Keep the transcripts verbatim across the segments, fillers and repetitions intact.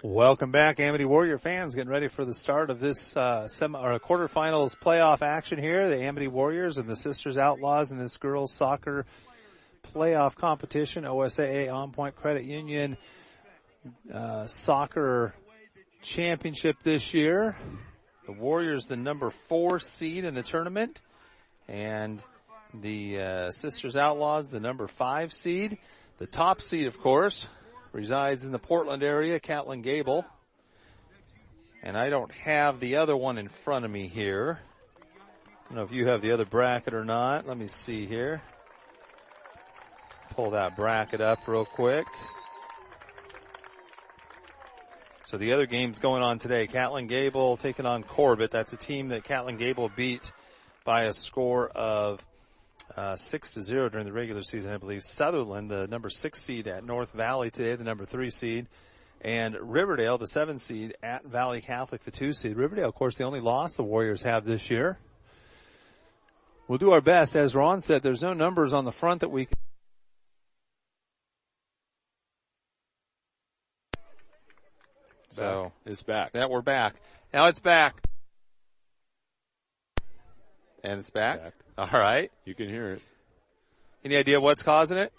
Welcome back, Amity Warrior fans. Getting ready for the start of this uh, semi or quarterfinals playoff action here. The Amity Warriors and the Sisters Outlaws in this girls soccer playoff competition. O S A A On Point Credit Union uh, soccer championship this year. The Warriors, the number four seed in the tournament, and the uh, Sisters Outlaws, the number five seed. The top seed, of course, resides in the Portland area, Catlin Gable. And I don't have the other one in front of me here. I don't know if you have the other bracket or not. Let me see here. Pull that bracket up real quick. So the other game's going on today. Catlin Gable taking on Corbett. That's a team that Catlin Gable beat by a score of Uh, six to zero during the regular season, I believe. Sutherland, the number six seed at North Valley today, the number three seed. And Riverdale, the seven seed at Valley Catholic, the two seed. Riverdale, of course, the only loss the Warriors have this year. We'll do our best. As Ron said, there's no numbers on the front that we can. So it's back. That we're back. Now it's back. And it's back. back. All right. You can hear it. Any idea what's causing it?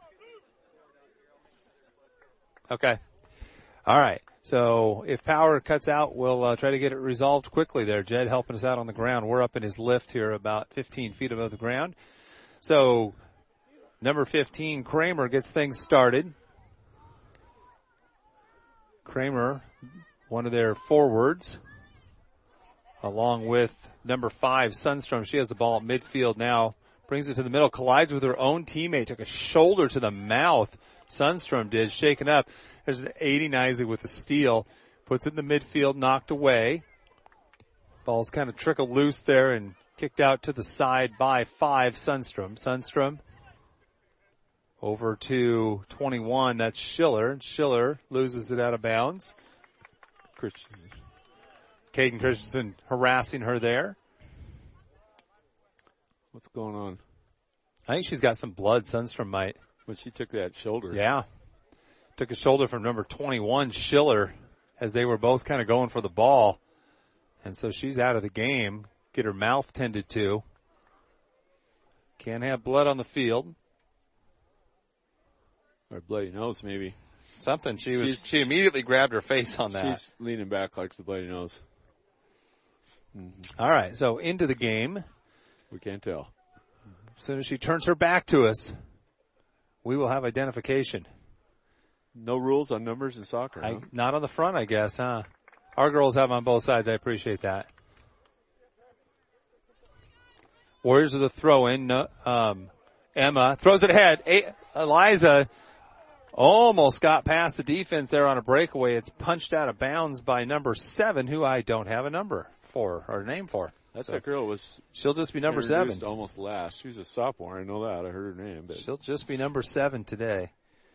Okay. All right. So if power cuts out, we'll uh, try to get it resolved quickly there. Jed helping us out on the ground. We're up in his lift here about fifteen feet above the ground. So number fifteen, Kramer, gets things started. Kramer, one of their forwards, along with number five, Sundstrom. She has the ball at midfield now. Brings it to the middle, collides with her own teammate. Took a shoulder to the mouth. Sundstrom did, shaken up. There's eighty Nisley with a steal. Puts it in the midfield, knocked away. Ball's kind of trickled loose there and kicked out to the side by five, Sundstrom. Sundstrom over to twenty-one. That's Schiller. Schiller loses it out of bounds. Christensen. Caden Christensen harassing her there. What's going on? I think she's got some blood. Sundstrom might. But she took that shoulder. Yeah. Took a shoulder from number twenty-one, Schiller, as they were both kind of going for the ball. And so she's out of the game. Get her mouth tended to. Can't have blood on the field. Or bloody nose, maybe. Something. She was. She's, she immediately grabbed her face on that. She's leaning back like the bloody nose. Mm-hmm. All right, so into the game. We can't tell. As soon as she turns her back to us, we will have identification. No rules on numbers in soccer, I, huh? Not on the front, I guess, huh? Our girls have on both sides. I appreciate that. Warriors with a throw-in. Um, Emma throws it ahead. A- Eliza almost got past the defense there on a breakaway. It's punched out of bounds by number seven, who I don't have a number for or a name for. That's so that girl was. She'll just be number seven. Almost last. She was a sophomore. I know that. I heard her name, but she'll just be number seven today.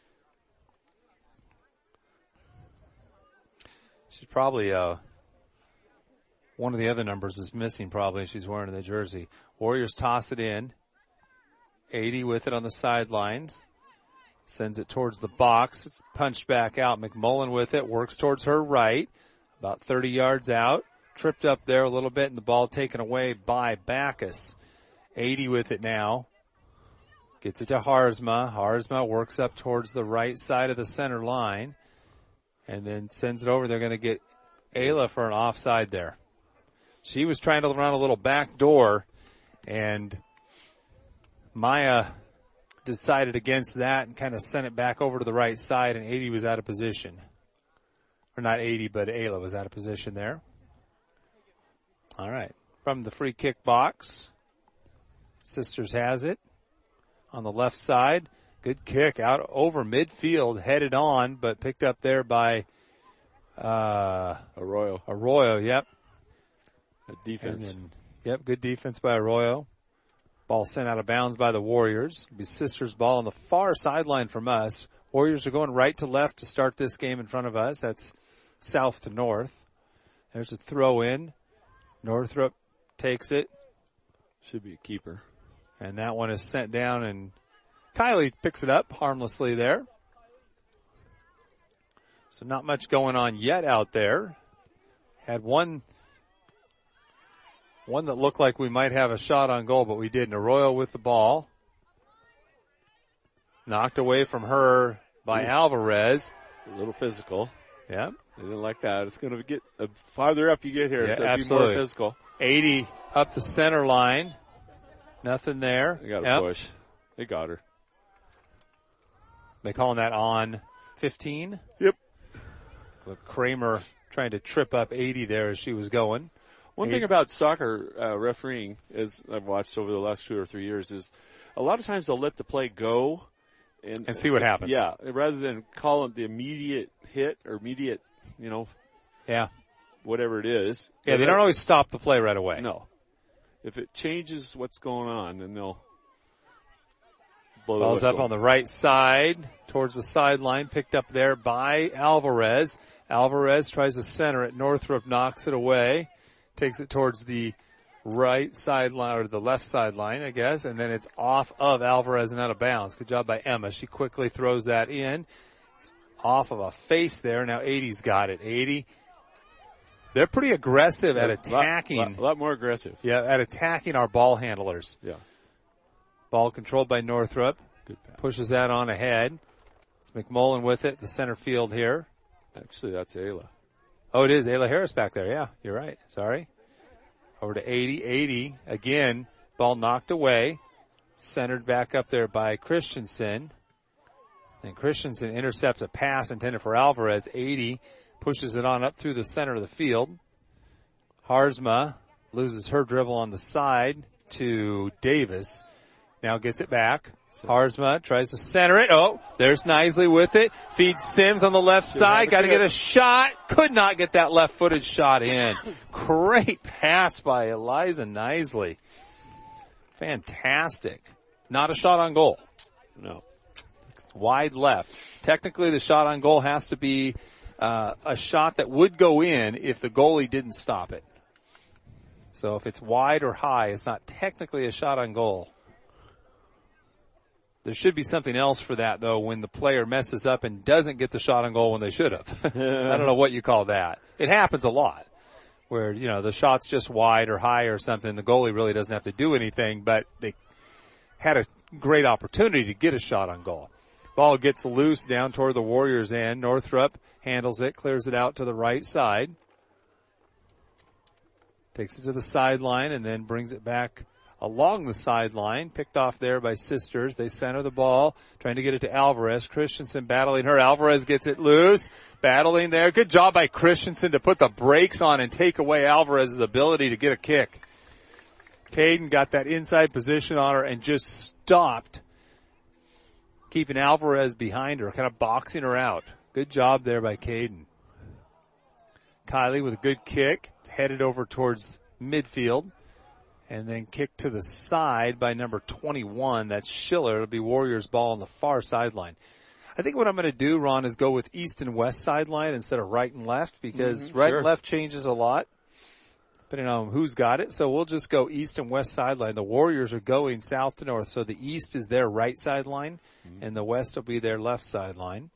She's probably uh one of the other numbers is missing. Probably she's wearing the jersey. Warriors toss it in. eighty with it on the sidelines. Sends it towards the box. It's punched back out. McMullen with it. Works towards her right. About thirty yards out. Tripped up there a little bit and the ball taken away by Backus. eighty with it now. Gets it to Harzma. Harzma works up towards the right side of the center line. And then sends it over. They're going to get Ayla for an offside there. She was trying to run a little back door. And Maya decided against that and kind of sent it back over to the right side. And eighty was out of position. Or not eighty, but Ayla was out of position there. All right. From the free kick box, Sisters has it on the left side. Good kick out over midfield, headed on, but picked up there by uh, Arroyo. Arroyo, yep. A defense. Then, yep, good defense by Arroyo. Ball sent out of bounds by the Warriors. It'll be Sisters' ball on the far sideline from us. Warriors are going right to left to start this game in front of us. That's south to north. There's a throw in. Northrop takes it. Should be a keeper. And that one is sent down, and Kylie picks it up harmlessly there. So not much going on yet out there. Had one, one that looked like we might have a shot on goal, but we didn't. Arroyo with the ball. Knocked away from her by Ooh. Alvarez. A little physical. Yeah. They didn't like that. It's going to get, uh, farther up you get here, yeah, so it'll be more physical. eighty up the center line. Nothing there. They got to yep. push. They got her. They calling that on fifteen? Yep. Kramer trying to trip up eighty there as she was going. One Eight. thing about soccer uh, refereeing, as I've watched over the last two or three years, is a lot of times they'll let the play go and, and see what happens. Yeah, rather than call it the immediate hit or immediate, you know, yeah, whatever it is. Yeah, they don't always stop the play right away. No. If it changes what's going on, then they'll blow the Ball's whistle. up on the right side towards the sideline, picked up there by Alvarez. Alvarez tries to center it. Northrup knocks it away, takes it towards the right sideline, or the left sideline, I guess, and then it's off of Alvarez and out of bounds. Good job by Emma. She quickly throws that in. It's off of a face there. Now eighty's got it. eighty. They're pretty aggressive at attacking. A lot, lot, lot more aggressive. Yeah, at attacking our ball handlers. Yeah. Ball controlled by Northrup. Good pass. Pushes that on ahead. It's McMullen with it, the center field here. Actually, that's Ayla. Oh, it is Ayla Harris back there. Yeah, you're right. Sorry. Over to eighty. eighty, again, ball knocked away. Centered back up there by Christensen. And Christensen intercepts a pass intended for Alvarez. eighty pushes it on up through the center of the field. Harzma loses her dribble on the side to Davis. Now gets it back. Harzma tries to center it. Oh, there's Nisley with it. Feeds Sims on the left side. Got to get a shot. Could not get that left-footed shot in. Great pass by Eliza Nisley. Fantastic. Not a shot on goal. No. Wide left. Technically, the shot on goal has to be uh, a shot that would go in if the goalie didn't stop it. So if it's wide or high, it's not technically a shot on goal. There should be something else for that, though, when the player messes up and doesn't get the shot on goal when they should have. I don't know what you call that. It happens a lot where, you know, the shot's just wide or high or something. The goalie really doesn't have to do anything, but they had a great opportunity to get a shot on goal. Ball gets loose down toward the Warriors' end. Northrup handles it, clears it out to the right side. Takes it to the sideline and then brings it back along the sideline, picked off there by Sisters. They center the ball, trying to get it to Alvarez. Christensen battling her. Alvarez gets it loose, battling there. Good job by Christensen to put the brakes on and take away Alvarez's ability to get a kick. Caden got that inside position on her and just stopped, keeping Alvarez behind her, kind of boxing her out. Good job there by Caden. Kylie with a good kick, headed over towards midfield. And then kicked to the side by number twenty-one. That's Schiller. It'll be Warriors ball on the far sideline. I think what I'm going to do, Ron, is go with east and west sideline instead of right and left because mm-hmm, right sure. and left changes a lot depending on who's got it. So we'll just go east and west sideline. The Warriors are going south to north. So the east is their right sideline mm-hmm. and the west will be their left sideline.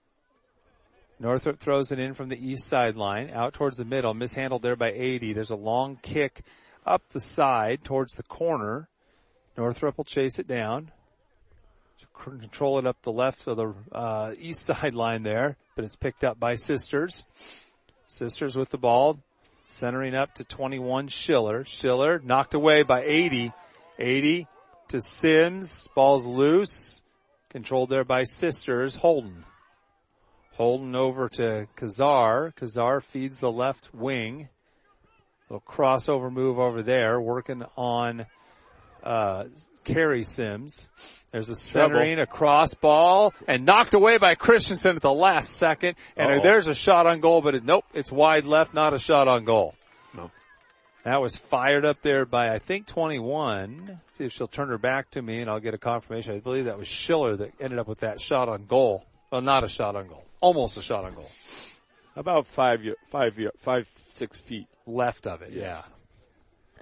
Northrop throws it in from the east sideline out towards the middle. Mishandled there by eighty. There's a long kick up the side towards the corner. Northrop will chase it down. Control it up the left of the uh, east sideline there, but it's picked up by Sisters. Sisters with the ball, centering up to twenty-one Schiller. Schiller knocked away by eighty. eighty to Sims. Ball's loose. Controlled there by Sisters. Holden. Holden over to Kazar. Kazar feeds the left wing. Little crossover move over there, working on uh Carrie Sims. There's a centering, a cross ball, and knocked away by Christensen at the last second. And Uh-oh. There's a shot on goal, but it, nope, it's wide left, not a shot on goal. No. That was fired up there by, I think, twenty-one. Let's see if she'll turn her back to me, and I'll get a confirmation. I believe that was Schiller that ended up with that shot on goal. Well, not a shot on goal. Almost a shot on goal. About five, five, five, six feet. Left of it, yes. Yeah.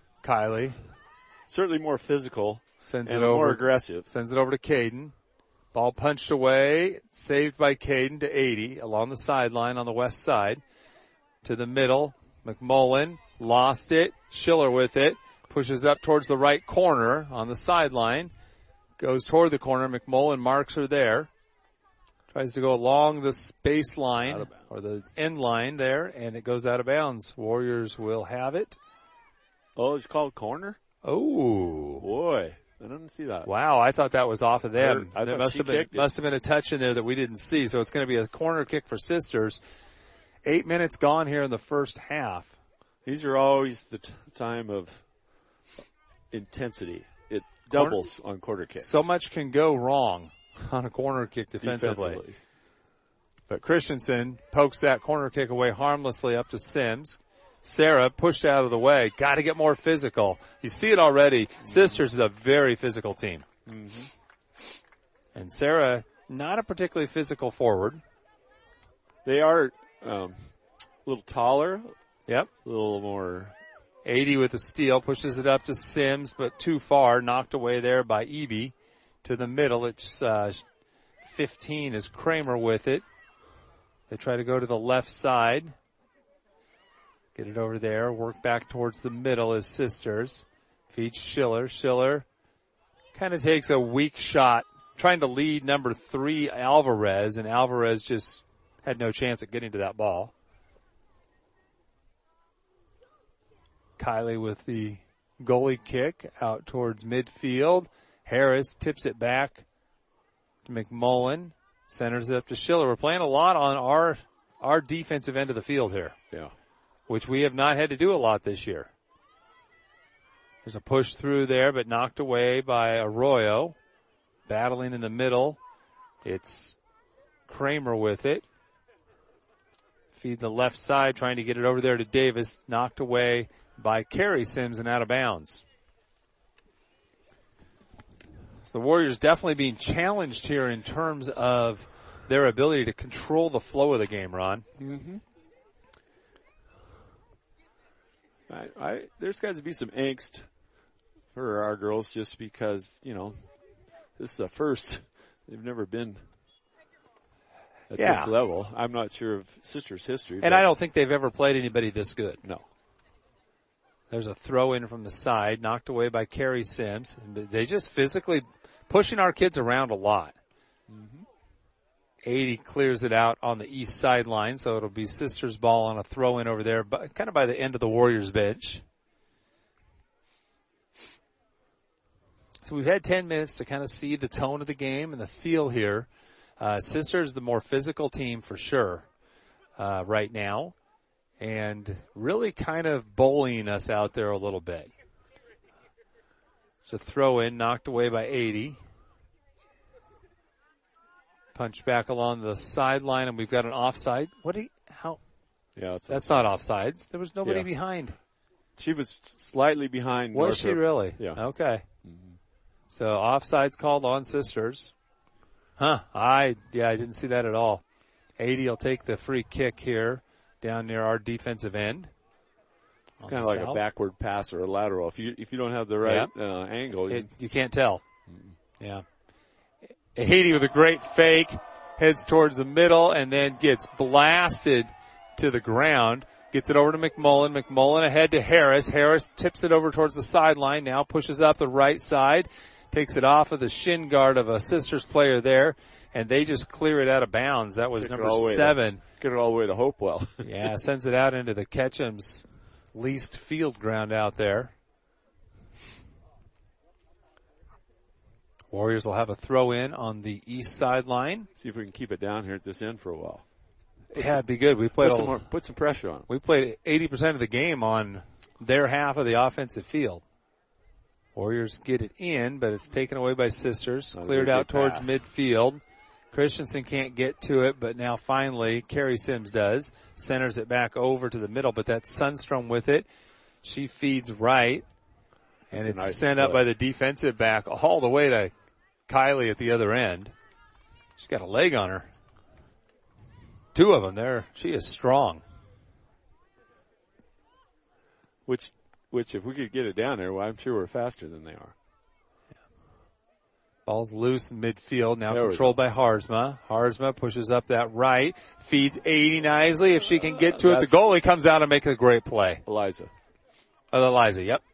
Kylie. Certainly more physical sends and it over, more aggressive. Sends it over to Caden. Ball punched away, saved by Caden to eighty along the sideline on the west side. To the middle, McMullen lost it. Schiller with it. Pushes up towards the right corner on the sideline. Goes toward the corner. McMullen marks her there. Tries to go along the space line or the end line there, and it goes out of bounds. Warriors will have it. Oh, it's called corner? Oh. Boy, I didn't see that. Wow, I thought that was off of them. I There must have been, must have been a touch in there that we didn't see, so it's going to be a corner kick for Sisters. Eight minutes gone here in the first half. These are always the t- time of intensity. It doubles corner, on quarter kicks. So much can go wrong on a corner kick defensively. defensively. But Christensen pokes that corner kick away harmlessly up to Sims. Sarah pushed out of the way. Got to get more physical. You see it already. Mm-hmm. Sisters is a very physical team. Mm-hmm. And Sarah, not a particularly physical forward. They are um, a little taller. Yep. A little more. eighty with a steal. Pushes it up to Sims, but too far. Knocked away there by Eby. To the middle, it's uh, fifteen is Kramer with it. They try to go to the left side. Get it over there. Work back towards the middle as Sisters. Feeds Schiller. Schiller kind of takes a weak shot, trying to lead number three, Alvarez, and Alvarez just had no chance at getting to that ball. Kylie with the goalie kick out towards midfield. Harris tips it back to McMullen. Centers it up to Schiller. We're playing a lot on our our defensive end of the field here. Yeah. Which we have not had to do a lot this year. There's a push through there, but knocked away by Arroyo. Battling in the middle. It's Kramer with it. Feed the left side, trying to get it over there to Davis. Knocked away by Carrie Sims and out of bounds. The Warriors definitely being challenged here in terms of their ability to control the flow of the game, Ron. Mm-hmm. I, I, there's got to be some angst for our girls just because, you know, this is the first. They've never been at yeah. this level. I'm not sure of Sisters' history. And I don't think they've ever played anybody this good. No. There's a throw in from the side, knocked away by Carrie Sims. They just physically pushing our kids around a lot. Mm-hmm. eighty clears it out on the east sideline, so it'll be Sisters' ball on a throw in over there, but kind of by the end of the Warriors bench. So we've had ten minutes to kind of see the tone of the game and the feel here. Uh, Sisters, the more physical team for sure, uh, right now. And really kind of bullying us out there a little bit. It's a throw in, knocked away by eighty. Punch back along the sideline, and we've got an offside. What do you, how? Yeah, it's that's not offsides. There was nobody yeah. behind. She was slightly behind. Was she really? Yeah. Okay. Mm-hmm. So offsides called on Sisters. Huh. I, yeah, I didn't see that at all. eighty will take the free kick here down near our defensive end. It's kind of like south. A backward pass or a lateral. If you, if you don't have the right yeah. uh, angle, it, you can't tell. Mm-hmm. Yeah. eighty with a great fake, heads towards the middle and then gets blasted to the ground. Gets it over to McMullen. McMullen ahead to Harris. Harris tips it over towards the sideline. Now pushes up the right side. Takes it off of the shin guard of a Sisters player there. And they just clear it out of bounds. That was Kick number seven. To, get it all the way to Hopewell. Yeah, sends it out into the Ketchum's leased field ground out there. Warriors will have a throw in on the east sideline. See if we can keep it down here at this end for a while. Put yeah, it'd be good. We played put a, some more, put some pressure on. We played eighty percent of the game on their half of the offensive field. Warriors get it in, but it's taken away by Sisters. Not Cleared out towards pass. midfield. Christensen can't get to it, but now finally Carrie Sims does. Centers it back over to the middle, but that's Sundstrom with it. She feeds right, and that's it's nice sent play. up by the defensive back all the way to Kylie at the other end. She's got a leg on her. Two of them there. She is strong. Which, which if we could get it down there, well, I'm sure we're faster than they are. Ball's loose in midfield, now controlled by Harzma. Harzma pushes up that right, feeds eighty nicely. If she can get to uh, it, the goalie comes out and makes a great play. Eliza. Oh, Eliza, yep.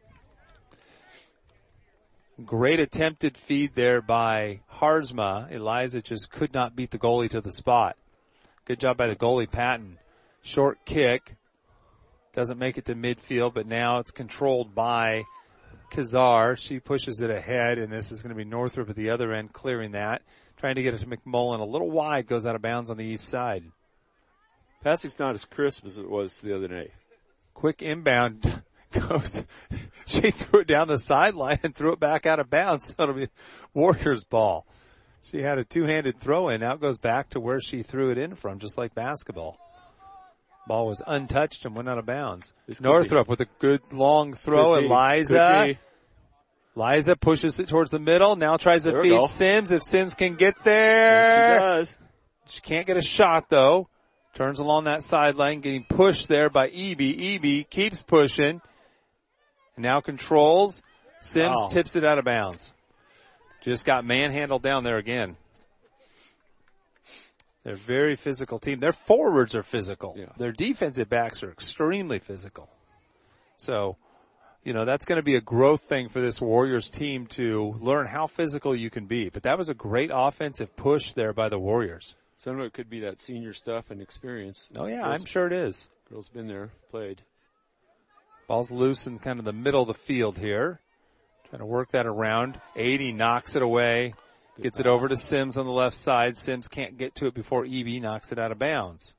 Great attempted feed there by Harzma. Eliza just could not beat the goalie to the spot. Good job by the goalie, Patton. Short kick. Doesn't make it to midfield, but now it's controlled by Kazar. She pushes it ahead, and this is going to be Northrup at the other end clearing that. Trying to get it to McMullen. A little wide, goes out of bounds on the east side. Passing's not as crisp as it was the other day. Quick inbound goes. She threw it down the sideline and threw it back out of bounds, so it'll be Warriors ball. She had a two-handed throw in. Now it goes back to where she threw it in from, just like basketball. Ball was untouched and went out of bounds. Northrup with a good long throw. Eliza. Eliza pushes it towards the middle. Now tries to feed Sims. If Sims can get there. Yes, she does. She can't get a shot though. Turns along that sideline, getting pushed there by Eby. Eby keeps pushing. And now controls. Sims wow. tips it out of bounds. Just got manhandled down there again. They're a very physical team. Their forwards are physical. Yeah. Their defensive backs are extremely physical. So, you know, that's going to be a growth thing for this Warriors team to learn how physical you can be. But that was a great offensive push there by the Warriors. Some of it could be that senior stuff and experience. Oh, yeah, girls, I'm sure it is. Girls been there, played. Ball's loose in kind of the middle of the field here. Trying to work that around. eighty knocks it away. Gets it over to Sims on the left side. Sims can't get to it before Eby knocks it out of bounds.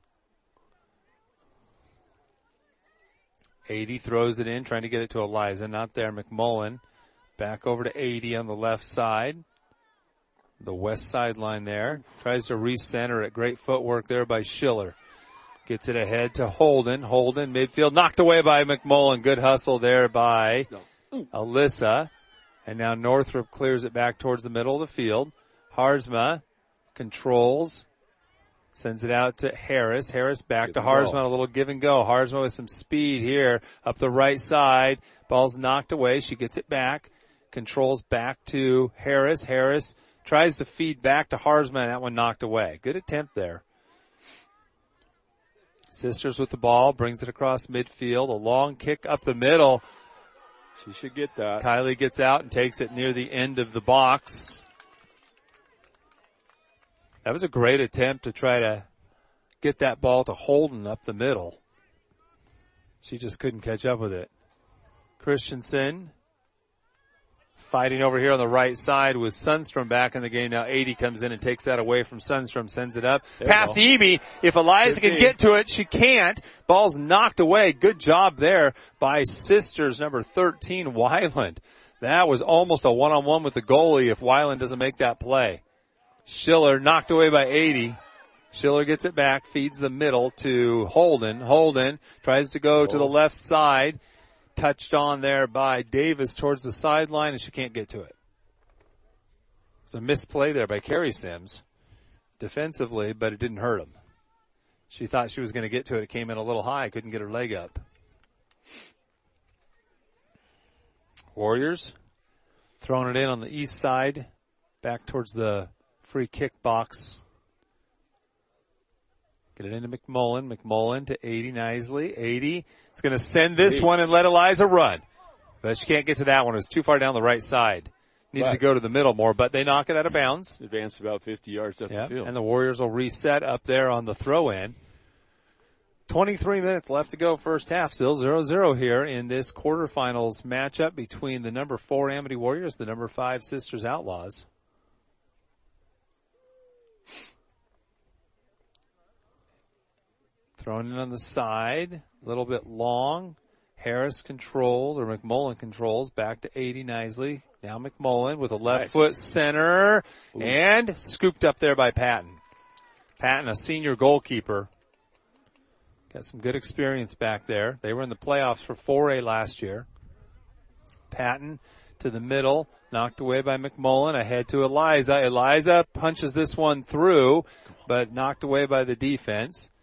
eighty throws it in, trying to get it to Eliza. Not there. McMullen. Back over to eighty on the left side. The west sideline there. Tries to recenter it. Great footwork there by Schiller. Gets it ahead to Holden. Holden, midfield. Knocked away by McMullen. Good hustle there by Alyssa. And now Northrup clears it back towards the middle of the field. Harzma controls, sends it out to Harris. Harris back Good to Harzma, ball. A little give and go. Harzma with some speed here up the right side. Ball's knocked away. She gets it back, controls back to Harris. Harris tries to feed back to Harzma, and that one knocked away. Good attempt there. Sisters with the ball, brings it across midfield. A long kick up the middle. She should get that. Kylie gets out and takes it near the end of the box. That was a great attempt to try to get that ball to Holden up the middle. She just couldn't catch up with it. Christensen fighting over here on the right side with Sundstrom back in the game. Now eighty comes in and takes that away from Sundstrom, sends it up. There Past Eby. If Eliza can get to it, she can't. Ball's knocked away. Good job there by Sisters number thirteen, Weiland. That was almost a one-on-one with the goalie if Weiland doesn't make that play. Schiller knocked away by eighty. Schiller gets it back, feeds the middle to Holden. Holden tries to go oh. to the left side. Touched on there by Davis towards the sideline, and she can't get to it. It's a misplay there by Carrie Sims defensively, but it didn't hurt him. She thought she was going to get to it. It came in a little high, couldn't get her leg up. Warriors throwing it in on the east side, back towards the free kick box. Get it into McMullen. McMullen to eighty nicely. eighty. It's going to send this Jeez. one and let Eliza run. But she can't get to that one. It was too far down the right side. Needed right. to go to the middle more, but they knock it out of bounds. Advanced about fifty yards up yep. the field. And the Warriors will reset up there on the throw-in. twenty-three minutes left to go first half. Still zero zero here in this quarterfinals matchup between the number four Amity Warriors, the number five Sisters Outlaws. Thrown in on the side, a little bit long. Harris controls, or McMullen controls, back to eighty nicely. Now McMullen with a left nice. foot center, Ooh. and scooped up there by Patton. Patton, a senior goalkeeper. Got some good experience back there. They were in the playoffs for four A last year. Patton to the middle, knocked away by McMullen, ahead to Eliza. Eliza punches this one through, but knocked away by the defense.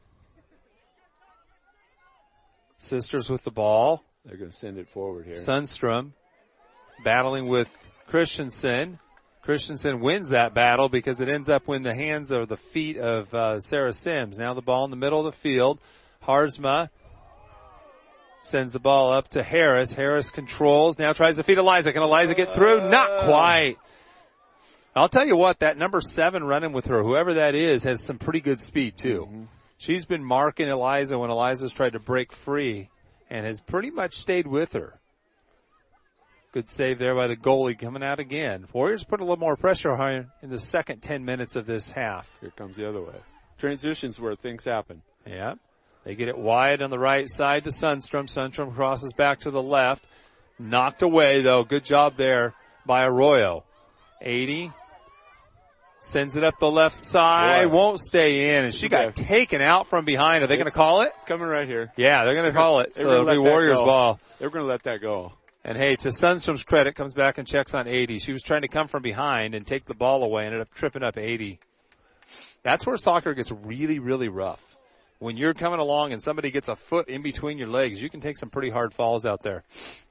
Sisters with the ball. They're going to send it forward here. Sundstrom battling with Christensen. Christensen wins that battle because it ends up in the hands or the feet of uh, Sarah Sims. Now the ball in the middle of the field. Harzma sends the ball up to Harris. Harris controls. Now tries to feed Eliza. Can Eliza get through? Not quite. I'll tell you what, that number seven running with her, whoever that is, has some pretty good speed too. Mm-hmm. She's been marking Eliza when Eliza's tried to break free and has pretty much stayed with her. Good save there by the goalie coming out again. Warriors put a little more pressure on her in the second ten minutes of this half. Here comes the other way. Transitions where things happen. Yeah. They get it wide on the right side to Sundstrom. Sundstrom crosses back to the left. Knocked away though. Good job there by Arroyo. eighty. Sends it up the left side. Boy. Won't stay in. And she got okay. taken out from behind. Are they going to call it? It's coming right here. Yeah, they're going to call it. So it'll be Warriors ball. They're going to let that go. And hey, to Sundstrom's credit, comes back and checks on eighty. She was trying to come from behind and take the ball away. Ended up tripping up eighty. That's where soccer gets really, really rough. When you're coming along and somebody gets a foot in between your legs, you can take some pretty hard falls out there.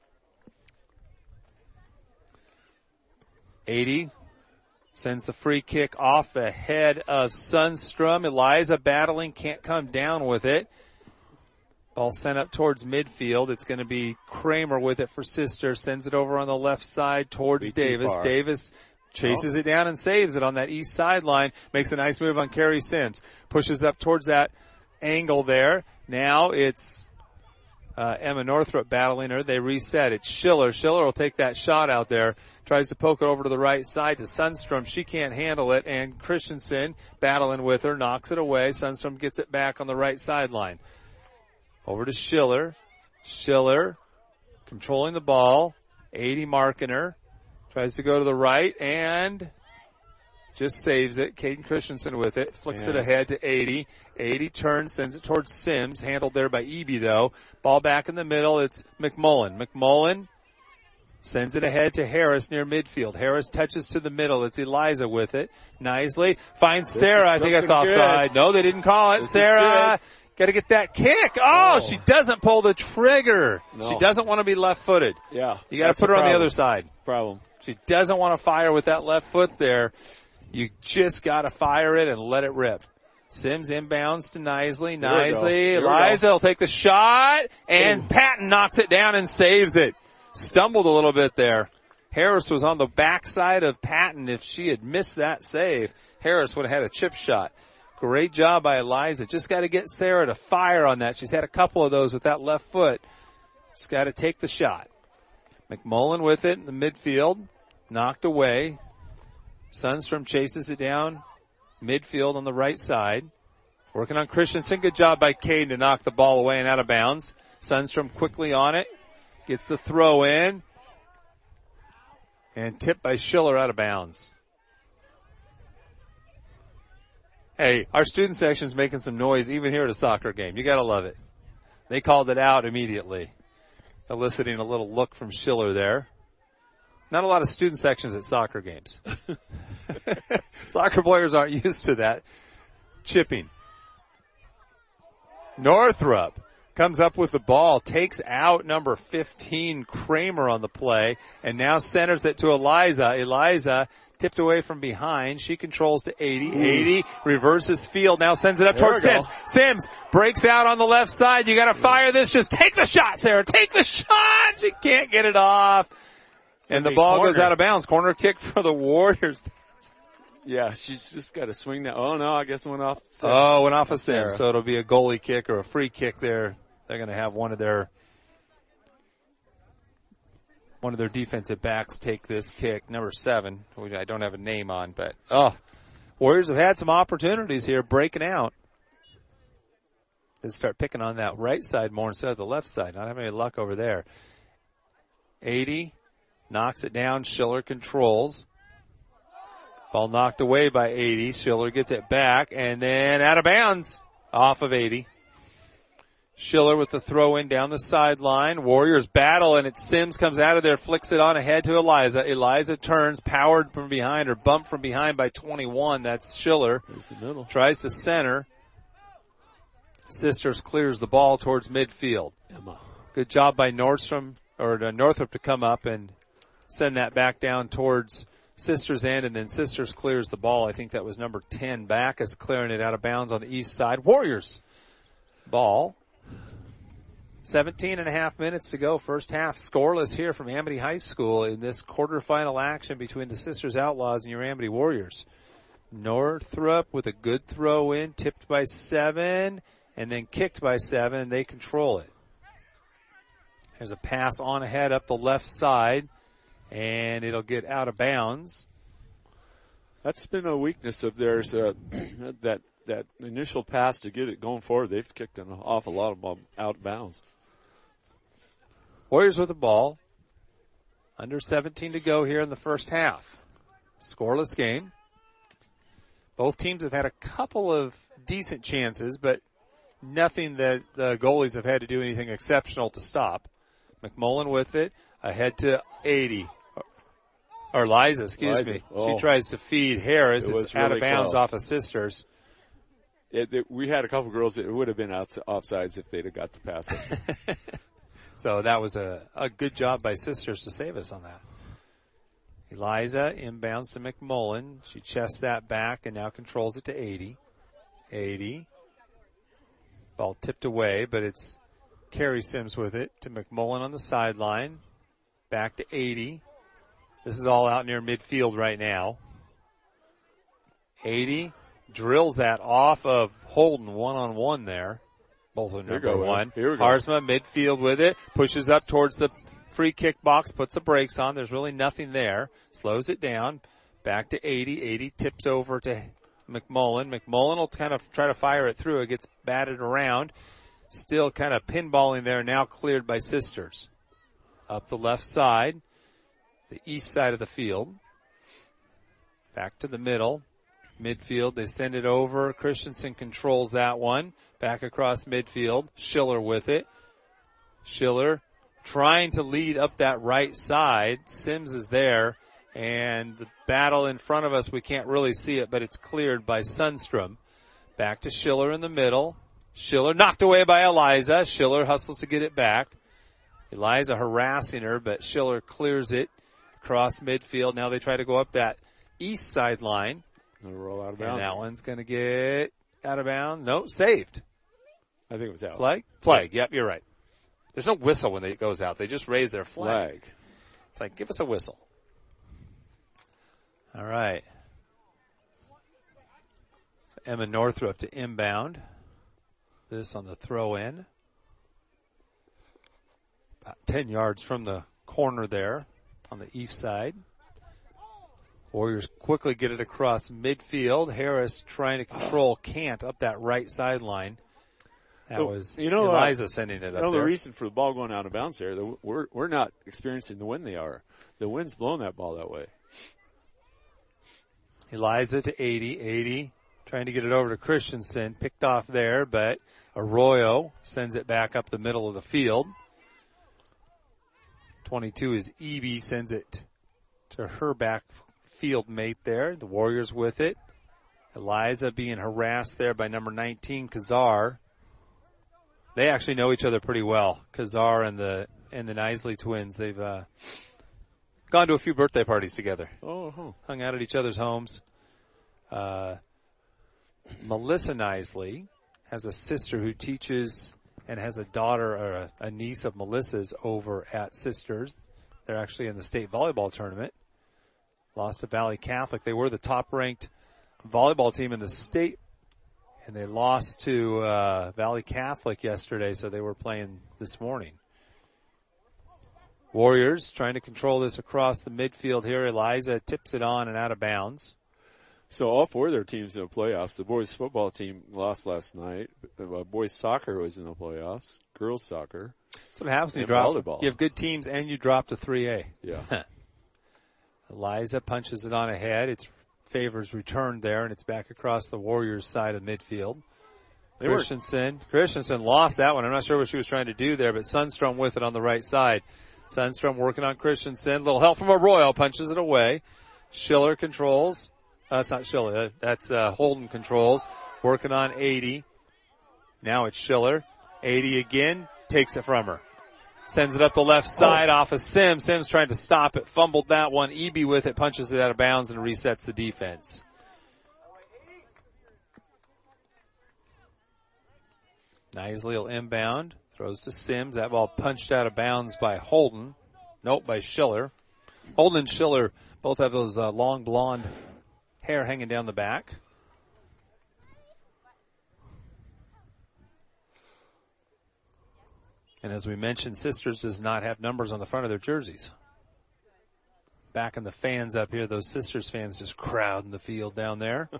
eighty. Sends the free kick off the head of Sundstrom. Eliza battling, can't come down with it. Ball sent up towards midfield. It's going to be Kramer with it for Sister. Sends it over on the left side towards Be Davis. Davis chases oh. it down and saves it on that east sideline. Makes a nice move on Carrie Sims. Pushes up towards that angle there. Now it's uh, Emma Northrup battling her. They reset. It's Schiller. Schiller will take that shot out there. Tries to poke it over to the right side to Sundstrom. She can't handle it. And Christensen battling with her. Knocks it away. Sundstrom gets it back on the right sideline. Over to Schiller. Schiller controlling the ball. eighty marking her. Tries to go to the right and just saves it. Caden Christensen with it. Flicks yes. it ahead to eighty. eighty turns, sends it towards Sims. Handled there by Eby though. Ball back in the middle. It's McMullen. McMullen sends it ahead to Harris near midfield. Harris touches to the middle. It's Eliza with it. Nicely. Finds this Sarah. I think that's offside. Good. No, they didn't call it. This Sarah. Got to get that kick. Oh, oh, she doesn't pull the trigger. No. She doesn't want to be left-footed. Yeah. You got to put her on the other side. Problem. She doesn't want to fire with that left foot there. You just got to fire it and let it rip. Sims inbounds to Nisley. Nisley. Eliza will take the shot, and Ooh. Patton knocks it down and saves it. Stumbled a little bit there. Harris was on the backside of Patton. If she had missed that save, Harris would have had a chip shot. Great job by Eliza. Just got to get Sarah to fire on that. She's had a couple of those with that left foot. Just got to take the shot. McMullen with it in the midfield. Knocked away. Sundstrom chases it down midfield on the right side. Working on Christensen. Good job by Caden to knock the ball away and out of bounds. Sundstrom quickly on it. Gets the throw in. And tipped by Schiller out of bounds. Hey, our student section's making some noise even here at a soccer game. You gotta love it. They called it out immediately, eliciting a little look from Schiller there. Not a lot of student sections at soccer games. Soccer players aren't used to that. Chipping. Northrup comes up with the ball, takes out number fifteen, Kramer, on the play, and now centers it to Eliza. Eliza tipped away from behind. She controls to eighty. eighty reverses field. Now sends it up there towards Sims. Go. Sims breaks out on the left side. You got to fire this. Just take the shot, Sarah. Take the shot. She can't get it off. And the ball corner. goes out of bounds. Corner kick for the Warriors. Yeah, she's just got to swing that. Oh, no, I guess it went off. Sims. Oh, went off of Sims. So it'll be a goalie kick or a free kick there. They're going to have one of their one of their defensive backs take this kick. Number seven, which I don't have a name on, but oh, Warriors have had some opportunities here breaking out. They start picking on that right side more instead of the left side. Not having any luck over there. eighty knocks it down. Schiller controls. Ball knocked away by eighty. Schiller gets it back and then out of bounds off of eighty. Schiller with the throw in down the sideline. Warriors battle and it's Sims comes out of there, flicks it on ahead to Eliza. Eliza turns, powered from behind or bumped from behind by twenty-one. That's Schiller. There's the middle. Tries to center. Sisters clears the ball towards midfield. Emma. Good job by Nordstrom or Northrup to come up and send that back down towards Sisters end, and then Sisters clears the ball. I think that was number ten. Backus clearing it out of bounds on the east side. Warriors ball. seventeen and a half minutes to go. First half scoreless here from Amity High School in this quarterfinal action between the Sisters Outlaws and your Amity Warriors. Northrup with a good throw in, tipped by seven, and then kicked by seven, and they control it. There's a pass on ahead up the left side, and it'll get out of bounds. That's been a weakness of theirs, uh, that that initial pass to get it going forward. They've kicked an awful lot of them out of bounds. Warriors with the ball. Under seventeen to go here in the first half. Scoreless game. Both teams have had a couple of decent chances, but nothing that the goalies have had to do anything exceptional to stop. McMullen with it, ahead to eighty. Or Liza, excuse Liza. me. Oh. She tries to feed Harris. It It's was out really of bounds close. off of Sisters. It, it, we had a couple girls that it would have been outs, offsides if they'd have got the pass. So that was a, a good job by Sisters to save us on that. Eliza inbounds to McMullen. She chests that back and now controls it to eighty. eighty. Ball tipped away, but it's Carrie Sims with it to McMullen on the sideline. Back to eighty. This is all out near midfield right now. eighty drills that off of Holden one-on-one there. Both of number go, one. Here we go. Harzma midfield with it. Pushes up towards the free kick box. Puts the brakes on. There's really nothing there. Slows it down. Back to eighty. eighty tips over to McMullen. McMullen will kind of try to fire it through. It gets batted around. Still kind of pinballing there. Now cleared by Sisters. Up the left side. The east side of the field. Back to the middle. Midfield. They send it over. Christensen controls that one. Back across midfield. Schiller with it. Schiller trying to lead up that right side. Sims is there. And the battle in front of us, we can't really see it, but it's cleared by Sundstrom. Back to Schiller in the middle. Schiller knocked away by Eliza. Schiller hustles to get it back. Eliza harassing her, but Schiller clears it across midfield. Now they try to go up that east side line. Gonna roll out of And bounds. that one's going to get out of bounds. No, saved. I think it was out. Flag? Flag. Yep, you're right. There's no whistle when it goes out. They just raise their flag. Flag. It's like, give us a whistle. All right. So Emma Northrup to inbound. This on the throw in. About ten yards from the corner there on the east side. Warriors quickly get it across midfield. Harris trying to control Kant up that right sideline. That Well, was you know, Eliza uh, sending it You up know, there. the reason for the ball going out of bounds there, the, we're, we're not experiencing the wind they are. The wind's blowing that ball that way. Eliza to eighty. eighty trying to get it over to Christensen. Picked off there, but Arroyo sends it back up the middle of the field. twenty-two is Eby, sends it to her backfield mate there. The Warriors with it. Eliza being harassed there by number nineteen, Kazar. They actually know each other pretty well. Kazar and the and the Nisley twins. They've uh, gone to a few birthday parties together. Oh, huh. Hung out at each other's homes. Uh, Melissa Nisley has a sister who teaches and has a daughter or a, a niece of Melissa's over at Sisters. They're actually in the state volleyball tournament. Lost to Valley Catholic. They were the top ranked volleyball team in the state, and they lost to uh, Valley Catholic yesterday, so they were playing this morning. Warriors trying to control this across the midfield here. Eliza tips it on and out of bounds. So all four of their teams in the playoffs. The boys football team lost last night. Uh, boys soccer was in the playoffs. Girls soccer. That's what happens when you And drop. volleyball. You have good teams and you drop to three A. Yeah. Eliza punches it on ahead. It's favors returned there, and it's back across the Warriors' side of midfield. They were- Christensen. Christensen lost that one. I'm not sure what she was trying to do there, but Sundstrom with it on the right side. Sundstrom working on Christensen. Little help from Arroyo. Punches it away. Schiller controls. Uh, that's not Schiller. That's uh, Holden controls. Working on eighty. Now it's Schiller. eighty again. Takes it from her. Sends it up the left side oh. off of Sims. Sims trying to stop it. Fumbled that one. Eby with it. Punches it out of bounds and resets the defense. Nisley will inbound. Throws to Sims. That ball punched out of bounds by Holden. Nope, by Schiller. Holden and Schiller both have those uh, long blonde hair hanging down the back. And as we mentioned, Sisters does not have numbers on the front of their jerseys. Back in the fans up here, those Sisters fans just crowding the field down there.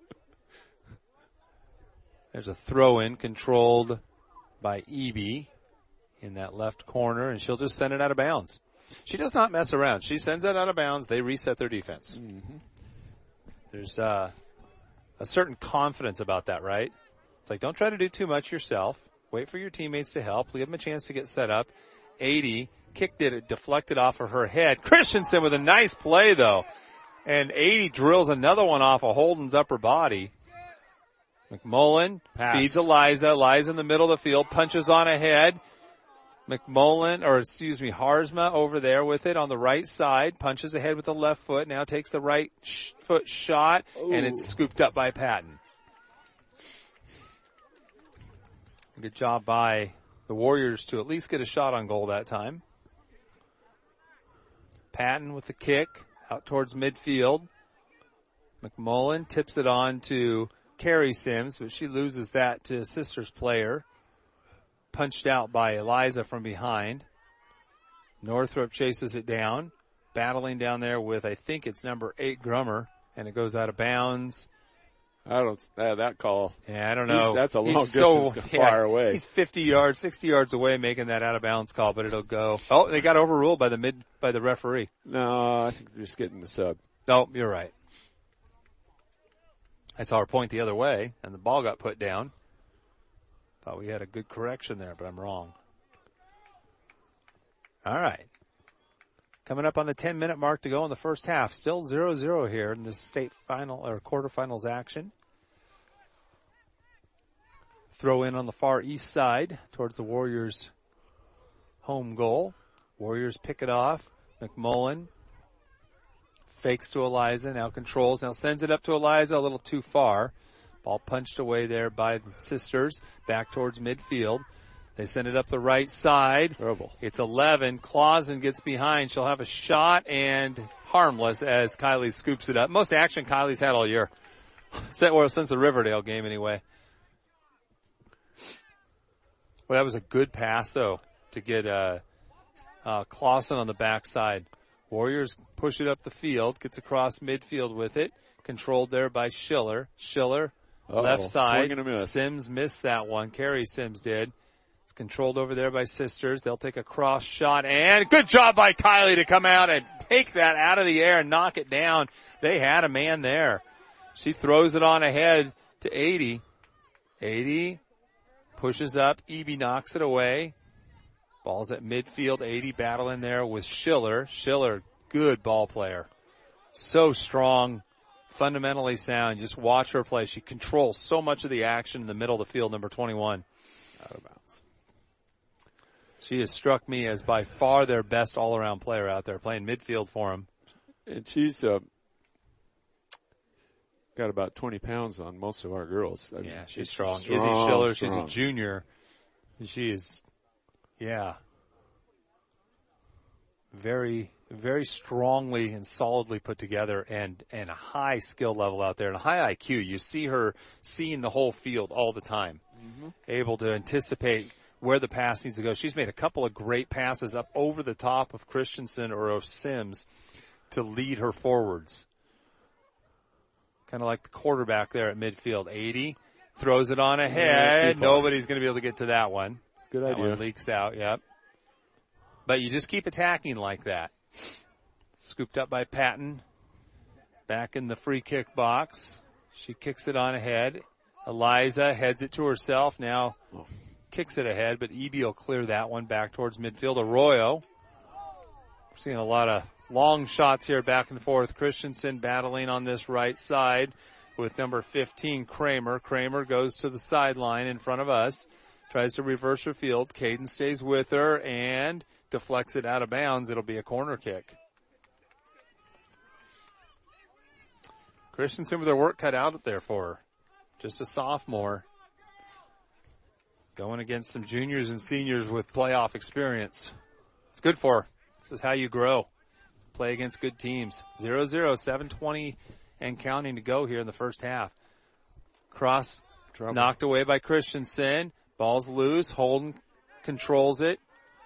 There's a throw-in controlled by Eby in that left corner, and she'll just send it out of bounds. She does not mess around. She sends it out of bounds. They reset their defense. Mm-hmm. There's uh, a certain confidence about that, right? It's like, don't try to do too much yourself. Wait for your teammates to help. Give them a chance to get set up. eighty kicked it, it deflected off of her head. Christensen with a nice play, though. And eighty drills another one off of Holden's upper body. McMullen Pass. feeds Eliza. Eliza in the middle of the field, punches on ahead. McMullen, or excuse me, Harzma over there with it on the right side, punches ahead with the left foot, now takes the right sh- foot shot, Ooh. and it's scooped up by Patton. Good job by the Warriors to at least get a shot on goal that time. Patton with the kick out towards midfield. McMullen tips it on to Carrie Sims, but she loses that to Sisters player. Punched out by Eliza from behind. Northrup chases it down. Battling down there with, I think it's number eight, Grummer, and it goes out of bounds. I don't, uh, that call. Yeah, I don't know. He's, that's a long he's distance so, far yeah, away. He's fifty yards, sixty yards away making that out of bounds call, but it'll go. Oh, they got overruled by the mid, by the referee. No, I think they're just getting the sub. No, you're right. I saw her point the other way, and the ball got put down. Thought we had a good correction there, but I'm wrong. All right. Coming up on the ten-minute mark to go in the first half. Still zero zero here in the state final or quarterfinals action. Throw in on the far east side towards the Warriors' home goal. Warriors pick it off. McMullen fakes to Eliza, now controls, now sends it up to Eliza a little too far. Ball punched away there by the Sisters, back towards midfield. They send it up the right side. Trouble. It's eleven. Clausen gets behind. She'll have a shot and harmless as Kylie scoops it up. Most action Kylie's had all year. Well, since the Riverdale game anyway. Well, that was a good pass though to get, uh, uh, Clausen on the backside. Warriors push it up the field, gets across midfield with it. Controlled there by Schiller. Schiller, Uh-oh. left side. Miss. Sims missed that one. Carrie Sims did. It's controlled over there by Sisters. They'll take a cross shot, and good job by Kylie to come out and take that out of the air and knock it down. They had a man there. She throws it on ahead to eighty. eighty pushes up. Eby knocks it away. Ball's at midfield. eighty battling there with Schiller. Schiller, good ball player. So strong, fundamentally sound. Just watch her play. She controls so much of the action in the middle of the field, number twenty-one. Out of bounds. She has struck me as by far their best all-around player out there, playing midfield for them. And she's uh, got about twenty pounds on most of our girls. I mean, yeah, she's strong. strong. Izzy Schiller, strong. she's a junior. She is, yeah, very, very strongly and solidly put together, and, and a high skill level out there and a high I Q. You see her seeing the whole field all the time, mm-hmm. able to anticipate where the pass needs to go. She's made a couple of great passes up over the top of Christensen or of Sims to lead her forwards. Kind of like the quarterback there at midfield. eighty throws it on ahead. Yeah, nobody's going to be able to get to that one. Good that idea. One leaks out, yep. But you just keep attacking like that. Scooped up by Patton. Back in the free kick box. She kicks it on ahead. Eliza heads it to herself. Now oh. kicks it ahead, but Eby will clear that one back towards midfield. Arroyo. We're seeing a lot of long shots here back and forth. Christensen battling on this right side with number fifteen, Kramer. Kramer goes to the sideline in front of us. Tries to reverse her field. Caden stays with her and deflects it out of bounds. It'll be a corner kick. Christensen with her work cut out there for her. Just a sophomore. Going against some juniors and seniors with playoff experience. It's good for her. This is how you grow. Play against good teams. zero zero, seven twenty and counting to go here in the first half. Cross Trouble. Knocked away by Christensen. Ball's loose. Holden controls it.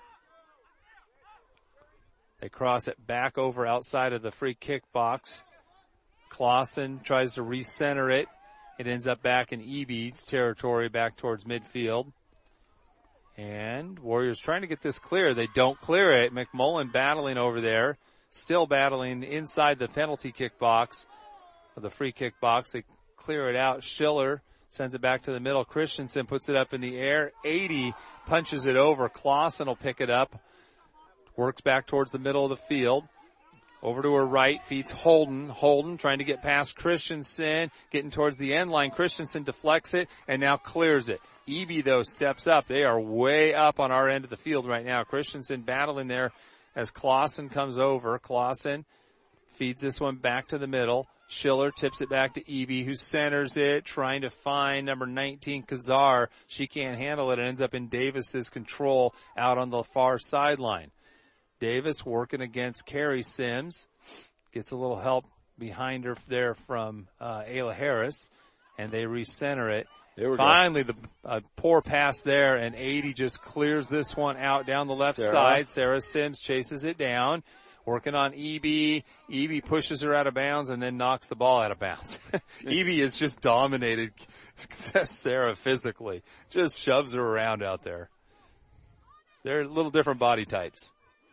They cross it back over outside of the free kick box. Clausen tries to recenter it. It ends up back in E B's territory, back towards midfield. And Warriors trying to get this clear. They don't clear it. McMullen battling over there. Still battling inside the penalty kick box, or the free kick box. They clear it out. Schiller sends it back to the middle. Christensen puts it up in the air. eighty punches it over. Clausen will pick it up. Works back towards the middle of the field. Over to her right, feeds Holden. Holden trying to get past Christensen, getting towards the end line. Christensen deflects it and now clears it. E B, though, steps up. They are way up on our end of the field right now. Christensen battling there as Clausen comes over. Clausen feeds this one back to the middle. Schiller tips it back to E B, who centers it, trying to find number nineteen, Kazar. She can't handle it. It ends up in Davis's control out on the far sideline. Davis working against Carrie Sims. Gets a little help behind her there from uh, Ayla Harris, and they recenter it. Finally, go. the uh, poor pass there, and eighty just clears this one out down the left Sarah. side. Sarah Sims chases it down. Working on E B. E B pushes her out of bounds and then knocks the ball out of bounds. E B has just dominated Sarah physically. Just shoves her around out there. They're a little different body types.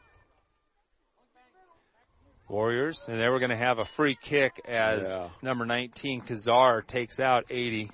Warriors, and they were going to have a free kick as yeah. number nineteen, Kazar, takes out eighty.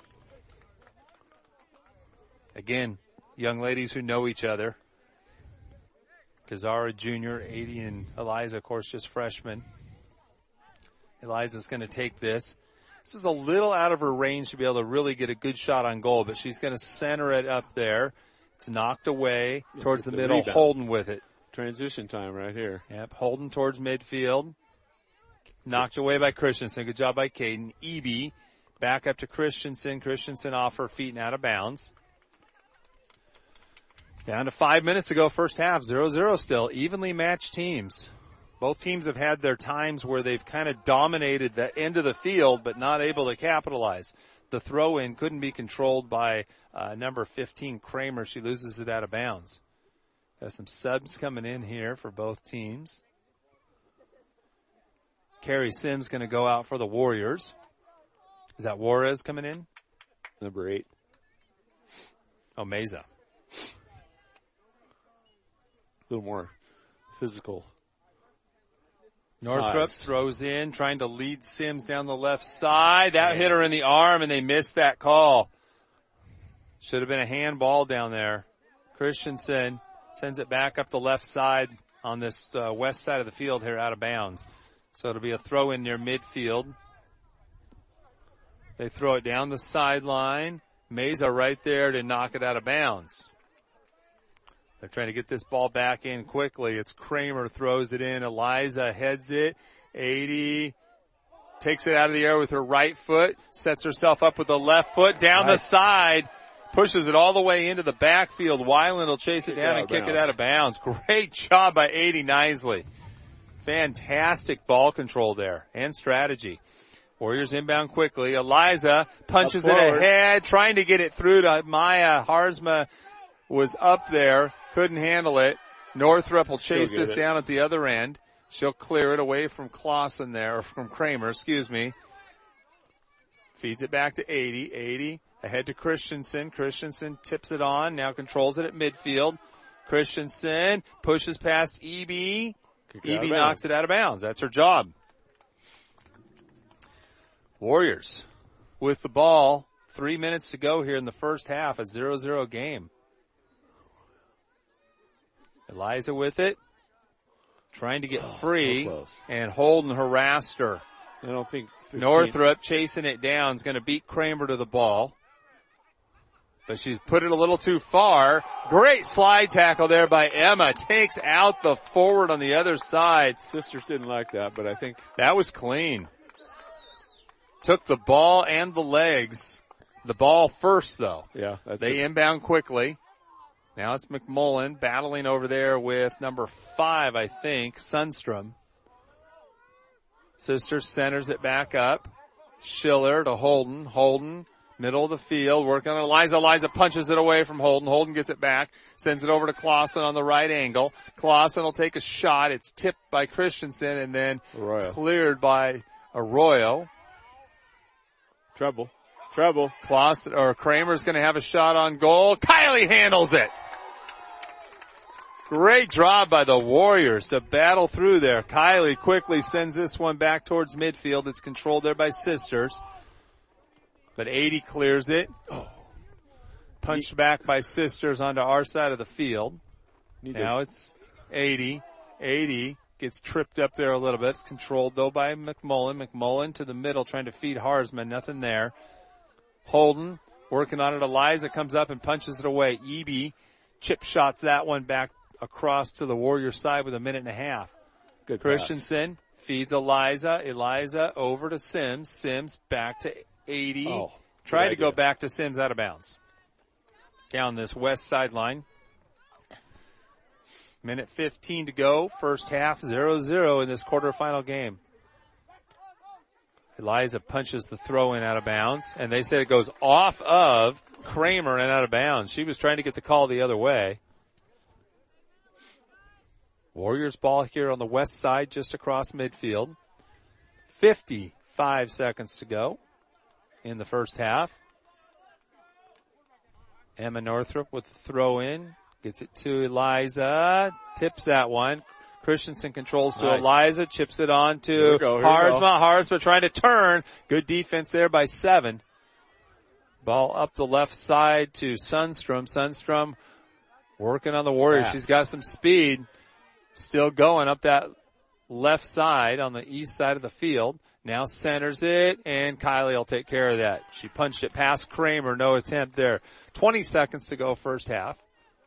Again, young ladies who know each other. Kazar, a junior, eighty, and Eliza, of course, just freshman. Eliza's going to take this. This is a little out of her range to be able to really get a good shot on goal, but she's going to center it up there. It's knocked away yeah, towards the, the middle. Rebound. Holden with it. Transition time right here. Yep, Holden towards midfield. Knocked away by Christensen. Good job by Caden. E B back up to Christensen. Christensen off her feet and out of bounds. Down to five minutes to go, first half. zero zero still. Evenly matched teams. Both teams have had their times where they've kind of dominated the end of the field but not able to capitalize. The throw-in couldn't be controlled by uh, number fifteen, Kramer. She loses it out of bounds. Got some subs coming in here for both teams. Carrie Sims going to go out for the Warriors. Is that Juarez coming in? Number eight. Oh, Meza. A little more physical. Northrup size. Throws in, trying to lead Sims down the left side. That yes. hit her in the arm, and they missed that call. Should have been a handball down there. Christensen sends it back up the left side on this uh, west side of the field here out of bounds. So it'll be a throw in near midfield. They throw it down the sideline. Meza right there to knock it out of bounds. They're trying to get this ball back in quickly. It's Kramer throws it in. Eliza heads it. eighty takes it out of the air with her right foot. Sets herself up with the left foot down nice. the side. Pushes it all the way into the backfield. Weiland will chase it down and kick it out of bounds. Great job by eighty Nisley. Fantastic ball control there and strategy. Warriors inbound quickly. Eliza punches it ahead, trying to get it through to Maya. Harzma was up there, couldn't handle it. Northrup will chase this it. down at the other end. She'll clear it away from Clausen there, or from Kramer, excuse me. Feeds it back to eighty. eighty. Ahead to Christensen. Christensen tips it on, now controls it at midfield. Christensen pushes past E B. E B knocks it out of bounds. That's her job. Warriors with the ball. Three minutes to go here in the first half. A zero zero game. Eliza with it. Trying to get oh, free. So and Holden harassed her. I don't think fifteen. Northrup chasing it down is going to beat Kramer to the ball. but she's put it a little too far. Great slide tackle there by Emma. Takes out the forward on the other side. Sisters didn't like that, but I think that was clean. Took the ball and the legs. The ball first, though. Yeah, that's they it. Inbound quickly. Now it's McMullen battling over there with number five, I think, Sundstrom. Sisters centers it back up. Schiller to Holden. Holden, middle of the field, working on Eliza. Eliza punches it away from Holden. Holden gets it back, sends it over to Clausen on the right angle. Clausen will take a shot. It's tipped by Christensen and then Arroyo. Cleared by Arroyo. Treble. Treble. Clausen, or Kramer's gonna have a shot on goal. Kylie handles it. Great job by the Warriors to battle through there. Kylie quickly sends this one back towards midfield. It's controlled there by Sisters. But eighty clears it. Oh. Punched back by Sisters onto our side of the field. Need now to. It's eighty. eighty gets tripped up there a little bit. It's controlled though by McMullen. McMullen to the middle trying to feed Harsman. Nothing there. Holden working on it. Eliza comes up and punches it away. Eby chip shots that one back across to the Warrior side with a minute and a half. Good Christensen pass. Feeds Eliza. Eliza over to Sims. Sims back to eighty. Oh, Tried to go back to Sims out of bounds. Down this west sideline. Minute fifteen to go. First half, zero zero in this quarterfinal game. Eliza punches the throw in out of bounds, and they said it goes off of Kramer and out of bounds. She was trying to get the call the other way. Warriors ball here on the west side, just across midfield. fifty-five seconds to go in the first half. Emma Northrup with the throw in. Gets it to Eliza. Tips that one. Christensen controls to nice. Eliza. Chips it on to Harsma. Harsma trying to turn. Good defense there by seven. Ball up the left side to Sundstrom. Sundstrom working on the Warriors. Fast. She's got some speed. Still going up that left side on the east side of the field. Now centers it, and Kylie will take care of that. She punched it past Kramer. No attempt there. twenty seconds to go first half.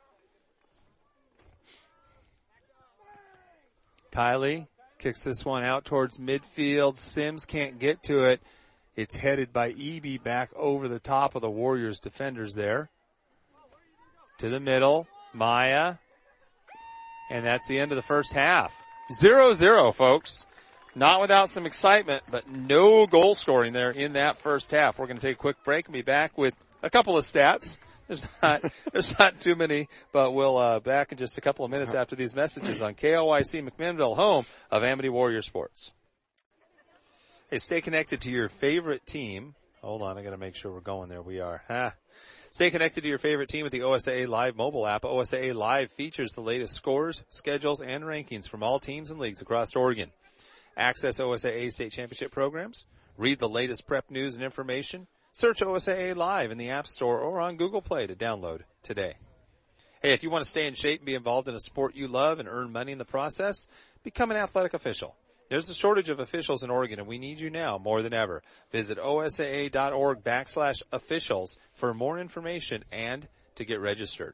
Kylie kicks this one out towards midfield. Sims can't get to it. It's headed by Eby back over the top of the Warriors defenders there. To the middle. Maya. And that's the end of the first half. zero zero, folks. Not without some excitement, but no goal scoring there in that first half. We're going to take a quick break and be back with a couple of stats. There's not, there's not too many, but we'll, uh, back in just a couple of minutes after these messages on K O Y C McMinnville, home of Amity Warrior Sports. Hey, stay connected to your favorite team. Hold on, I gotta make sure we're going there. We are. Ha. Stay connected to your favorite team with the O S A A Live mobile app. O S A A Live features the latest scores, schedules, and rankings from all teams and leagues across Oregon. Access O S A A state championship programs. Read the latest prep news and information. Search O S A A Live in the App Store or on Google Play to download today. Hey, if you want to stay in shape and be involved in a sport you love and earn money in the process, become an athletic official. There's a shortage of officials in Oregon, and we need you now more than ever. Visit osaa.org backslash officials for more information and to get registered.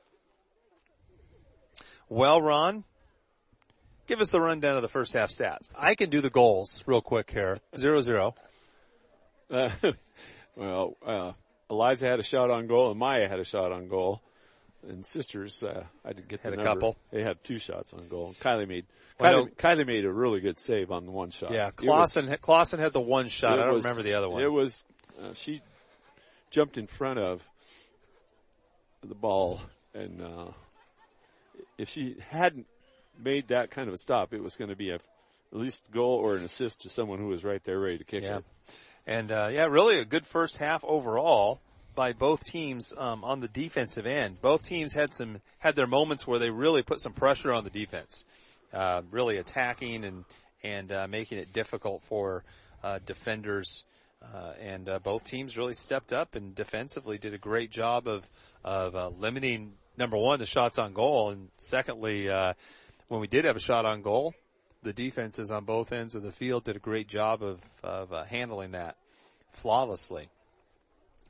Well, Ron, give us the rundown of the first half stats. I can do the goals real quick here. Zero zero. Uh, well, uh, Eliza had a shot on goal and Maya had a shot on goal. And Sisters, uh, I didn't get the had number. a couple. They had two shots on goal. Kylie made, well, Kylie, Kylie made a really good save on the one shot. Yeah, Clausen, was, Clausen had the one shot. I don't was, remember the other one. It was, uh, she jumped in front of the ball, and, uh, if she hadn't made that kind of a stop, it was going to be a, at least a goal or an assist to someone who was right there ready to kick yeah. it. And, uh, yeah, really a good first half overall by both teams, um, on the defensive end. Both teams had some, had their moments where they really put some pressure on the defense, uh, really attacking and, and, uh, making it difficult for, uh, defenders. Uh, and, uh, both teams really stepped up and defensively did a great job of, of, uh, limiting, number one, the shots on goal. And secondly, uh, when we did have a shot on goal, the defenses on both ends of the field did a great job of, of, uh, handling that flawlessly.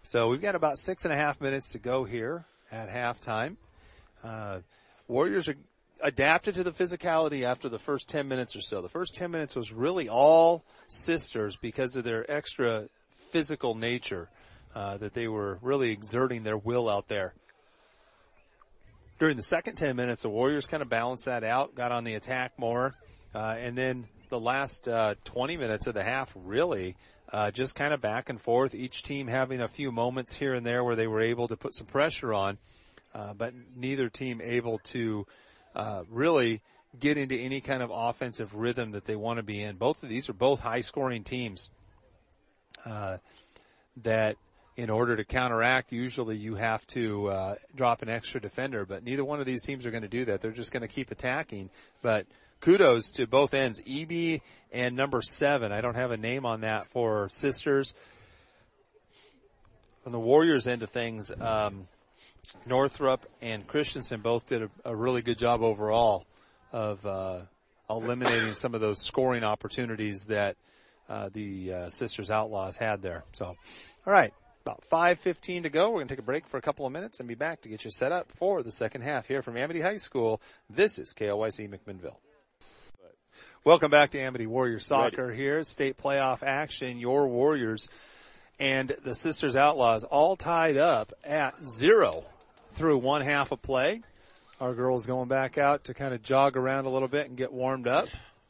So we've got about six and a half minutes to go here at halftime. Uh, Warriors are adapted to the physicality after the first ten minutes or so. The first ten minutes was really all Sisters because of their extra physical nature, uh, that they were really exerting their will out there. During the second ten minutes, the Warriors kind of balanced that out, got on the attack more, uh, and then the last uh, twenty minutes of the half really uh, just kind of back and forth, each team having a few moments here and there where they were able to put some pressure on, uh, but neither team able to uh, really get into any kind of offensive rhythm that they want to be in. Both of these are both high-scoring teams uh, that in order to counteract, usually you have to uh, drop an extra defender, but neither one of these teams are going to do that. They're just going to keep attacking. But kudos to both ends, E B and number seven. I don't have a name on that for Sisters. On the Warriors end of things, um, Northrop and Christensen both did a, a really good job overall of uh, eliminating some of those scoring opportunities that uh, the uh, Sisters Outlaws had there. So, all right, about five fifteen to go. We're going to take a break for a couple of minutes and be back to get you set up for the second half here from Amity High School. This is K L Y C McMinnville. Welcome back to Amity Warriors Soccer Ready. Here. State playoff action. Your Warriors and the Sisters Outlaws all tied up at zero through one half of play. Our girls going back out to kind of jog around a little bit and get warmed up.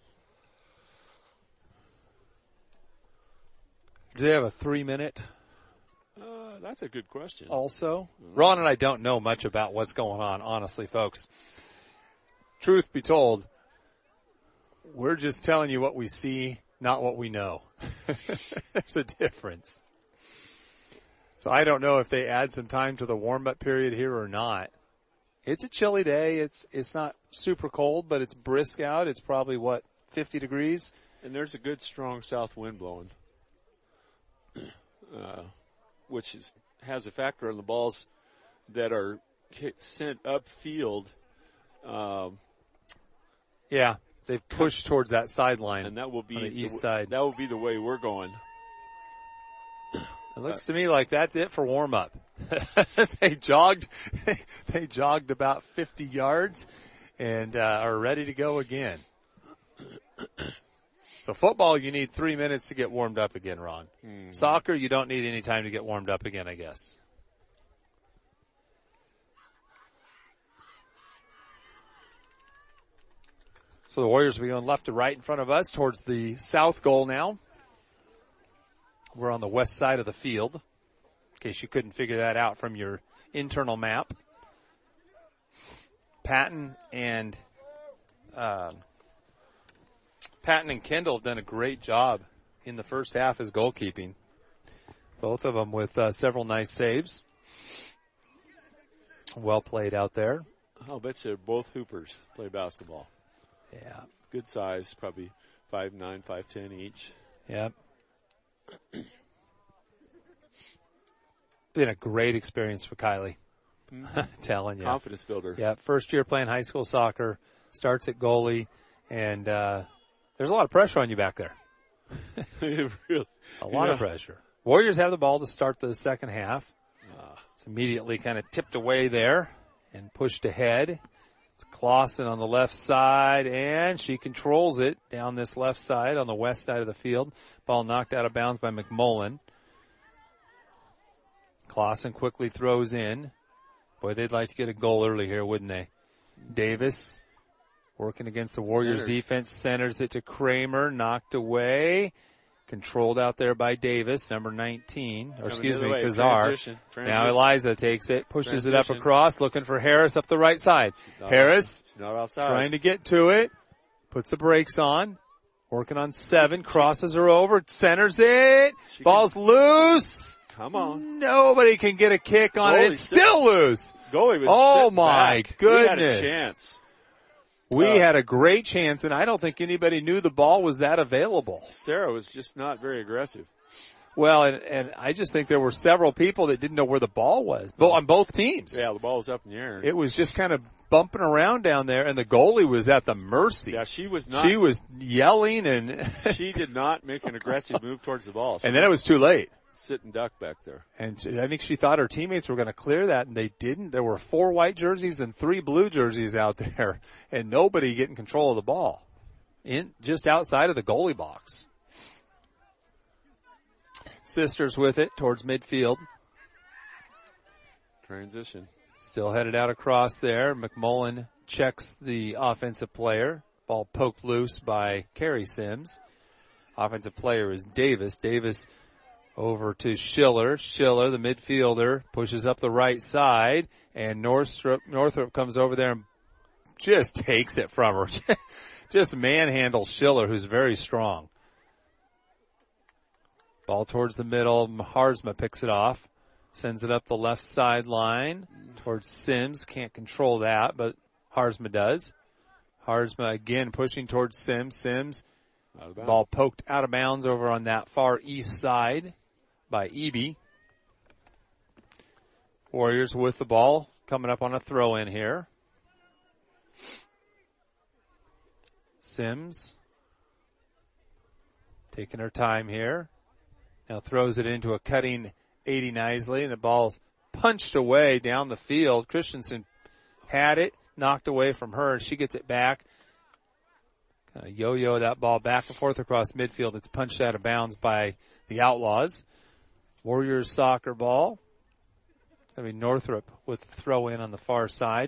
Do they have a three-minute? Uh, that's a good question. Also, Ron and I don't know much about what's going on, honestly, folks. Truth be told, we're just telling you what we see, not what we know. There's a difference. So I don't know if they add some time to the warm-up period here or not. It's a chilly day. It's it's not super cold, but it's brisk out. It's probably, what, fifty degrees? And there's a good, strong south wind blowing, uh, which is, has a factor on the balls that are sent upfield. Um, yeah, they've pushed towards that sideline, and that will be on the east the, side. That will be the way we're going. It looks to me like that's it for warm up. they jogged, they jogged about fifty yards and, uh, are ready to go again. So football, you need three minutes to get warmed up again, Ron. Mm-hmm. Soccer, you don't need any time to get warmed up again, I guess. So the Warriors will be going left to right in front of us towards the south goal now. We're on the west side of the field, in case you couldn't figure that out from your internal map. Patton and uh, Patton and Kendall have done a great job in the first half as goalkeeping. Both of them with uh, several nice saves. Well played out there. I'll bet you both hoopers play basketball. Yeah. Good size, probably five nine, five ten each. Yep. Been a great experience for Kylie. Mm-hmm. Telling you. Confidence builder. Yeah, first year playing high school soccer, starts at goalie, and uh there's a lot of pressure on you back there. really, a lot yeah. of pressure. Warriors have the ball to start the second half. Uh, it's immediately kind of tipped away there and pushed ahead. It's Clausen on the left side, and she controls it down this left side on the west side of the field. Ball knocked out of bounds by McMullen. Clausen quickly throws in. Boy, they'd like to get a goal early here, wouldn't they? Davis working against the Warriors Centered. Defense, centers it to Kramer, knocked away. Controlled out there by Davis, number nineteen, or excuse me, Kazar. Transition. Transition. Now Eliza takes it, pushes Transition. it up across, looking for Harris up the right side. Not Harris not trying to get to it, puts the brakes on, working on seven, crosses her over, centers it, she ball's can, loose. Come on. Nobody can get a kick on Goalie it. It's still loose. Goalie was oh my back. goodness. We had a chance. We uh, had a great chance, and I don't think anybody knew the ball was that available. Sarah was just not very aggressive. Well, and, and I just think there were several people that didn't know where the ball was, but on both teams. Yeah, the ball was up in the air. It was just kind of bumping around down there, and the goalie was at the mercy. Yeah, she was not. She was yelling, and she did not make an aggressive move towards the ball. She and then it was too late. sit and duck back there. And she, I think she thought her teammates were going to clear that, and they didn't. There were four white jerseys and three blue jerseys out there, and nobody getting control of the ball in just outside of the goalie box. Sisters with it towards midfield. Transition. Still headed out across there. McMullen checks the offensive player. Ball poked loose by Carrie Sims. Offensive player is Davis. Davis over to Schiller. Schiller, the midfielder, pushes up the right side, and Northrop, Northrop comes over there and just takes it from her. Just manhandles Schiller, who's very strong. Ball towards the middle. Harzma picks it off. Sends it up the left sideline towards Sims. Can't control that, but Harzma does. Harzma again pushing towards Sims. Sims, ball poked out of bounds over on that far east side by Eby. Warriors with the ball coming up on a throw in here. Sims taking her time here. Now throws it into a cutting Ady Nisley, and the ball's punched away down the field. Christensen had it, knocked away from her, and she gets it back. Kind of yo-yo that ball back and forth across midfield. It's punched out of bounds by the Outlaws. Warriors soccer ball. It's going to be Northrop with the throw in on the far side.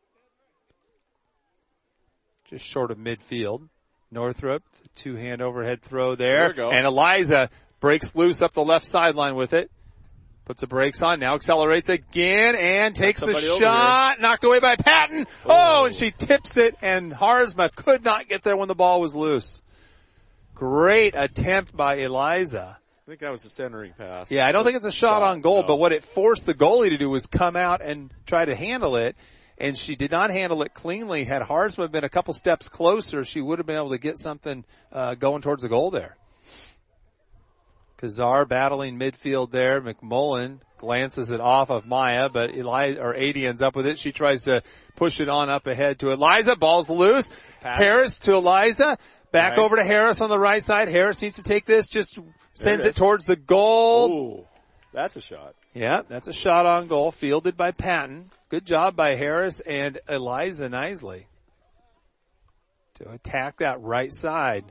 Just short of midfield. Northrop, two-hand overhead throw there. There and Eliza breaks loose up the left sideline with it. Puts the brakes on, now accelerates again, and takes the shot, knocked away by Patton. Oh. oh, and she tips it, and Harzma could not get there when the ball was loose. Great attempt by Eliza. I think that was a centering pass. Yeah, I don't think it's a shot, shot on goal, no. But what it forced the goalie to do was come out and try to handle it, and she did not handle it cleanly. Had Harzma been a couple steps closer, she would have been able to get something uh, going towards the goal there. Kazar battling midfield there. McMullen glances it off of Maya, but Eli, or Ady ends up with it. She tries to push it on up ahead to Eliza. Ball's loose. Pass. Harris to Eliza. Back nice. Over to Harris on the right side. Harris needs to take this. Just sends it, it towards the goal. Ooh, that's a shot. Yeah, that's a shot on goal. Fielded by Patton. Good job by Harris and Eliza Nisley to attack that right side.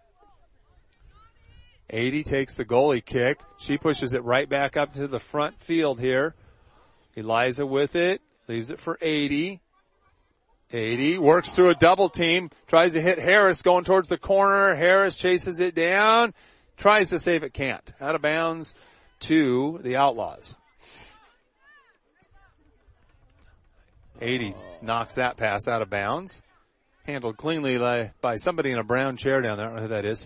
Ady takes the goalie kick. She pushes it right back up to the front field here. Eliza with it. Leaves it for Ady. Ady works through a double team. Tries to hit Harris going towards the corner. Harris chases it down. Tries to save it. Can't. Out of bounds to the Outlaws. Ady knocks that pass out of bounds. Handled cleanly by, by somebody in a brown chair down there. I don't know who that is.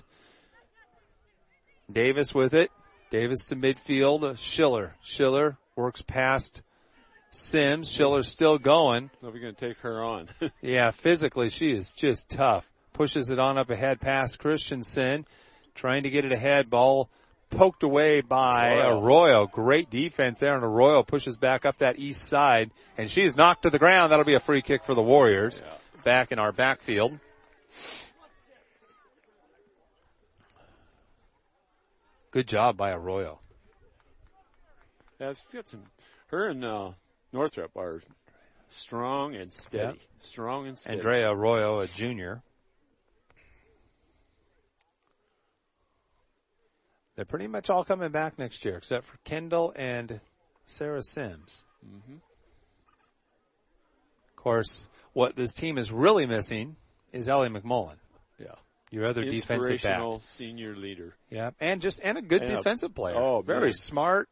Davis with it. Davis to midfield. Schiller. Schiller works past Sims. Schiller's still going. Are we going to take her on? Yeah, physically she is just tough. Pushes it on up ahead past Christensen. Trying to get it ahead. Ball poked away by Arroyo. Arroyo. Great defense there, and Arroyo pushes back up that east side. And she is knocked to the ground. That'll be a free kick for the Warriors. Yeah. Back in our backfield. Good job by Arroyo. Yeah, she's got some. Her and uh, Northrop are strong and steady. Yeah. Strong and steady. Andrea Arroyo, a junior. They're pretty much all coming back next year, except for Kendall and Sarah Sims. Mm-hmm. Of course, what this team is really missing is Ellie McMullen. Yeah. Your other defensive back. Inspirational senior leader. Yeah, and just, and a good and defensive a, player. Oh, Very man. smart.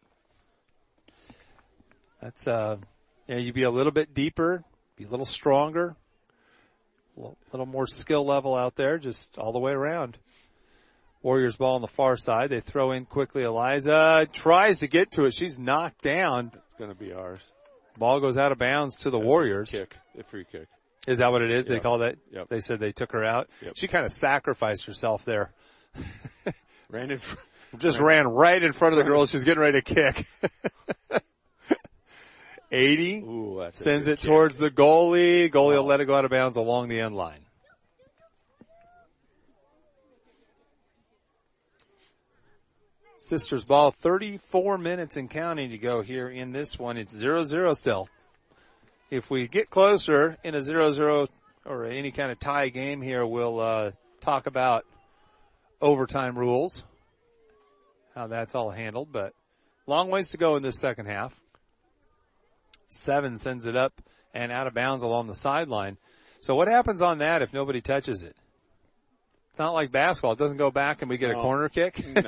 That's, uh, yeah, you'd be a little bit deeper, be a little stronger, a little, little more skill level out there, just all the way around. Warriors ball on the far side. They throw in quickly. Eliza tries to get to it. She's knocked down. It's going to be ours. Ball goes out of bounds to the That's Warriors. A kick, a free kick. Is that what it is? Yep. They call that? Yep. They said they took her out. Yep. She kind of sacrificed herself there. ran in fr- Just ran. ran right in front of the girl. She was getting ready to kick. Ady Ooh, sends it kick. Towards the goalie. Goalie oh. will let it go out of bounds along the end line. Sisters ball, thirty-four minutes and counting to go here in this one. It's zero zero still. If we get closer in a zero zero or any kind of tie game here, we'll uh, talk about overtime rules, how that's all handled. But long ways to go in this second half. Seven sends it up and out of bounds along the sideline. So what happens on that if nobody touches it? It's not like basketball. It doesn't go back and we get no. a corner kick. No.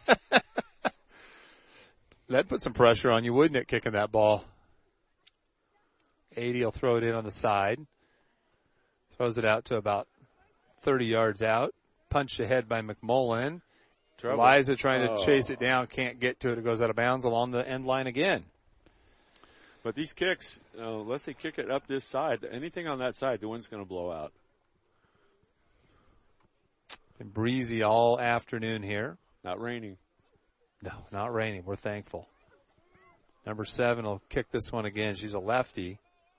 That'd put some pressure on you, wouldn't it, kicking that ball? eighty will throw it in on the side. Throws it out to about thirty yards out. Punched ahead by McMullen. Trouble. Eliza trying oh. to chase it down. Can't get to it. It goes out of bounds along the end line again. But these kicks, uh, unless they kick it up this side, anything on that side, the wind's going to blow out. Been breezy all afternoon here. Not raining. No, not raining. We're thankful. Number seven will kick this one again. She's a lefty.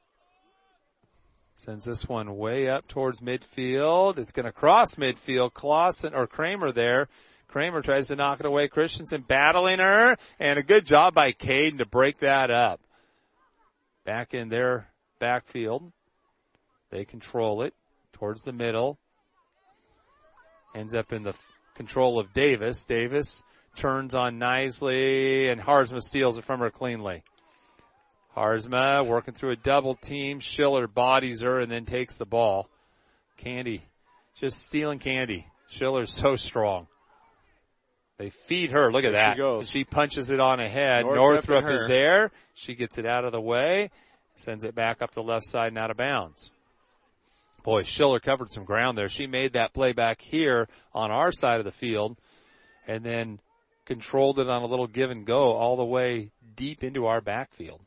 Sends this one way up towards midfield. It's going to cross midfield. Clausen or Kramer there. Kramer tries to knock it away. Christensen battling her. And a good job by Caden to break that up. Back in their backfield. They control it towards the middle. Ends up in the f- control of Davis. Davis turns on Nisley, and Harzma steals it from her cleanly. Harzma working through a double team. Schiller bodies her and then takes the ball. Candy just stealing Candy. Schiller's so strong. They feed her. Look at there that. She, goes. She punches it on ahead. Northrup, Northrup is there. She gets it out of the way. Sends it back up the left side and out of bounds. Boy, Schiller covered some ground there. She made that play back here on our side of the field and then controlled it on a little give and go all the way deep into our backfield.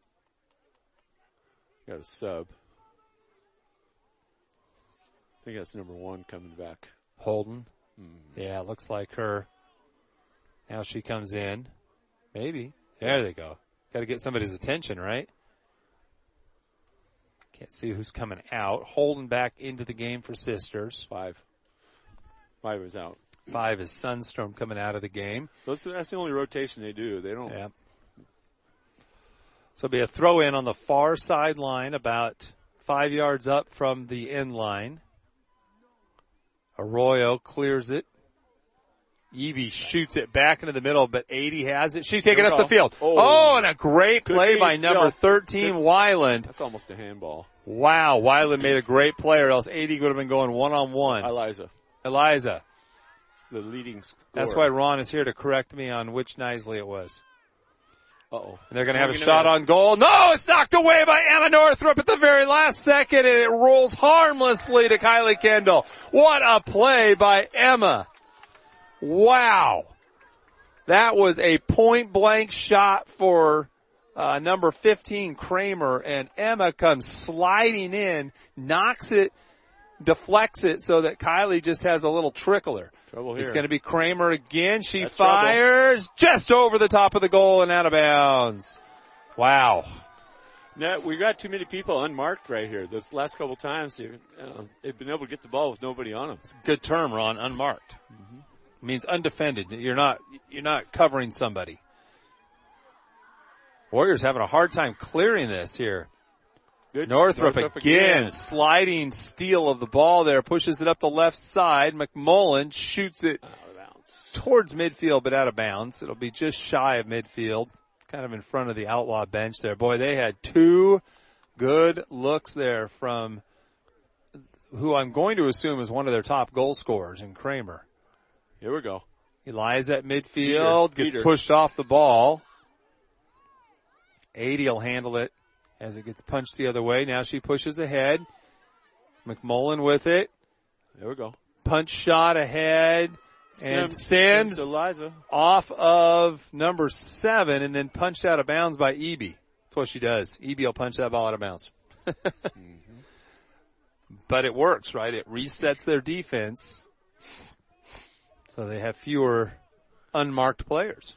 Got a sub. I think that's number one coming back. Holden. Mm. Yeah, looks like her. Now she comes in. Maybe. There they go. Got to get somebody's attention, right? Can't see who's coming out. Holden back into the game for Sisters. Five. Five is out. Five is Sunstrom coming out of the game. That's, that's the only rotation they do. They don't. Yeah. So it'll be a throw in on the far sideline, about five yards up from the end line. Arroyo clears it. Evie shoots it back into the middle, but eighty has it. She's taking up the field. Oh, oh and a great play by number thirteen, Weiland. That's almost a handball. Wow, Weiland made a great play, or else eighty would have been going one-on-one. Eliza. Eliza. The leading scorer. That's why Ron is here to correct me on which Nisley it was. Uh-oh. And they're going to have a shot on goal. No, it's knocked away by Emma Northrup at the very last second, and it rolls harmlessly to Kylie Kendall. What a play by Emma. Wow. That was a point-blank shot for uh, number fifteen, Kramer, and Emma comes sliding in, knocks it, deflects it so that Kylie just has a little trickler. Trouble here. It's going to be Kramer again. She That's fires trouble. Just over the top of the goal and out of bounds. Wow. No, we got too many people unmarked right here. This last couple times, they've, uh, they've been able to get the ball with nobody on them. It's a good term, Ron, unmarked. Mm-hmm. It means undefended. You're not, you're not covering somebody. Warriors having a hard time clearing this here. Good. Northrup, Northrup again, again, sliding steal of the ball there, pushes it up the left side. McMullen shoots it towards midfield, but out of bounds. It'll be just shy of midfield, kind of in front of the Outlaw bench there. Boy, they had two good looks there from who I'm going to assume is one of their top goal scorers in Kramer. Here we go. Eliza at midfield, Peter. gets Peter. pushed off the ball. eighty will handle it as it gets punched the other way. Now she pushes ahead. McMullen with it. There we go. Punch shot ahead. And Sims, Sims, Sims Eliza. off of number seven and then punched out of bounds by Eby. That's what she does. Eby will punch that ball out of bounds. mm-hmm. But it works, right? It resets their defense. So they have fewer unmarked players.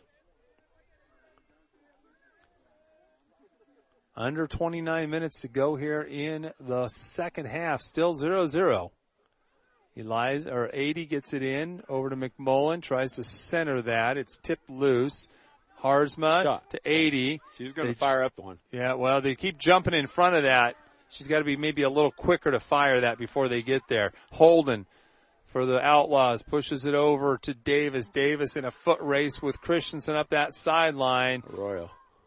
Under twenty-nine minutes to go here in the second half. Still zero zero. Eliza, or eighty gets it in over to McMullen, tries to center that. It's tipped loose. Harzma Shot. to eighty. She's going to fire up the one. Yeah, well, they keep jumping in front of that. She's got to be maybe a little quicker to fire that before they get there. Holden for the Outlaws pushes it over to Davis. Davis in a foot race with Christensen up that sideline. Arroyo.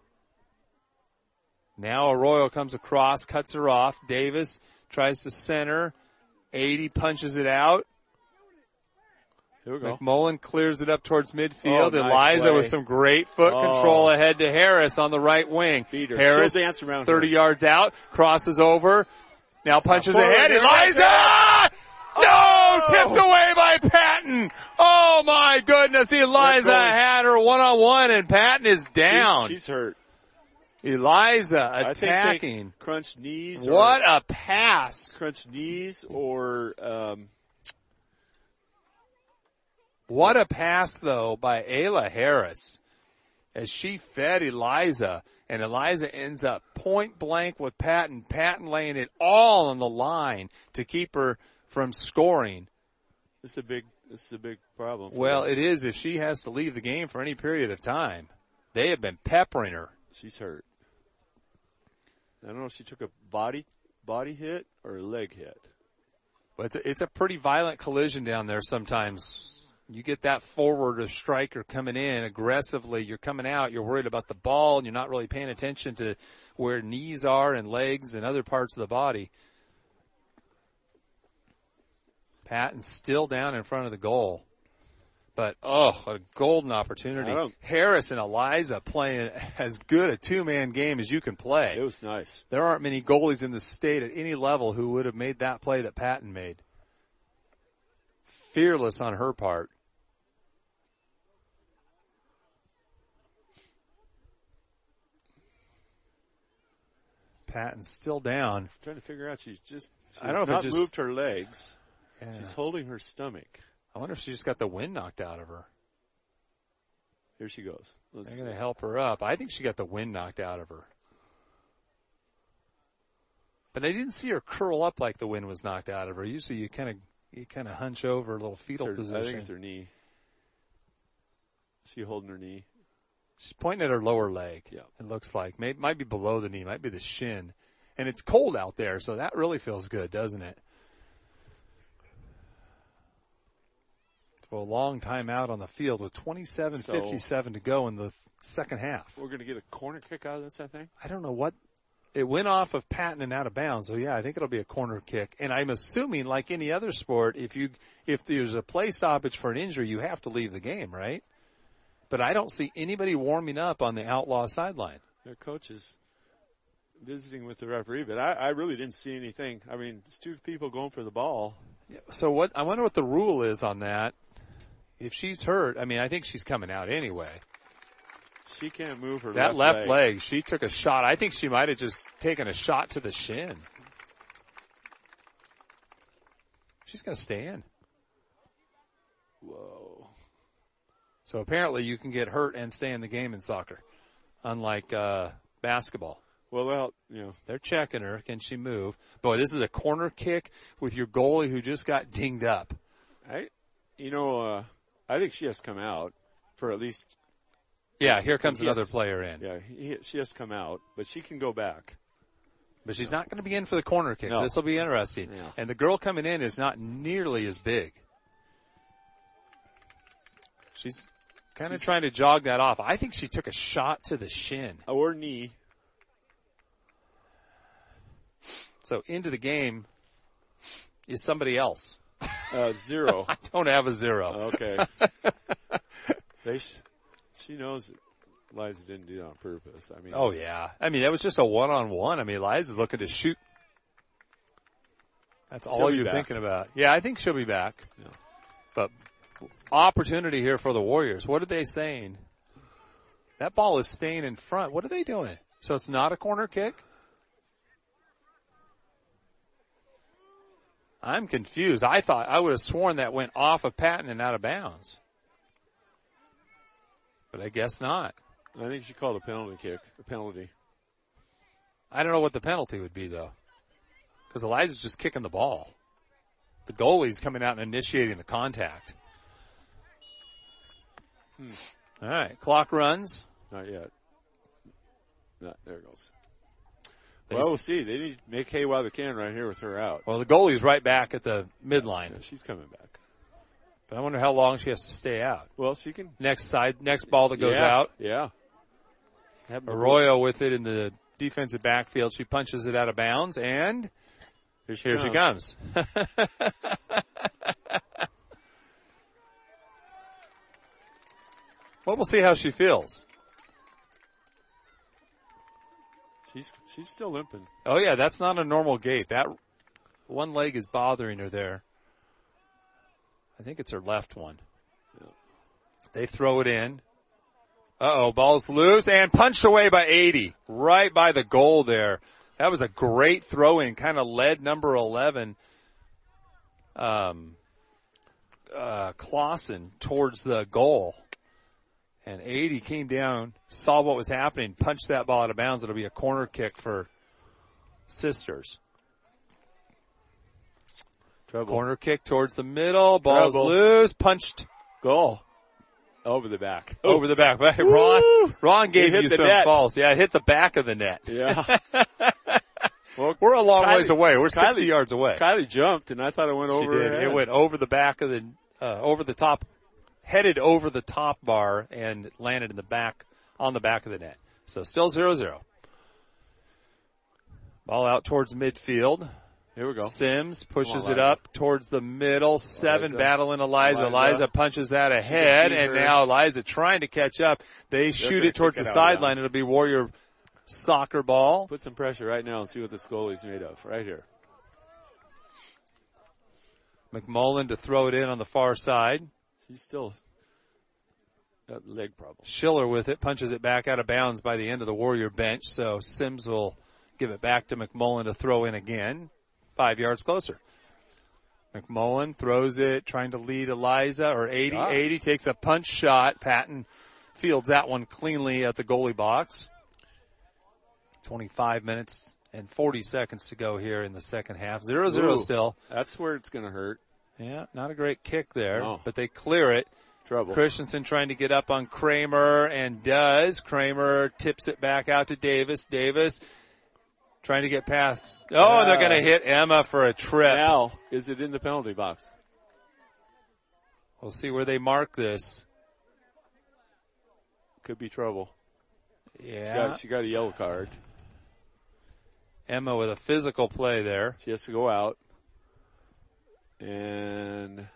Now Arroyo comes across, cuts her off. Davis tries to center. eighty punches it out. Here we go. McMullen clears it up towards midfield. Oh, nice Eliza play. with some great foot Oh. control ahead to Harris on the right wing. Feed her. Harris, She'll dance around thirty her. yards out, crosses over. Now punches Uh, forward ahead. there, Eliza! right No! Oh! Tipped away by Patton. Oh my goodness. Eliza going. had her one on one and Patton is down. She's, she's hurt. Eliza I think they attacking. crunched knees. What or, a pass. Crunched knees or, um, What a pass, though, by Ayla Harris as she fed Eliza, and Eliza ends up point blank with Patton. Patton laying it all on the line to keep her from scoring. this is a big, this is a big problem. for Well, her. it is if she has to leave the game for any period of time. They have been peppering her. She's hurt. I don't know if she took a body, body hit or a leg hit. But it's a, it's a pretty violent collision down there sometimes. You get that forward of striker coming in aggressively. You're coming out. You're worried about the ball, and you're not really paying attention to where knees are and legs and other parts of the body. Patton's still down in front of the goal. But, oh, a golden opportunity. Harris and Eliza playing as good a two-man game as you can play. It was nice. There aren't many goalies in the state at any level who would have made that play that Patton made. Fearless on her part. Patton's still down. I'm trying to figure out. She's just. She's I don't know if it not just- moved her legs. Yeah. She's holding her stomach. I wonder if she just got the wind knocked out of her. Here she goes. Let's They're going to help her up. I think she got the wind knocked out of her. But I didn't see her curl up like the wind was knocked out of her. Usually you kind of you kind of hunch over a little fetal her, position. I think it's her knee. She holding her knee. She's pointing at her lower leg. Yeah. It looks like. Maybe, might be below the knee. Might be the shin. And it's cold out there, so that really feels good, doesn't it? So a long time out on the field with twenty-seven fifty-seven to go in the second half. We're going to get a corner kick out of this, I think. I don't know what. It went off of Patton and out of bounds, so yeah, I think it'll be a corner kick. And I'm assuming, like any other sport, if you if there's a play stoppage for an injury, you have to leave the game, right? But I don't see anybody warming up on the Outlaw sideline. Their coach is visiting with the referee, but I, I really didn't see anything. I mean, it's two people going for the ball. So what? I wonder what the rule is on that. If she's hurt, I mean, I think she's coming out anyway. She can't move her That left, left leg. leg, she took a shot. I think she might have just taken a shot to the shin. She's going to stay in. Whoa. So apparently you can get hurt and stay in the game in soccer, unlike uh, basketball. Well, well, you know. They're checking her. Can she move? Boy, this is a corner kick with your goalie who just got dinged up. I, you know, uh, I think she has to come out for at least. Yeah, here comes He has- another player in. Yeah, he, she has to come out, but she can go back. But she's not going to be in for the corner kick. No. This will be interesting. Yeah. And the girl coming in is not nearly as big. She's kind of trying to jog that off. I think she took a shot to the shin. Or knee. So into the game is somebody else. Uh, zero. I don't have a zero. Okay. they sh- she knows that Liza didn't do that on purpose. I mean. Oh yeah. I mean, that was just a one-on-one. I mean, Liza's looking to shoot. That's all be you're back. thinking about. Yeah, I think she'll be back. Yeah. But opportunity here for the Warriors. What are they saying? That ball is staying in front. What are they doing? So it's not a corner kick? I'm confused. I thought, I would have sworn that went off of Patton and out of bounds. But I guess not. I think she called a penalty kick, a penalty. I don't know what the penalty would be though. Because Eliza's just kicking the ball. the goalie's coming out and initiating the contact. Hmm. All right, clock runs. Not yet. Not, there it goes. They Well, s- we'll see. They need to make hay while they can right here with her out. Well, the goalie's right back at the midline, Yeah, she's coming back. but I wonder how long she has to stay out. Well, she can. Next side, next ball that goes yeah, out. Yeah. Have them- Arroyo with it in the defensive backfield. She punches it out of bounds, and Here she here she comes. comes. Well, we'll see how she feels. She's she's still limping. Oh, yeah, that's not a normal gait. That one leg is bothering her there. I think it's her left one. Yeah. They throw it in. Uh-oh, ball's loose and punched away by eighty. Right by the goal there. That was a great throw-in, kind of led number eleven, um, uh, Clausen towards the goal. And eighty came down, saw what was happening, punched that ball out of bounds. It'll be a corner kick for Sisters. Trouble. Corner kick towards the middle. Ball's Trouble. loose, punched Goal. Over the back. over the back. Ron, Ron gave hit you the some net. false. Yeah, it hit the back of the net. Yeah. Well, We're a long Kylie- ways away. We're sixty Kylie- yards away. Kylie jumped, and I thought it went She over did. her head. It went over the back of the, uh, over the top, headed over the top bar and landed in the back, on the back of the net. So still zero zero. Ball out towards midfield. Here we go. Sims pushes Come on, it Liza. up towards the middle. Seven Liza. battling Eliza. Liza. Eliza punches that ahead, beat and her. now Eliza trying to catch up. They shoot gonna it towards kick the it out of sideline. It'll be Warrior soccer ball. Put some pressure right now and see what this goalie's made of. Right here. McMullen to throw it in on the far side. She's still got leg problems. Schiller with it, punches it back out of bounds by the end of the Warrior bench, so Sims will give it back to McMullen to throw in again, five yards closer. McMullen throws it, trying to lead Eliza, or eighty. Shot. eighty takes a punch shot. Patton fields that one cleanly at the goalie box. twenty-five minutes and forty seconds to go here in the second half. zero zero Ooh. still. That's where it's going to hurt. Yeah, not a great kick there, No. but they clear it. Trouble. Christensen trying to get up on Kramer and does. Kramer tips it back out to Davis. Davis trying to get past. Oh, Yeah. they're going to hit Emma for a trip. Now, is it in the penalty box? We'll see where they mark this. Could be trouble. She Yeah. got, she got a yellow card. Emma with a physical play there. She has to go out. And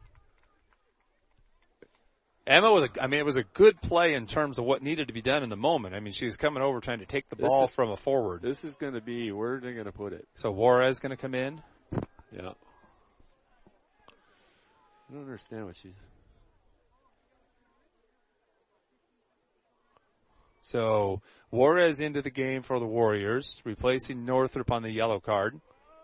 Emma with a, I mean, it was a good play in terms of what needed to be done in the moment. I mean, she was coming over trying to take the This ball is- from a forward. this is going to be, where are they going to put it? So Juarez going to come in. Yeah. I don't understand what she's. So Juarez into the game for the Warriors, replacing Northrup on the yellow card.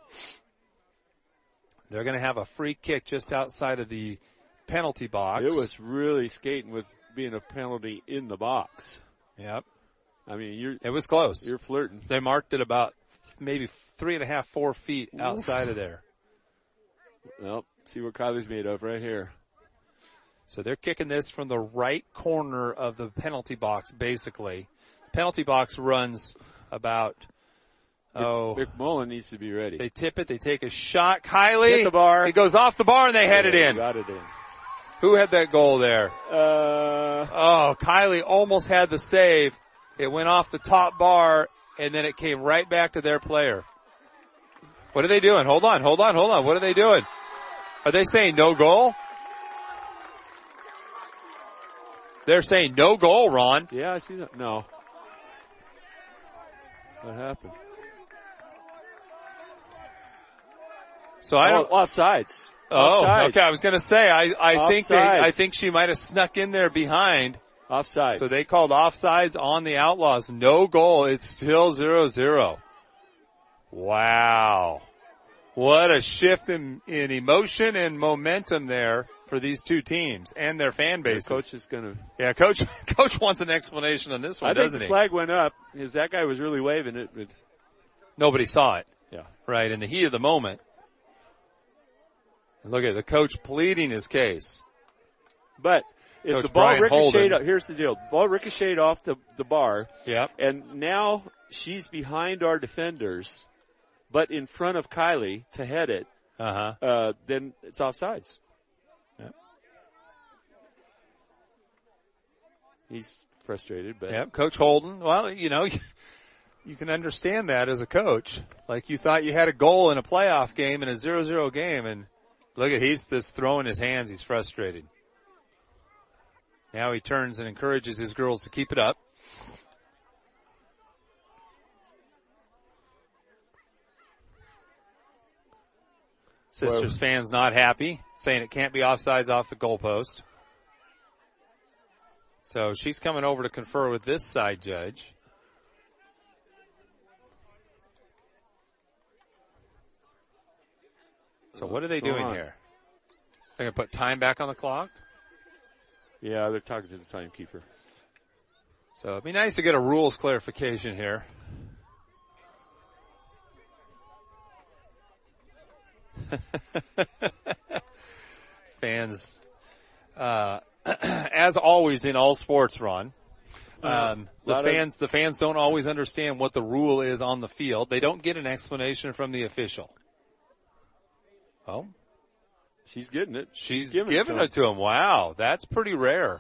They're going to have a free kick just outside of the penalty box. It was really skating with being a penalty in the box. Yep. I mean, you're It was close. you're flirting. They marked it about maybe three and a half, four feet outside of there. Well, see what Kylie's made of right here. So they're kicking this from the right corner of the penalty box, basically. Penalty box runs about, oh, McMullen needs to be ready. they tip it, they take a shot. Kylie. Hit the bar. It goes off the bar and they head it Yeah, in. Got it in. Who had that goal there? Uh, Oh, Kylie almost had the save. It went off the top bar and then it came right back to their player. What are they doing? Hold on, hold on, hold on. What are they doing? Are they saying no goal? They're saying no goal, Ron. yeah, I see that. No. What happened? So I don't. Oh, offsides. Oh, Offsides. okay. I was going to say I I think they Offsides. I think she might have snuck in there behind. Offsides. So they called offsides on the Outlaws. No goal. It's still zero zero. Wow. What a shift in, in emotion and momentum there for these two teams and their fan The bases. coach is going to. Yeah, coach, coach wants an explanation on this one, I think doesn't the he? flag went up because that guy was really waving it. But Nobody saw it, yeah. right? In the heat of the moment. Look at the coach pleading his case. But if Coach the ball Brian ricocheted, Holden. here's the deal. The ball ricocheted off the, the bar. Yep. And now she's behind our defenders, but in front of Kylie to head it. Uh-huh. Uh, then it's offsides. Yep. He's frustrated, but. Yep. Coach Holden. Well, you know, you can understand that as a coach. Like you thought you had a goal in a playoff game in a zero zero game, and look at, he's just throwing his hands. He's frustrated. Now he turns and encourages his girls to keep it up. Sisters Whoa. fans not happy, saying it can't be offsides off the goalpost. So she's coming over to confer with this side judge. So what are they doing here? They're going to put time back on the clock? Yeah, they're talking to the timekeeper. So it'd be nice to get a rules clarification here. Fans, uh, as always in all sports, Ron, um, the fans, the fans don't always understand what the rule is on the field. They don't get an explanation from the official. Oh, she's getting it. She's, she's giving, giving it, to, it to him. Wow, that's pretty rare.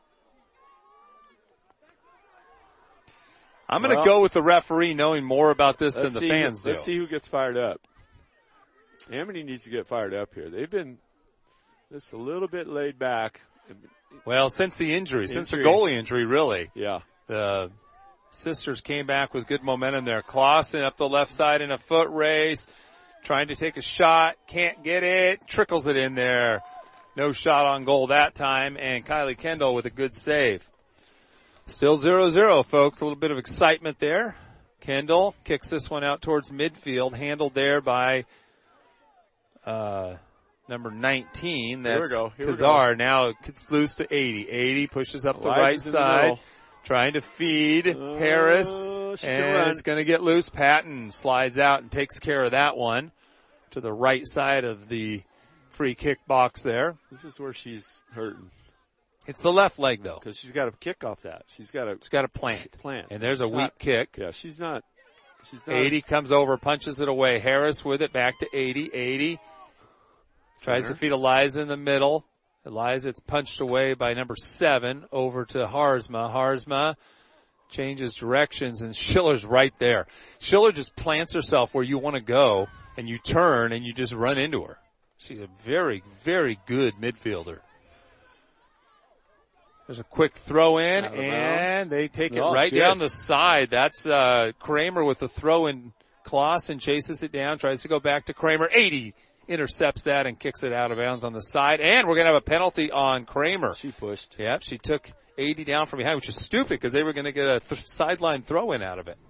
I'm going to well, go with the referee knowing more about this than the see, fans do. Let's see who gets fired up. Amity needs to get fired up here. They've been just a little bit laid back. Well, since the injury, injury, since the goalie injury, really. Yeah. The sisters came back with good momentum there. Clausen up the left side in a foot race, trying to take a shot, can't get it, trickles it in there. No shot on goal that time, and Kylie Kendall with a good save. Still zero zero, folks. A little bit of excitement there. Kendall kicks this one out towards midfield, handled there by uh number nineteen. That's Here we go. Here Kazar. we go. Now it's loose to eighty. eighty pushes up the Eliza's right side, the trying to feed uh, Harris, and it's going to get loose. Patton slides out and takes care of that one to the right side of the free kick box there. This is where she's hurting. It's the left leg though, because she's got to kick off that. She's got to. She's got to plant. Plant. And there's it's a weak not, kick. Yeah, she's not. She's not. eighty comes over, punches it away. Harris with it back to eighty. eighty tries Center. to feed Eliza in the middle. Eliza, it's punched away by number seven over to Harzma. Harzma changes directions, and Schiller's right there. Schiller just plants herself where you want to go, and you turn and you just run into her. She's a very, very good midfielder. There's a quick throw in, and they take it oh, right good. down the side. That's uh Kramer with the throw in. Clausen chases it down, tries to go back to Kramer. eighty intercepts that and kicks it out of bounds on the side. And we're going to have a penalty on Kramer. She pushed. Yep, she took eighty down from behind, which is stupid because they were going to get a th- sideline throw in out of it.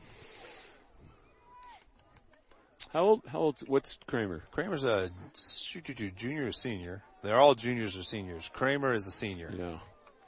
How old? How old? What's Kramer? Kramer's a junior or senior. They're all juniors or seniors. Kramer is a senior. Yeah.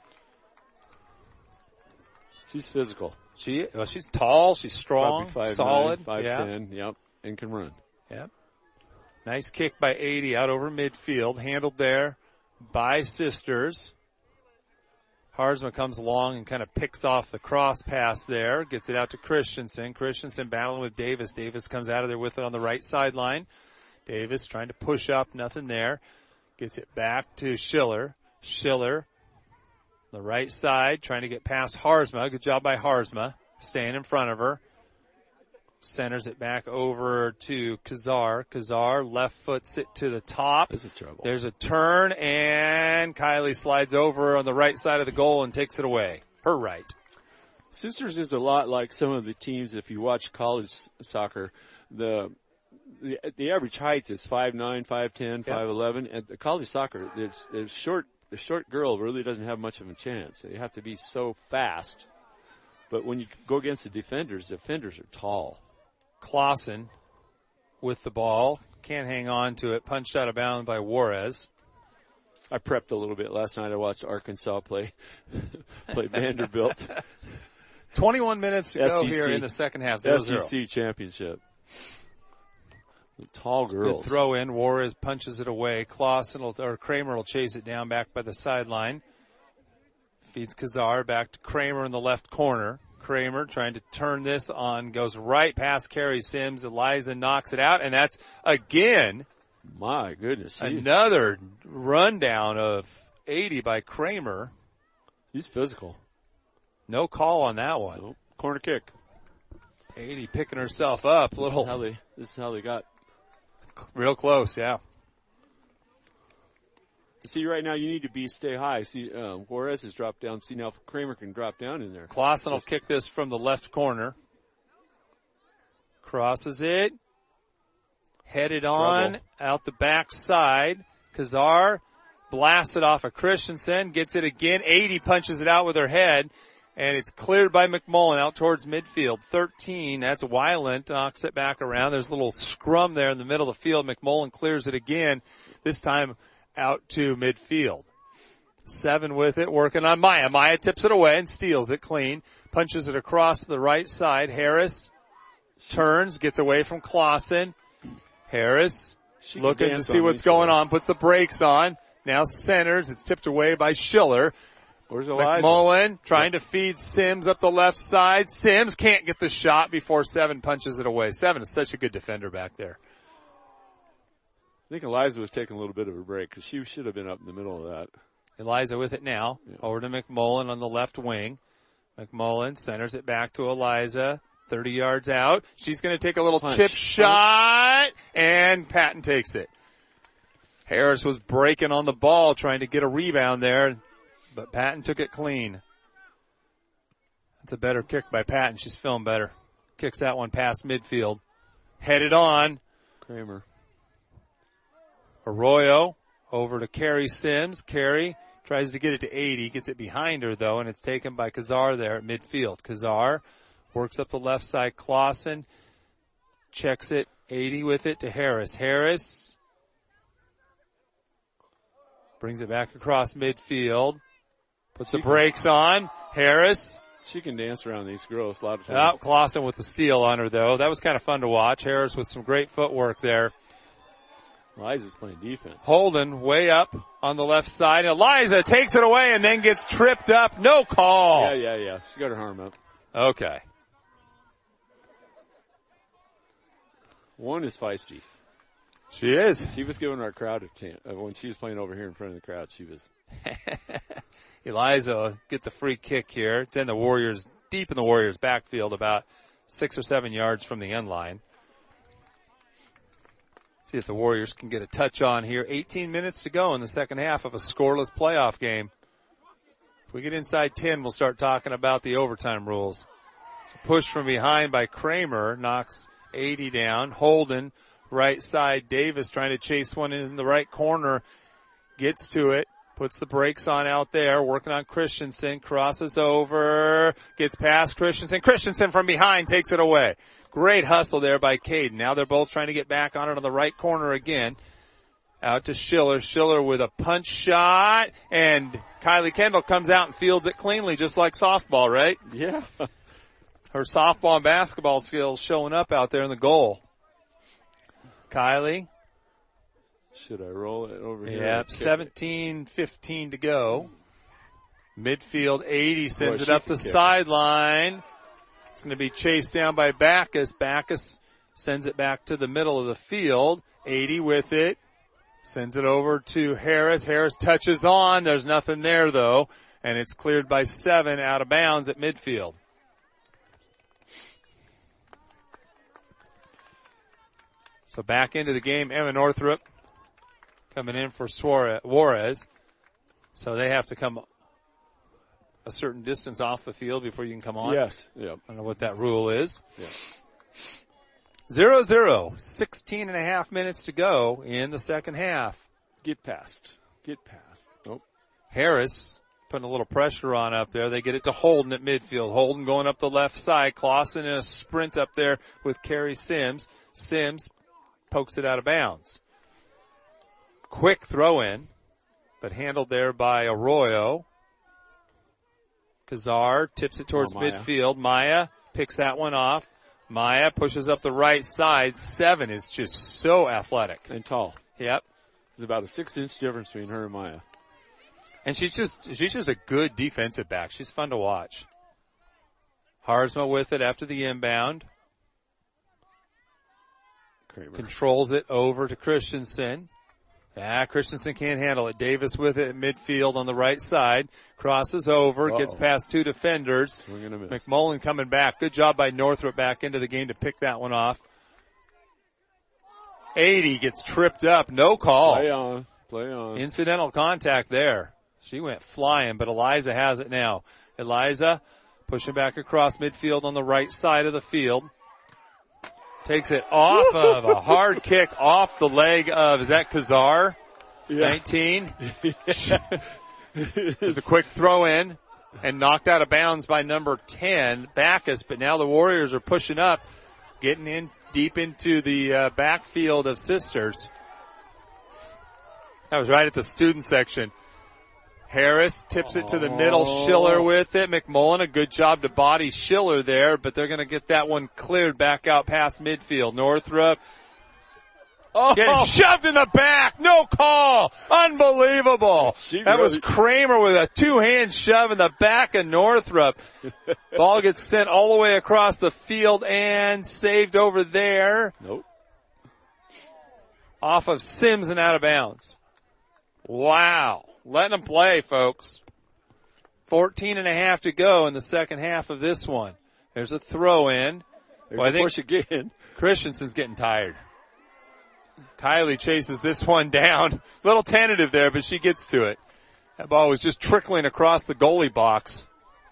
She's physical. She, well, she's tall, she's strong, five, solid, nine, five, yeah. ten, yep, and can run. Yep. Nice kick by eighty out over midfield, handled there by Sisters. Harzma comes along and kind of picks off the cross pass there, gets it out to Christensen. Christensen battling with Davis. Davis comes out of there with it on the right sideline. Davis trying to push up, nothing there. Gets it back to Schiller. Schiller. The right side, trying to get past Harzma. Good job by Harzma, staying in front of her. Centers it back over to Kazar. Kazar, left foot sit to the top. This is trouble. There's a turn, and Kylie slides over on the right side of the goal and takes it away. Her right. Sisters is a lot like some of the teams, if you watch college soccer, the the, the average height is five nine, five ten, five eleven. At the college soccer, there's, there's short The short girl really doesn't have much of a chance. They have to be so fast. But when you go against the defenders, the defenders are tall. Clausen with the ball. Can't hang on to it. Punched out of bounds by Juarez. I prepped a little bit last night. I watched Arkansas play, play Vanderbilt. twenty-one minutes to S go E C. here in the second half. zero zero. S E C championship. The tall girls. Good throw in. Juarez punches it away. Clausen will, or Kramer will chase it down back by the sideline. Feeds Kazar back to Kramer in the left corner. Kramer trying to turn this on, goes right past Carrie Sims. Eliza knocks it out, and that's again. My goodness. He, another rundown of eighty by Kramer. He's physical. No call on that one. Nope. Corner kick. eighty picking herself up. Little. This is how they, this is how they got. Real close, yeah. See, right now you need to be stay high. See, um, Juarez has dropped down. See, now if Kramer can drop down in there. Clausen will kick this from the left corner. Crosses it. Headed on. Trouble. Out the back side. Kazar blasts it off of Christensen. Gets it again. eighty punches it out with her head. And it's cleared by McMullen out towards midfield. thirteen, that's Weiland, knocks it back around. There's a little scrum there in the middle of the field. McMullen clears it again, this time out to midfield. Seven with it, working on Maya. Maya tips it away and steals it clean. Punches it across the right side. Harris turns, gets away from Clausen. Harris looking to see what's going on, puts the brakes on. Now centers, it's tipped away by Schiller. Where's Eliza? McMullen trying to feed Sims up the left side. Sims can't get the shot before Seven punches it away. Seven is such a good defender back there. I think Eliza was taking a little bit of a break because she should have been up in the middle of that. Eliza with it now. Yeah. Over to McMullen on the left wing. McMullen centers it back to Eliza. thirty yards out. She's going to take a little Punch. chip shot, Punch. and Patton takes it. Harris was breaking on the ball trying to get a rebound there. But Patton took it clean. That's a better kick by Patton. She's feeling better. Kicks that one past midfield. Headed on. Kramer. Arroyo over to Carrie Sims. Carrie tries to get it to eighty. Gets it behind her, though, and it's taken by Kazar there at midfield. Kazar works up the left side. Clausen checks it. eighty with it to Harris. Harris brings it back across midfield. Puts the brakes on. Harris. She can dance around these girls a lot of times. Oh, Clausen with the steal on her, though. That was kind of fun to watch. Harris with some great footwork there. Eliza's playing defense. Holden way up on the left side. Eliza takes it away and then gets tripped up. No call. Yeah, yeah, yeah. She got her arm up. Okay. One is feisty. She is. She was giving our crowd a chance. When she was playing over here in front of the crowd, she was. Eliza get the free kick here. It's in the Warriors, deep in the Warriors backfield, about six or seven yards from the end line. See if the Warriors can get a touch on here. eighteen minutes to go in the second half of a scoreless playoff game. If we get inside ten, we'll start talking about the overtime rules. So push from behind by Kramer knocks eighty down. Holden, right side. Davis trying to chase one in the right corner. Gets to it. Puts the brakes on out there. Working on Christensen. Crosses over. Gets past Christensen. Christensen from behind takes it away. Great hustle there by Caden. Now they're both trying to get back on it on the right corner again. Out to Schiller. Schiller with a punch shot. And Kylie Kendall comes out and fields it cleanly just like softball, right? Yeah. Her softball and basketball skills showing up out there in the goal. Kylie. Should I roll it over here? Yep, seventeen fifteen to go. Midfield, eighty sends Boy, it up the sideline. It's going to be chased down by Backus. Backus sends it back to the middle of the field. eighty with it. Sends it over to Harris. Harris touches on. There's nothing there, though. And it's cleared by seven out of bounds at midfield. So back into the game, Emma Northrup coming in for Suarez, Juarez. So they have to come a certain distance off the field before you can come on. Yes. Yep. I don't know what that rule is. Yeah. Zero zero. sixteen and a half minutes to go in the second half. Get past. Get past. Nope. Harris putting a little pressure on up there. They get it to Holden at midfield. Holden going up the left side. Clausen in a sprint up there with Carrie Sims. Sims pokes it out of bounds. Quick throw in, but handled there by Arroyo. Kazar tips it towards oh, Maya. midfield. Maya picks that one off. Maya pushes up the right side. Seven is just so athletic. And tall. Yep. There's about a six-inch difference between her and Maya. And she's just, she's just a good defensive back. She's fun to watch. Harzma with it after the inbound. Kramer. Controls it over to Christensen. Ah, Christensen can't handle it. Davis with it at midfield on the right side. Crosses over, Uh-oh. gets past two defenders. Swing and a miss. McMullen coming back. Good job by Northrop back into the game to pick that one off. eighty gets tripped up. No call. Play on. Play on. Incidental contact there. She went flying, but Eliza has it now. Eliza pushing back across midfield on the right side of the field. Takes it off of a hard kick off the leg of, is that Kazar? Yeah. nineteen. There's a quick throw in and knocked out of bounds by number ten, Backus, but now the Warriors are pushing up, getting in deep into the uh, backfield of Sisters. That was right at the student section. Harris tips it to the middle. Oh. Schiller with it. McMullen, a good job to body Schiller there, but they're going to get that one cleared back out past midfield. Northrop Oh. getting shoved in the back. No call. Unbelievable. She That really- was Kramer with a two-hand shove in the back of Northrop. Ball gets sent all the way across the field and saved over there Nope. off of Sims and out of bounds. Wow. Letting them play, folks. fourteen and a half to go in the second half of this one. There's a throw in. Well, I think push again. Christensen's getting tired. Kylie chases this one down. A little tentative there, but she gets to it. That ball was just trickling across the goalie box.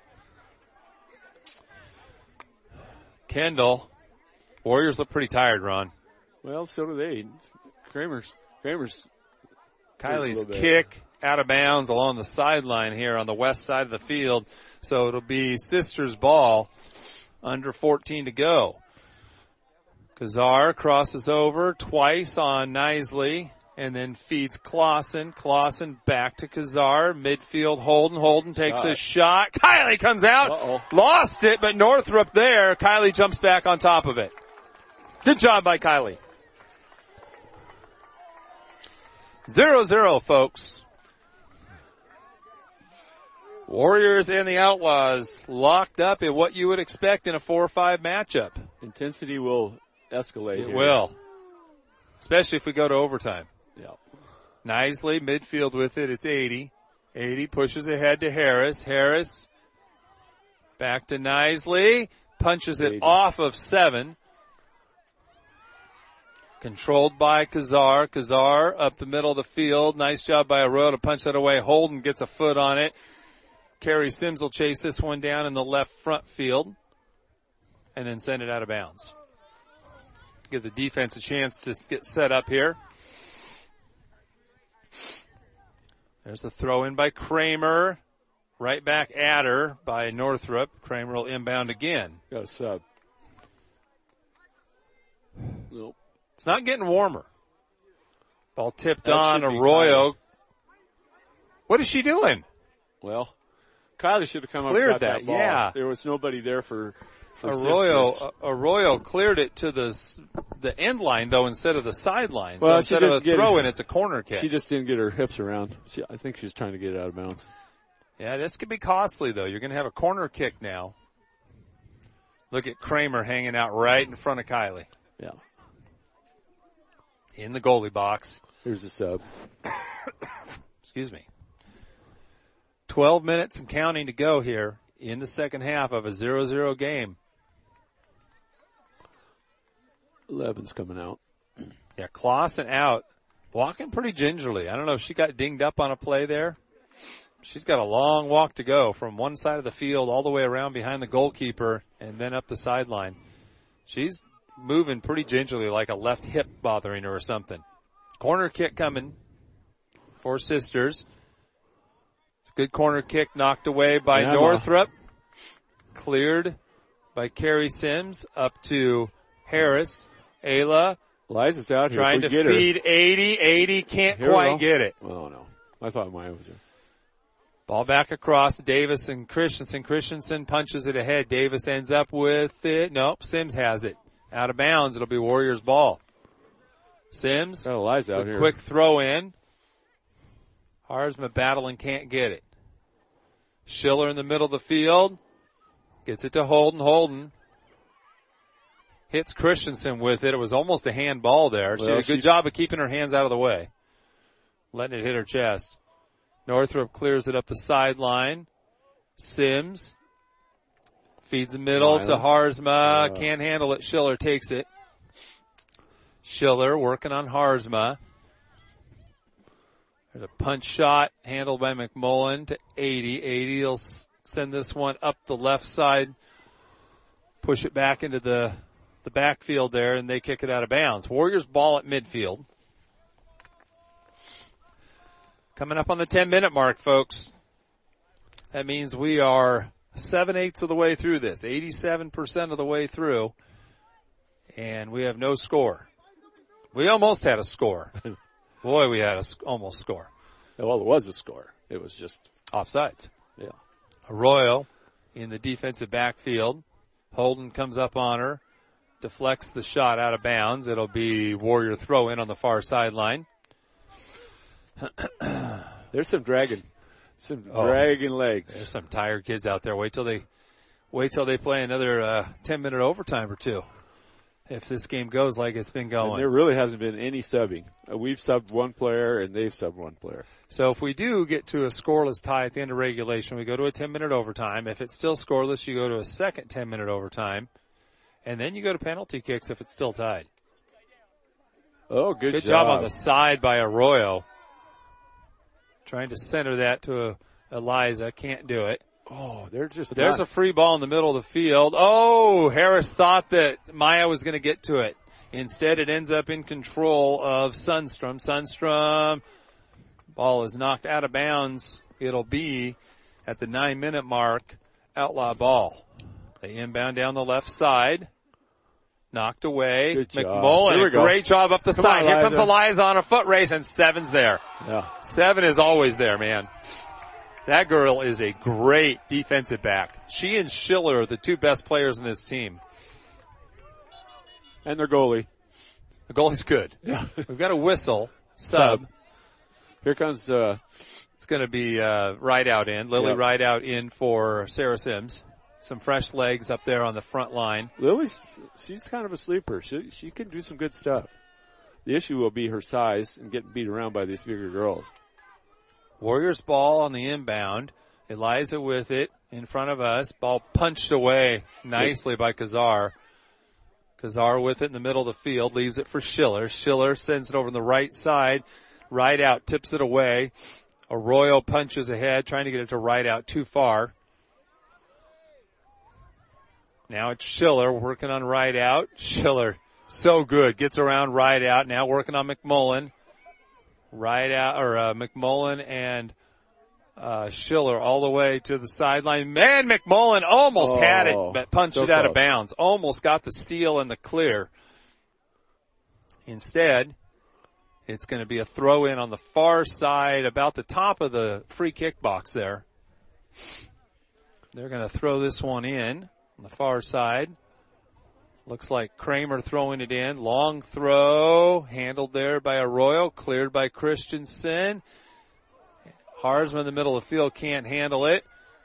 Kendall. Warriors look pretty tired, Ron. Well, so do they. Kramer's, Kramer's. Kylie's A little bit. kick out of bounds along the sideline here on the west side of the field. So it'll be Sisters ball under fourteen to go. Kazar crosses over twice on Nisley and then feeds Clausen. Clausen back to Kazar. Midfield Holden. Holden takes Shot. a shot. Kylie comes out. Uh-oh. Lost it, but Northrop there. Kylie jumps back on top of it. Good job by Kylie. Zero zero, folks. Warriors and the Outlaws locked up in what you would expect in a four or five matchup. Intensity will escalate. It here. will. Especially if we go to overtime. Yeah. Nisley, midfield with it. It's eighty. eighty pushes ahead to Harris. Harris back to Nisley. Punches it eighty. off of seven. Controlled by Kazar. Kazar up the middle of the field. Nice job by Arroyo to punch that away. Holden gets a foot on it. Carrie Sims will chase this one down in the left front field and then send it out of bounds. Give the defense a chance to get set up here. There's the throw in by Kramer. Right back at her by Northrop. Kramer will inbound again. Got a sub. Nope. It's not getting warmer. Ball tipped That on. should be Arroyo. What is she doing? Well, Kylie should have come Cleared up and got that, that ball. yeah. There was nobody there for, for Arroyo, Sisters. Arroyo cleared it to the s- the end line though instead of the sideline. Well, so she instead of a just get- throw in, it's a corner kick. She just didn't get her hips around. She, I think she was trying to get it out of bounds. Yeah, this could be costly though. You're going to have a corner kick now. Look at Kramer hanging out right in front of Kylie Yeah. in the goalie box. Here's a sub. Excuse me. twelve minutes and counting to go here in the second half of a zero zero game. eleven's coming out. Yeah, Clausen out, walking pretty gingerly. I don't know if she got dinged up on a play there. She's got a long walk to go from one side of the field all the way around behind the goalkeeper and then up the sideline. She's moving pretty gingerly like a left hip bothering her or something. Corner kick coming for Sisters. It's a good corner kick knocked away by Emma. Northrop. Cleared by Carrie Sims up to Harris. Ayla Liza's out here. trying If to we get feed eighty. eighty can't Here we quite go. get it. her. Oh no. I thought Maya was there. Ball back across Davis and Christensen. Christensen punches it ahead. Davis ends up with it. Nope, Sims has it. Out of bounds. It'll be Warriors ball. Sims. Got Eliza out here. Quick throw in. Harzma battling, can't get it. Schiller in the middle of the field. Gets it to Holden. Holden hits Christensen with it. It was almost a handball there. She Well, did a good she... job of keeping her hands out of the way. Letting it hit her chest. Northrop clears it up the sideline. Sims feeds the middle Miles. to Harzma. Uh, Can't handle it. Schiller takes it. Schiller working on Harzma. There's a punch shot handled by McMullen to eighty. eighty will send this one up the left side. Push it back into the, the backfield there, and they kick it out of bounds. Warriors ball at midfield. Coming up on the ten minute mark, folks. That means we are seven-eighths of the way through this, eighty-seven percent of the way through, and we have no score. We almost had a score. Boy, we had a almost score. Well, it was a score. It was just offsides. Yeah. Arroyo in the defensive backfield. Holden comes up on her, deflects the shot out of bounds. It'll be Warrior throw in on the far sideline. There's some dragging, some oh, dragging legs. There's some tired kids out there. Wait till they, wait till they play another uh, ten minute overtime or two. If this game goes like it's been going. And there really hasn't been any subbing. Uh, we've subbed one player and they've subbed one player. So if we do get to a scoreless tie at the end of regulation, we go to a ten minute overtime. If it's still scoreless, you go to a second ten minute overtime. And then you go to penalty kicks if it's still tied. Oh, good, good job. job on the side by Arroyo. Trying to center that to Eliza. Can't do it. Oh, they're just. But there's not... a free ball in the middle of the field. Oh, Harris thought that Maya was going to get to it. Instead, it ends up in control of Sundstrom. Sundstrom, ball is knocked out of bounds. It'll be at the nine minute mark, outlaw ball. They inbound down the left side. Knocked away. Good job. McMullen, great job up the Come side. on, Here comes Eliza. Eliza on a foot race, and Seven's there. Yeah. Seven is always there, man. That girl is a great defensive back. She and Schiller are the two best players in this team. And their goalie. The goalie's good. Yeah. We've got a whistle. Sub. Sub. Here comes, uh, it's going to be, uh, Rideout in. Lily yep. Rideout in for Sarah Sims. Some fresh legs up there on the front line. Lily's, she's kind of a sleeper. She, she can do some good stuff. The issue will be her size and getting beat around by these bigger girls. Warriors ball on the inbound. Eliza with it in front of us. Ball punched away nicely by Kazar. Kazar with it in the middle of the field. Leaves it for Schiller. Schiller sends it over on the right side. Rideout tips it away. Arroyo punches ahead, trying to get it to Rideout too far. Now it's Schiller working on Rideout. Schiller, so good. Gets around Rideout. Now working on McMullen. Rideout, or uh, McMullen and uh Schiller all the way to the sideline. Man, McMullen almost oh, had it, but punched so it out close. of bounds. Almost got the steal and the clear. Instead, it's going to be a throw in on the far side, about the top of the free kick box there. They're going to throw this one in on the far side. Looks like Kramer throwing it in. Long throw, handled there by Arroyo, cleared by Christensen. Harzma in the middle of the field can't handle it.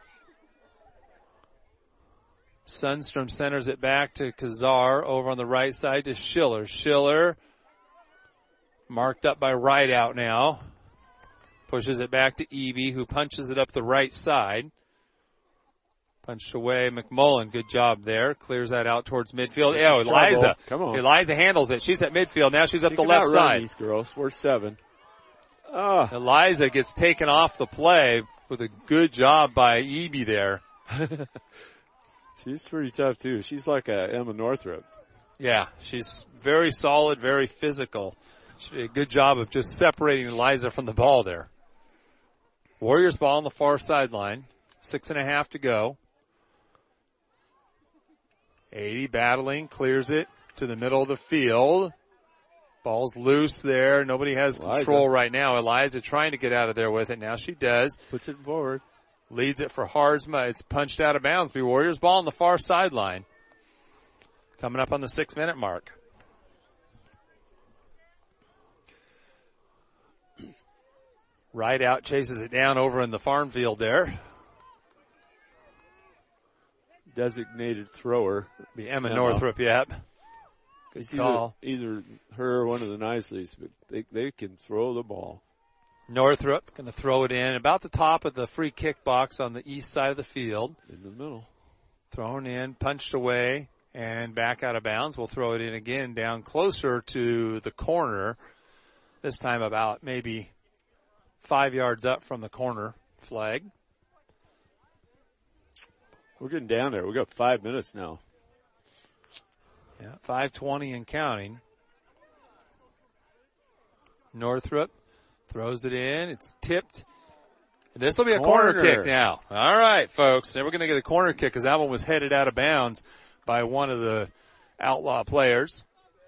Sundstrom centers it back to Kazar over on the right side to Schiller. Schiller marked up by Rideout now. Pushes it back to Eby, who punches it up the right side. Punched away. McMullen, good job there. Clears that out towards midfield. Oh, Eliza. Come on. Eliza handles it. She's at midfield. Now she's up she the left run side. These girls. We're seven. Ah. Eliza gets taken off the play with a good job by Eby there. She's pretty tough too. She's like a Emma Northrop. Yeah, she's very solid, very physical. She did a good job of just separating Eliza from the ball there. Warriors ball on the far sideline. Six and a half to go. eighty battling, clears it to the middle of the field. Ball's loose there. Nobody has Eliza. control right now. Eliza trying to get out of there with it. Now she does. Puts it forward. Leads it for Harzma. It's punched out of bounds. Be Warriors ball on the far sideline. Coming up on the six minute mark. Right out chases it down over in the farm field there. Designated thrower. Be Emma, Emma. Northrup, yep. Good it's call. Either, either her or one of the Knisleys, but they, they can throw the ball. Northrup going to throw it in about the top of the free kick box on the east side of the field. In the middle. Thrown in, punched away, and back out of bounds. We'll throw it in again down closer to the corner. This time about maybe five yards up from the corner flag. We're getting down there. We got five minutes now. Yeah, five twenty and counting. Northrup throws it in. It's tipped. This will be a corner. corner kick now. All right, folks. Then we're going to get a corner kick because that one was headed out of bounds by one of the Outlaw players.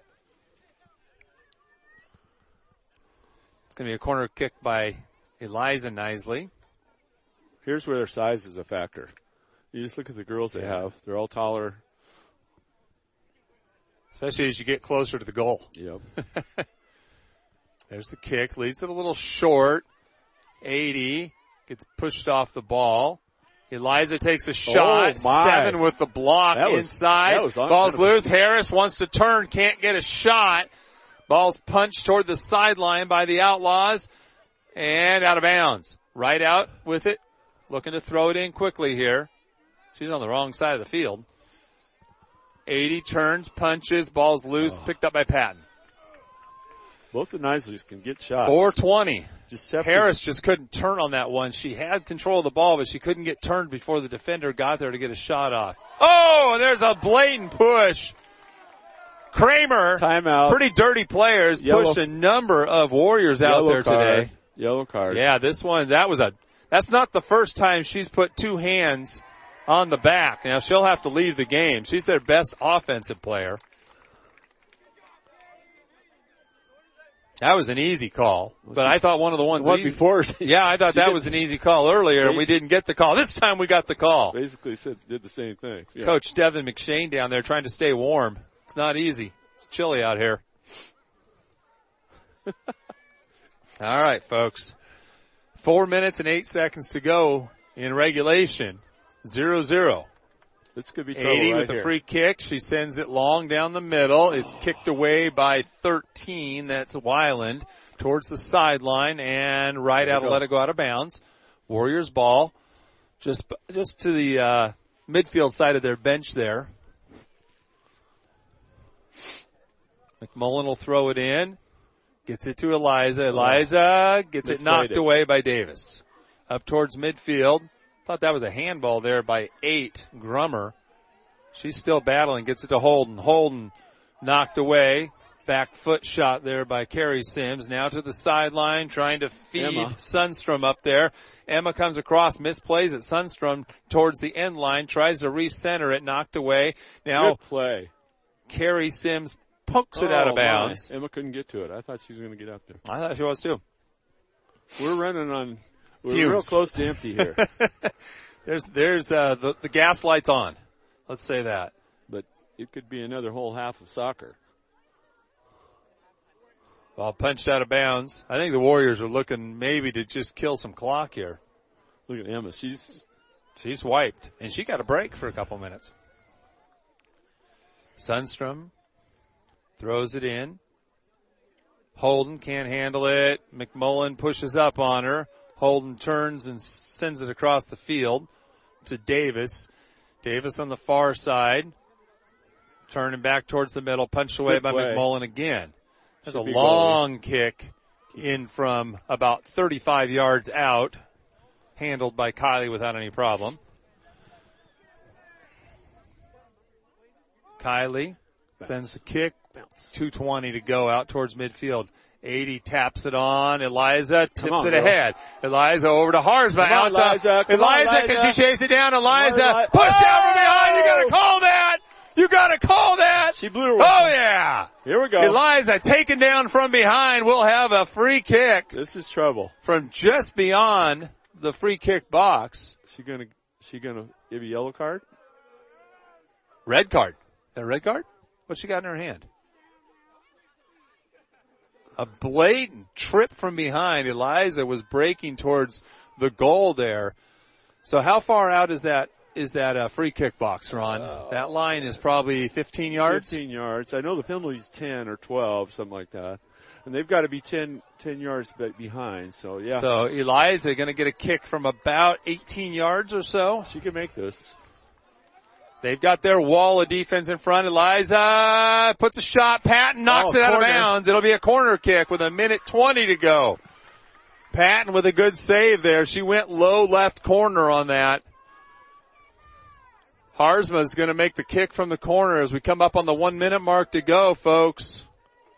It's going to be a corner kick by Eliza Knisley. Here's where their size is a factor. You just look at the girls they have. They're all taller. Especially as you get closer to the goal. Yep. There's the kick. Leaves it a little short. eighty. Gets pushed off the ball. Eliza takes a shot. Oh my. Seven with the block that was, inside. That was Ball's loose. Harris wants to turn. Can't get a shot. Ball's punched toward the sideline by the Outlaws. And out of bounds. Right out with it. Looking to throw it in quickly here. She's on the wrong side of the field. eighty turns, punches, ball's loose, oh. Picked up by Patton. Both the Knisleys can get shots. four twenty. Just Harris just couldn't turn on that one. She had control of the ball, but she couldn't get turned before the defender got there to get a shot off. Oh, there's a blatant push. Kramer, timeout. Pretty dirty players, Yellow. Pushed a number of Warriors out Yellow there card. today. Yellow card. Yeah, this one, that was a, that's not the first time she's put two hands on the back. Now she'll have to leave the game. She's their best offensive player. That was an easy call, but I thought one of the ones what before. Yeah, I thought that was an easy call earlier, and we didn't get the call. This time we got the call. Basically said did the same thing. Yeah. Coach Devin McShane down there trying to stay warm. It's not easy. It's chilly out here. All right, folks. Four minutes and eight seconds to go in regulation. Zero zero. This could be trouble eighty right with here. a free kick. She sends it long down the middle. It's kicked away by thirteen. That's Weiland towards the sideline and right out to let it go out of bounds. Warriors ball just, just to the, uh, midfield side of their bench there. McMullen will throw it in. Gets it to Eliza. Eliza gets it knocked it. away by Davis. Up towards midfield. Thought that was a handball there by eight, Grummer. She's still battling, gets it to Holden. Holden knocked away. Back foot shot there by Carrie Sims. Now to the sideline, trying to feed Emma. Sundstrom up there. Emma comes across, misplays it. Sundstrom towards the end line, tries to recenter it, knocked away. Now, good play. Carrie Sims pokes oh, it out of bounds. My. Emma couldn't get to it. I thought she was going to get up there. I thought she was too. We're running on... We're Fumes. real close to empty here. there's, there's, uh, the, the gas light's on. Let's say that. But it could be another whole half of soccer. Ball punched out of bounds. I think the Warriors are looking maybe to just kill some clock here. Look at Emma. She's, she's wiped. And she got a break for a couple minutes. Sundstrom throws it in. Holden can't handle it. McMullen pushes up on her. Holden turns and sends it across the field to Davis. Davis on the far side. Turning back towards the middle. Punched away Good by play. McMullen again. There's Should a long kick in from about thirty-five yards out. Handled by Kylie without any problem. Kylie sends the kick. two twenty to go out towards midfield. eighty taps it on. Eliza tips on, it girl. ahead. Eliza over to Harzma. Out on, Eliza. to Eliza. Can she chase it down? Eliza. On, Push oh! down from behind. You gotta call that. You gotta call that. She blew her. Oh yeah. Here we go. Eliza taken down from behind. We'll have a free kick This is trouble. from just beyond the free kick box. She gonna, she gonna give a yellow card? Red card. A red card? What's she got in her hand? A blatant trip from behind. Eliza was breaking towards the goal there. So how far out is that, is that uh, free kick box, Ron? Uh, that line is probably fifteen yards? fifteen yards. I know the penalty's ten or twelve, something like that. And they've got to be ten, ten yards behind, so yeah. So Eliza going to get a kick from about eighteen yards or so. She can make this. They've got their wall of defense in front. Eliza puts a shot. Patton knocks oh, it out corner. of bounds. It'll be a corner kick with a minute twenty to go. Patton with a good save there. She went low left corner on that. Harzma's going to make the kick from the corner as we come up on the one minute mark to go, folks.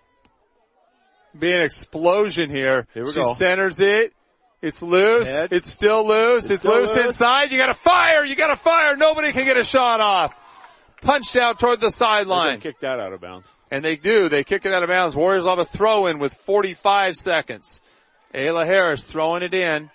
Be an explosion here. Here we she go. Centers it. It's loose. Head. It's still loose. It's, it's still loose loose inside. You gotta fire. You gotta fire. Nobody can get a shot off. Punched out toward the sideline. Kick that out of bounds. And they do. They kick it out of bounds. Warriors will have a throw in with forty-five seconds. Ayla Harris throwing it in.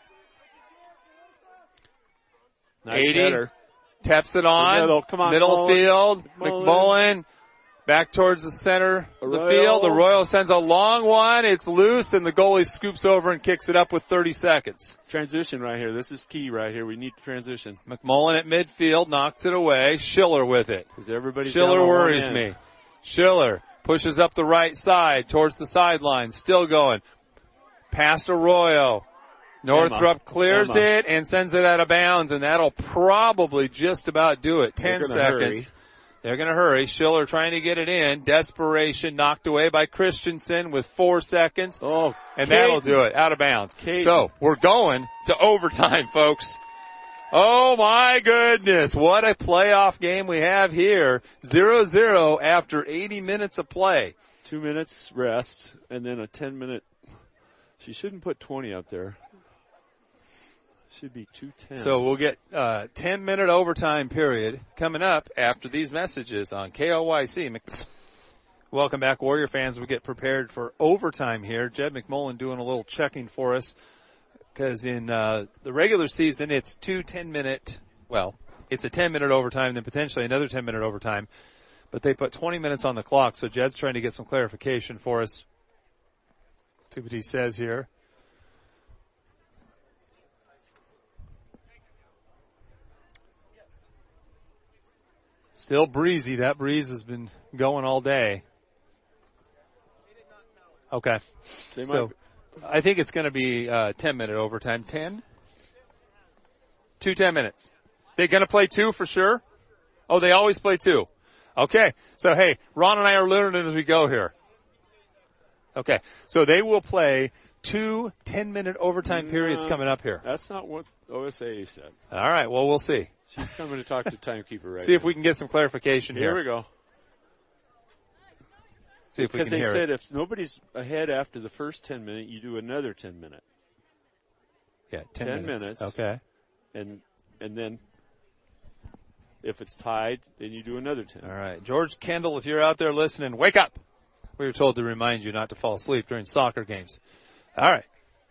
Nice eighty. Header. Taps it on. Middle, Come on, middle McMullen. field. McMullen. McMullen. Back towards the center of the field. Arroyo sends a long one. It's loose and the goalie scoops over and kicks it up with thirty seconds. Transition right here. This is key right here. We need transition. McMullen at midfield knocks it away. Schiller with it. Everybody Schiller worries me. Schiller pushes up the right side towards the sideline. Still going. Past Arroyo. Northrup Emma. clears Emma. it and sends it out of bounds, and that'll probably just about do it. Ten seconds. Hurry. They're going to hurry. Schiller trying to get it in. Desperation knocked away by Christensen with four seconds. Oh, and Kate. that'll do it. Out of bounds. Kate. So we're going to overtime, folks. Oh my goodness. What a playoff game we have here. zero zero after eighty minutes of play. Two minutes rest and then a ten minute. She shouldn't put twenty up there. Should be two ten. So we'll get uh ten minute overtime period coming up after these messages on K O Y C. Welcome back, Warrior fans. We get prepared for overtime here. Jed McMullen doing a little checking for us because in uh the regular season it's two ten minute, well, it's a ten minute overtime, then potentially another ten minute overtime. But they put twenty minutes on the clock, so Jed's trying to get some clarification for us. See what he says here. Still breezy. That breeze has been going all day. Okay. They so I think it's going to be uh ten minute overtime. ten? Two ten minutes. They're going to play two for sure? Oh, they always play two. Okay. So hey, Ron and I are learning as we go here. Okay. So they will play two ten minute overtime periods no, coming up here. That's not what O S A said. All right. Well, we'll see. She's coming to talk to timekeeper right See now. if we can get some clarification here. Here we go. See if we because can they hear said it. if nobody's ahead after the first ten minute, you do another ten minute. Yeah, ten, ten minutes. minutes. Okay. And and then if it's tied, then you do another ten. All right. George Kendall, if you're out there listening, wake up. We were told to remind you not to fall asleep during soccer games. All right.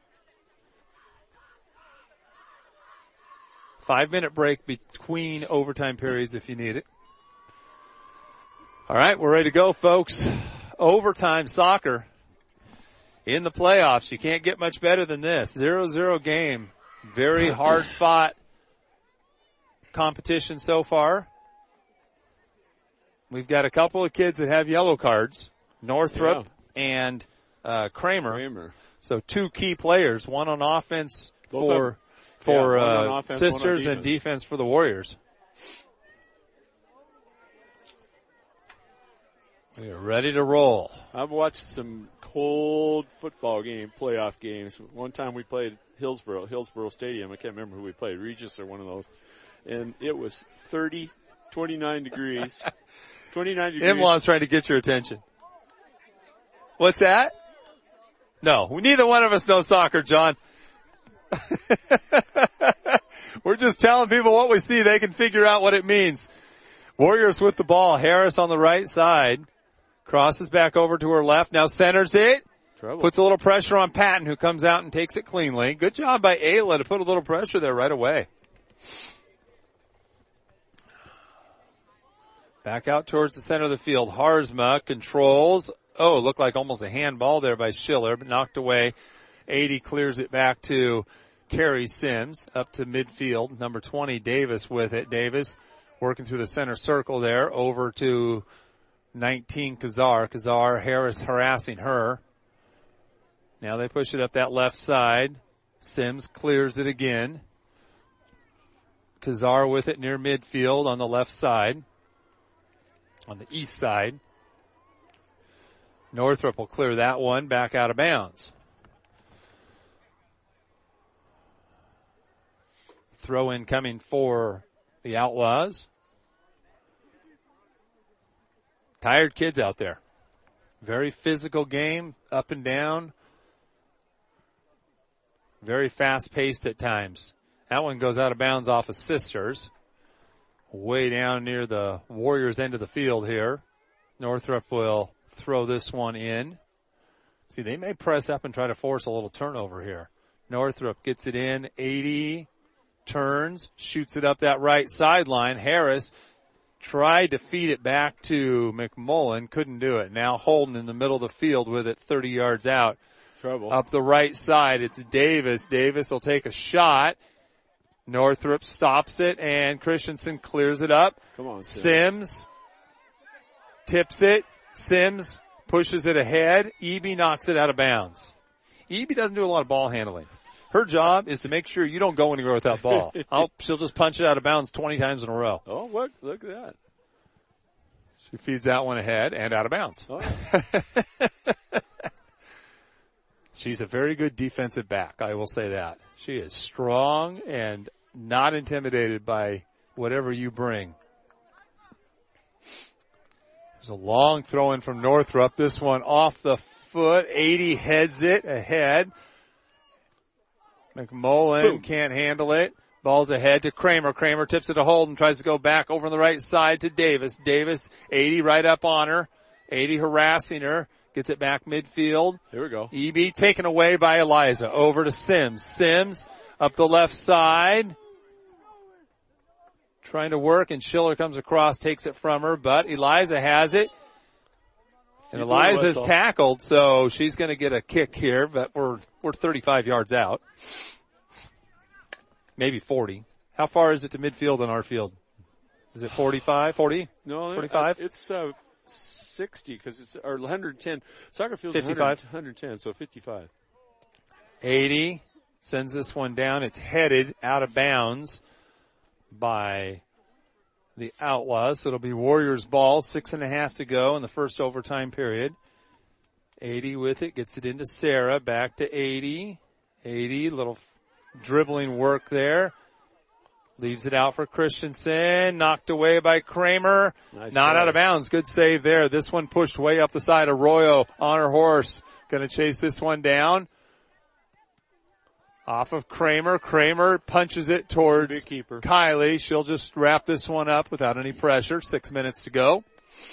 Five minute break between overtime periods if you need it. All right, we're ready to go, folks. Overtime soccer in the playoffs. You can't get much better than this. Zero zero game. Very hard fought competition so far. We've got a couple of kids that have yellow cards. Northrup yeah. and uh Kramer. Kramer. So two key players, one on offense Both for of, for yeah, uh offense, Sisters defense. and defense for the Warriors. We're ready to roll. I've watched some cold football game, playoff games. One time we played Hillsboro, Hillsboro Stadium. I can't remember who we played, Regis or one of those. And it was thirty, twenty-nine degrees. twenty-nine degrees. Imlaw's trying to get your attention. What's that? No, neither one of us know soccer, John. We're just telling people what we see. They can figure out what it means. Warriors with the ball. Harris on the right side. Crosses back over to her left. Now centers it. Trouble. Puts a little pressure on Patton, who comes out and takes it cleanly. Good job by Ayla to put a little pressure there right away. Back out towards the center of the field. Harzma controls. Oh, looked like almost a handball there by Schiller, but knocked away. eighty clears it back to Carrie Sims up to midfield. Number twenty, Davis with it. Davis working through the center circle there over to nineteen, Kazar. Kazar, Harris harassing her. Now they push it up that left side. Sims clears it again. Kazar with it near midfield on the left side. On the east side. Northrop will clear that one back out of bounds. Throw in coming for the Outlaws. Tired kids out there. Very physical game, up and down. Very fast-paced at times. That one goes out of bounds off of Sisters. Way down near the Warriors' end of the field here. Northrop will throw this one in. See, they may press up and try to force a little turnover here. Northrop gets it in. eighty, turns, shoots it up that right sideline. Harris tried to feed it back to McMullen, couldn't do it. Now Holden in the middle of the field with it thirty yards out. Trouble. Up the right side, it's Davis. Davis will take a shot. Northrop stops it, and Christensen clears it up. Come on, Sims. Sims tips it. Sims pushes it ahead. Eby knocks it out of bounds. Eby doesn't do a lot of ball handling. Her job is to make sure you don't go anywhere with that ball. I'll, she'll just punch it out of bounds twenty times in a row. Oh, look, look at that. She feeds that one ahead and out of bounds. Oh. She's a very good defensive back, I will say that. She is strong and not intimidated by whatever you bring. There's a long throw in from Northrop. This one off the foot. eighty heads it ahead. McMullen Boom. Can't handle it. Ball's ahead to Kramer. Kramer tips it to Holden. Tries to go back over on the right side to Davis. Davis, eighty right up on her. eighty harassing her. Gets it back midfield. Here we go. Eby taken away by Eliza. Over to Sims. Sims up the left side. Trying to work, and Schiller comes across, takes it from her, but Eliza has it. And Eliza's tackled, so she's going to get a kick here, but we're we're thirty-five yards out. Maybe forty. How far is it to midfield on our field? Is it forty-five, forty? No, forty-five? It's uh, sixty because it's or one hundred ten. Soccer field's fifty-five. one hundred ten, so fifty-five. eighty sends this one down. It's headed out of bounds by the Outlaws. So it'll be Warriors ball. Six and a half to go in the first overtime period. eighty with it. Gets it into Sarah. Back to eighty. eighty. Little dribbling work there. Leaves it out for Christensen. Knocked away by Kramer. Nice Not play. out of bounds. Good save there. This one pushed way up the side. Arroyo on her horse. Going to chase this one down. Off of Kramer. Kramer punches it towards Kylie. She'll just wrap this one up without any pressure. Six minutes to go.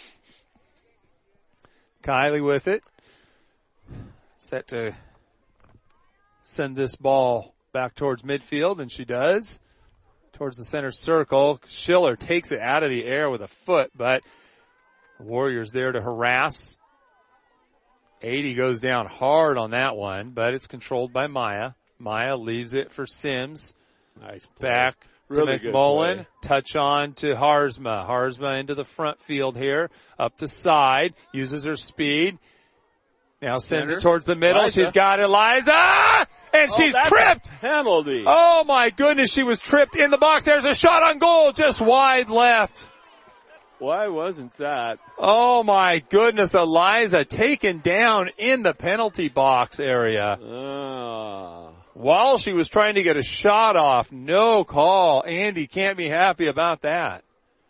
Kylie with it. Set to send this ball back towards midfield, and she does. Towards the center circle. Schiller takes it out of the air with a foot, but the Warriors there to harass. eighty goes down hard on that one, but it's controlled by Maya. Maya leaves it for Sims. Nice play. Back really to McMullen. Touch on to Harzma. Harzma into the front field here. Up the side. Uses her speed. Now sends Center. it towards the middle. Eliza. She's got Eliza! And Oh, she's that's tripped! a penalty. Oh my goodness, she was tripped in the box. There's a shot on goal, just wide left. Why wasn't that? Oh my goodness, Eliza taken down in the penalty box area. Ah. While she was trying to get a shot off, no call. Andy can't be happy about that.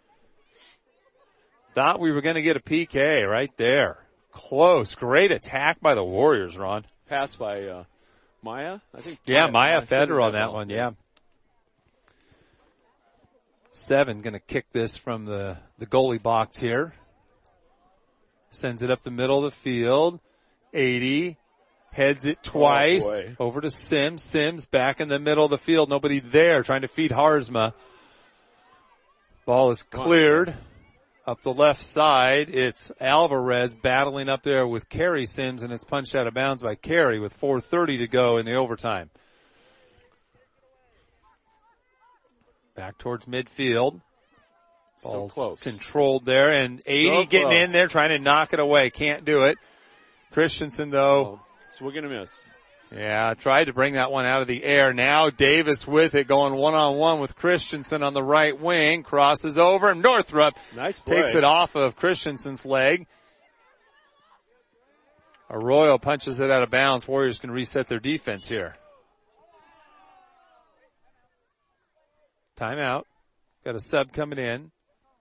Thought we were going to get a P K right there. Close. Great attack by the Warriors, Ron. Pass by uh, Maya, I think. Yeah, Maya, Maya Maya fed her on that that ball. one, yeah. Seven going to kick this from the, the goalie box here. Sends it up the middle of the field. eighty. Heads it twice. Oh, over to Sims. Sims back in the middle of the field. Nobody there trying to feed Harzma. Ball is cleared. Up the left side, it's Alvarez battling up there with Carrie Sims, and it's punched out of bounds by Carrie with four thirty to go in the overtime. Back towards midfield. Ball's so close. Controlled there, and eighty so getting close. in there trying to knock it away. Can't do it. Christensen, though. Oh, swing and a miss. Yeah, tried to bring that one out of the air. Now Davis with it, going one-on-one with Christensen on the right wing. Crosses over, and Northrup nice play. Takes it off of Christensen's leg. Arroyo punches it out of bounds. Warriors can reset their defense here. Timeout. Got a sub coming in.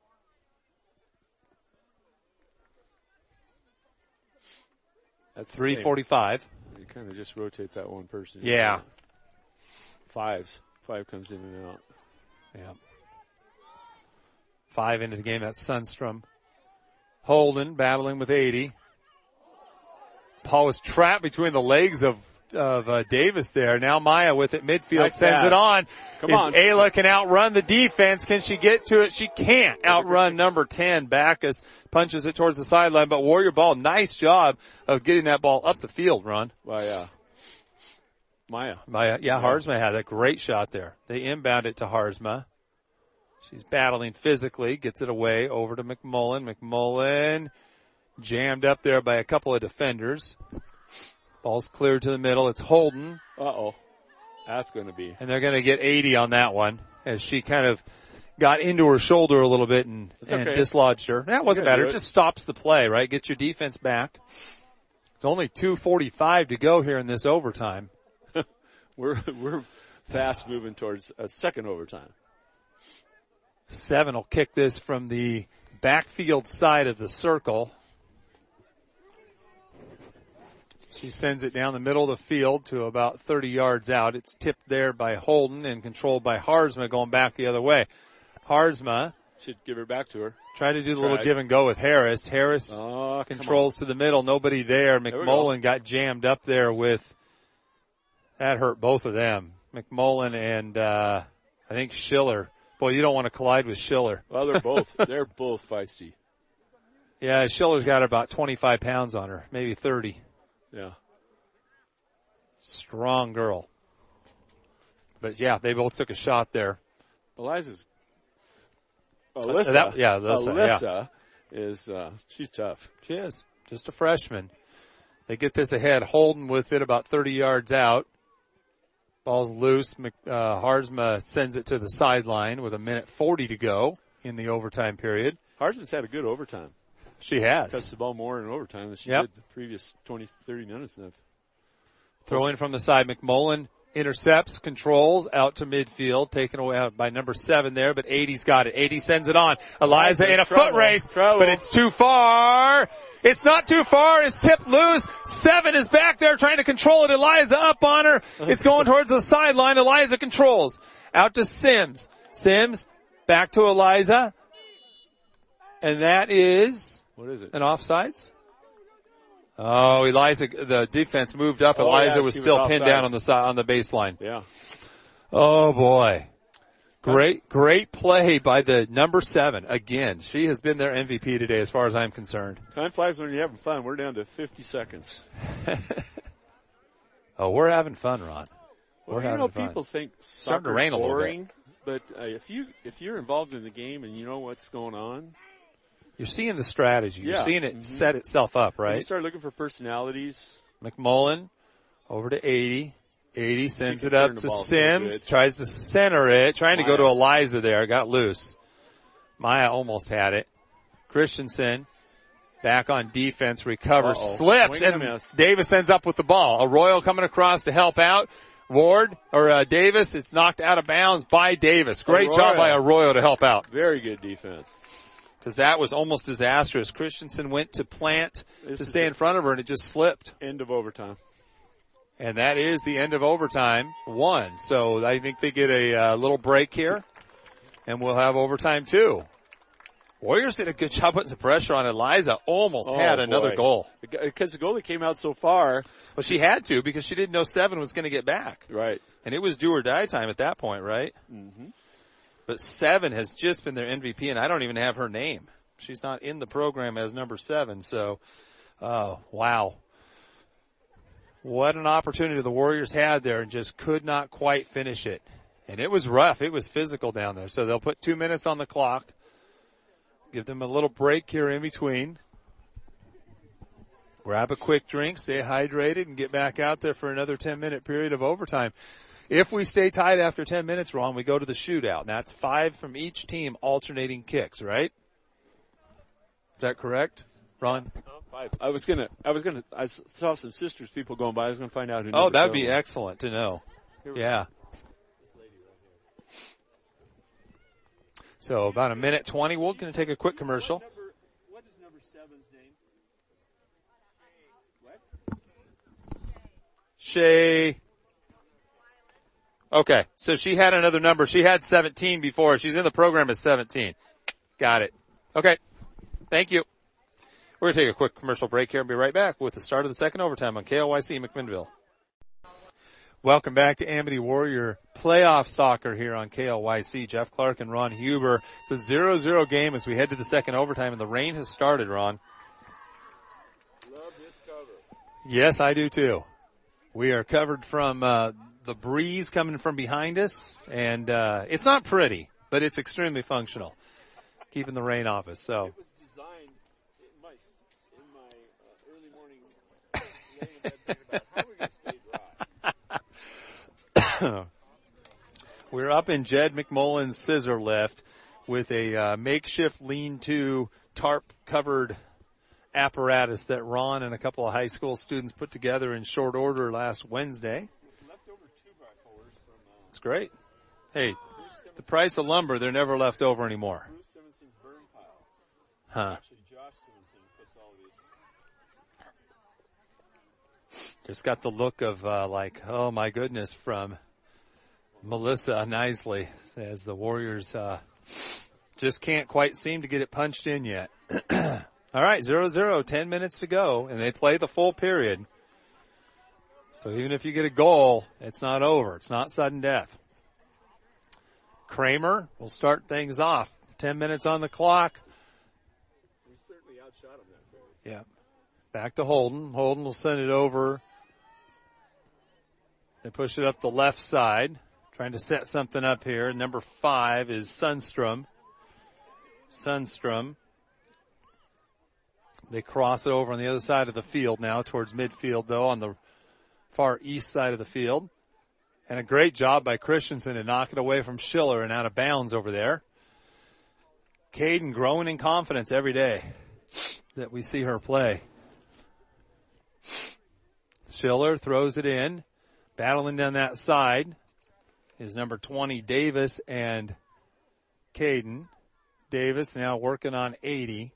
That's three forty-five. You kind of just rotate that one person. Yeah. Fives. Five comes in and out. Yeah. Five into the game. That's Sundstrom. Holden battling with eighty. Paul was trapped between the legs of of uh, Davis there. Now Maya with it midfield nice sends pass. it on. Come if on. Ayla can outrun the defense, can she get to it? She can't outrun number ten. Backus punches it towards the sideline, but Warrior ball, nice job of getting that ball up the field, Ron. By uh, Maya. Maya, yeah, Harzma had a great shot there. They inbound it to Harzma. She's battling physically, gets it away over to McMullen. McMullen jammed up there by a couple of defenders. Ball's cleared to the middle. It's Holden. Uh-oh. That's going to be. And they're going to get eighty on that one as she kind of got into her shoulder a little bit and, okay. and dislodged her. That wasn't bad. It it. just stops the play, right? Get your defense back. It's only two forty-five to go here in this overtime. we're we're fast moving towards a second overtime. Seven will kick this from the backfield side of the circle. She sends it down the middle of the field to about thirty yards out. It's tipped there by Holden and controlled by Harzma going back the other way. Harzma should give her back to her. Tried to do the Tried. little give and go with Harris. Harris oh, controls to the middle. Nobody there. there McMullen got jammed up there with, that hurt both of them. McMullen and, uh, I think Schiller. Boy, you don't want to collide with Schiller. Well, they're both, they're both feisty. Yeah, Schiller's got about twenty-five pounds on her, maybe thirty. Yeah. Strong girl. But yeah, they both took a shot there. Eliza's, Alyssa, that, yeah, Alyssa, Alyssa yeah. is, uh, she's tough. She is. Just a freshman. They get this ahead. Holden with it about thirty yards out. Ball's loose. Uh, Harzma sends it to the sideline with a minute forty to go in the overtime period. Harzma's had a good overtime. She has. Touched the ball more in overtime than she yep. did the previous twenty, thirty minutes. Of. Throw in from the side. McMullen intercepts, controls, out to midfield, taken away out by number seven there, but eighty's got it. eighty sends it on. Eliza in a trouble, foot race, trouble. but it's too far. It's not too far. It's tipped loose. Seven is back there trying to control it. Eliza up on her. It's going towards the sideline. Eliza controls. Out to Sims. Sims back to Eliza. And that is... What is it? An offsides? Oh, Eliza, the defense moved up. Oh, Eliza yeah, was was still pinned offsides. down on the side, on the baseline. Yeah. Oh boy. Great, great play by the number seven. Again, she has been their M V P today as far as I'm concerned. Time flies when you're having fun. We're down to fifty seconds. Oh, we're having fun, Ron. We're Well, you having know, fun. people think Starting to soccer rain a little boring, but uh, if you if you're involved in the game and you know what's going on, You're seeing the strategy. You're Yeah. seeing it Mhm. set itself up, when you right? start looking for personalities. McMullen over to eighty. eighty sends can it up turn the to ball so Sims. good. Tries to center it. Trying to go Maya. to Eliza there. Got loose. Maya almost had it. Christensen back on defense. Recovers. Uh-oh. Slips. Swing and And a miss. Davis ends up with the ball. Arroyo coming across to help out. Ward, or uh, Davis, it's knocked out of bounds by Davis. Great Arroyo. job by Arroyo to help out. Very good defense. Because that was almost disastrous. Christensen went to plant This to is stay the in front of her and it just slipped. End of overtime. And that is the end of overtime one. So I think they get a uh, little break here and we'll have overtime two. Warriors did a good job putting some pressure on Eliza. Almost Oh, had another boy. goal. Because the goalie came out so far. Well, she had to because she didn't know seven was going to get back. Right. And it was do or die time at that point, right? Mm-hmm. But seven has just been their M V P, and I don't even have her name. She's not in the program as number seven. So, oh, wow. What an opportunity the Warriors had there and just could not quite finish it. And it was rough. It was physical down there. So they'll put two minutes on the clock. Give them a little break here in between. Grab a quick drink, stay hydrated, and get back out there for another ten-minute period of overtime. If we stay tied after ten minutes, Ron, we go to the shootout. And that's five from each team alternating kicks, right? Is that correct, Ron? Five. I was gonna, I was gonna, I saw some sisters people going by. I was gonna find out who. Oh, that'd be excellent to know. Yeah. So about a minute twenty. We're going to take a quick commercial. What, number, what is number seven's name? What? Shay. Okay, so she had another number. She had seventeen before. She's in the program as seventeen. Got it. Okay. Thank you. We're going to take a quick commercial break here and be right back with the start of the second overtime on K L Y C McMinnville. Welcome back to Amity Warrior playoff soccer here on K L Y C. Jeff Clark and Ron Huber. It's a zero zero game as we head to the second overtime, and the rain has started, Ron. Love this cover. Yes, I do too. We are covered from uh the breeze coming from behind us, and uh it's not pretty, but it's extremely functional, keeping the rain off us. So. It was designed in my, in my uh, early morning laying in bed thinking about how we're going to stay dry. We're up in Jed McMullen's scissor lift with a uh, makeshift lean-to tarp-covered apparatus that Ron and a couple of high school students put together in short order last Wednesday. Leftover two by fours from, uh, It's great. Hey, the price of lumber, they're never left over anymore. Bruce Simonson's burn pile. Huh. Actually, Josh Simonson puts all these. Just got the look of uh, like, oh my goodness, from Melissa Nisley as the Warriors uh, just can't quite seem to get it punched in yet. All right, zero zero, ten minutes to go, and they play the full period. So even if you get a goal, it's not over. It's not sudden death. Kramer will start things off. Ten minutes on the clock. We certainly outshot him that period. Yeah. Back to Holden. Holden will send it over. They push it up the left side. Trying to set something up here. Number five is Sundstrom. Sundstrom. They cross it over on the other side of the field now towards midfield, though, on the far east side of the field. And a great job by Christensen to knock it away from Schiller and out of bounds over there. Caden growing in confidence every day that we see her play. Schiller throws it in. Battling down that side is number twenty, Davis, and Caden. Davis now working on eighty.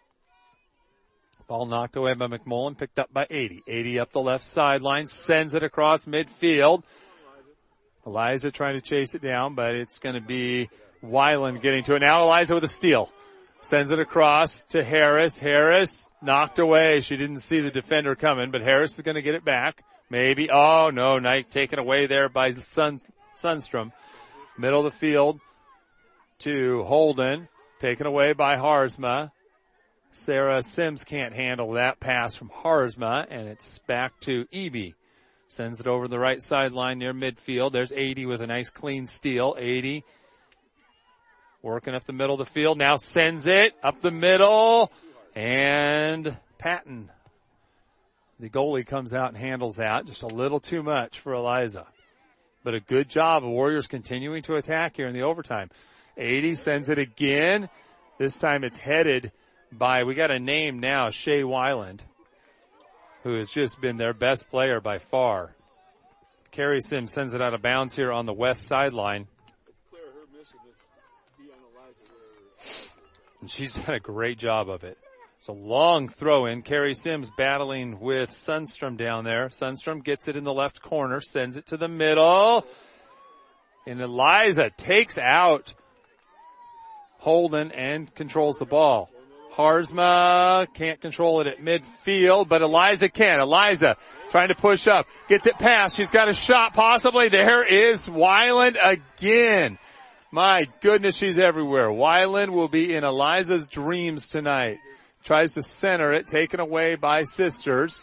Ball knocked away by McMullen, picked up by eighty. eighty up the left sideline, sends it across midfield. Eliza trying to chase it down, but it's going to be Weiland getting to it. Now Eliza with a steal. Sends it across to Harris. Harris knocked away. She didn't see the defender coming, but Harris is going to get it back. Maybe. Oh, no. Knight taken away there by Sun, Sundstrom. Middle of the field to Holden. Taken away by Harzma. Sarah Sims can't handle that pass from Harzma, and it's back to Eby. Sends it over the right sideline near midfield. There's eighty with a nice clean steal. eighty working up the middle of the field. Now sends it up the middle. And Patton, the goalie, comes out and handles that. Just a little too much for Eliza. But a good job of Warriors continuing to attack here in the overtime. eighty sends it again. This time it's headed by, we got a name now, Shea Weiland, who has just been their best player by far. Carrie Sims sends it out of bounds here on the west sideline. It's clear her mission is to be on Eliza wherever. And she's done a great job of it. It's a long throw in. Carrie Sims battling with Sundstrom down there. Sundstrom gets it in the left corner, sends it to the middle. And Eliza takes out Holden and controls the ball. Harzma can't control it at midfield, but Eliza can. Eliza trying to push up. Gets it past. She's got a shot possibly. There is Weiland again. My goodness, she's everywhere. Weiland will be in Eliza's dreams tonight. Tries to center it, taken away by Sisters.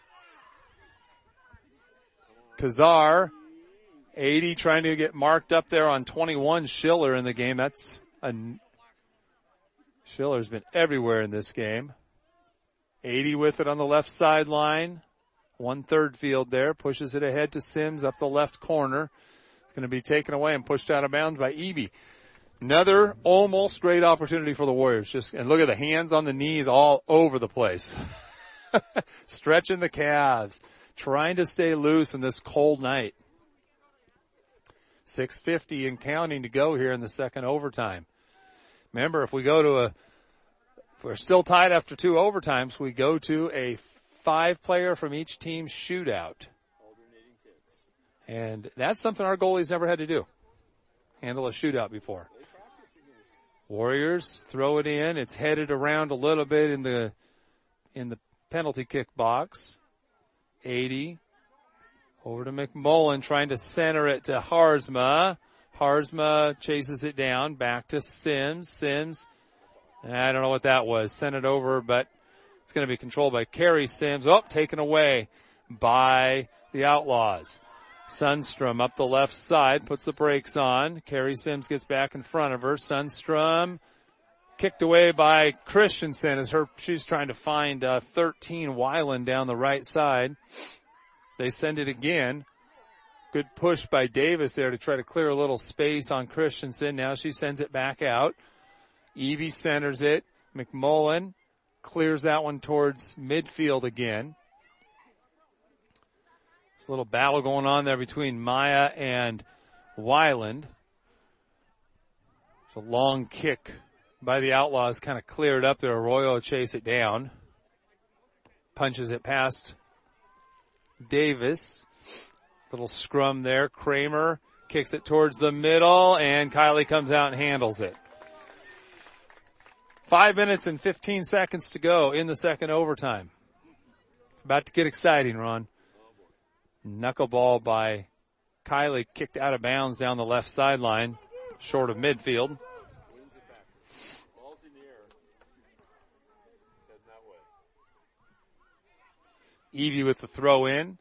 Kazar, eighty trying to get marked up there on twenty-one. Schiller in the game. That's a, Schiller's been everywhere in this game. eighty with it on the left sideline. One third field there. Pushes it ahead to Sims up the left corner. It's going to be taken away and pushed out of bounds by Eby. Another almost great opportunity for the Warriors. Just, and look at the hands on the knees all over the place. Stretching the calves. Trying to stay loose in this cold night. six fifty and counting to go here in the second overtime. Remember, if we go to a, if we're still tied after two overtimes, we go to a five player from each team shootout. And that's something our goalies never had to do. Handle a shootout before. Warriors throw it in. It's headed around a little bit in the, in the penalty kick box. eighty. Over to McMullen trying to center it to Harzma. Harzma chases it down. Back to Sims. Sims. I don't know what that was. Sent it over, but it's going to be controlled by Carrie Sims. Oh, taken away by the Outlaws. Sundstrom up the left side, puts the brakes on. Carrie Sims gets back in front of her. Sundstrom kicked away by Christensen as her, she's trying to find uh, thirteen Weiland down the right side. They send it again. Good push by Davis there to try to clear a little space on Christensen. Now she sends it back out. Evie centers it. McMullen clears that one towards midfield again. A little battle going on there between Maya and Weiland. It's a long kick by the Outlaws, kind of cleared up there. Arroyo chase it down. Punches it past Davis. Little scrum there. Kramer kicks it towards the middle, and Kylie comes out and handles it. Five minutes and fifteen seconds to go in the second overtime. About to get exciting, Ron. Knuckleball by Kylie, kicked out of bounds down the left sideline, short of midfield. Evie with the throw in.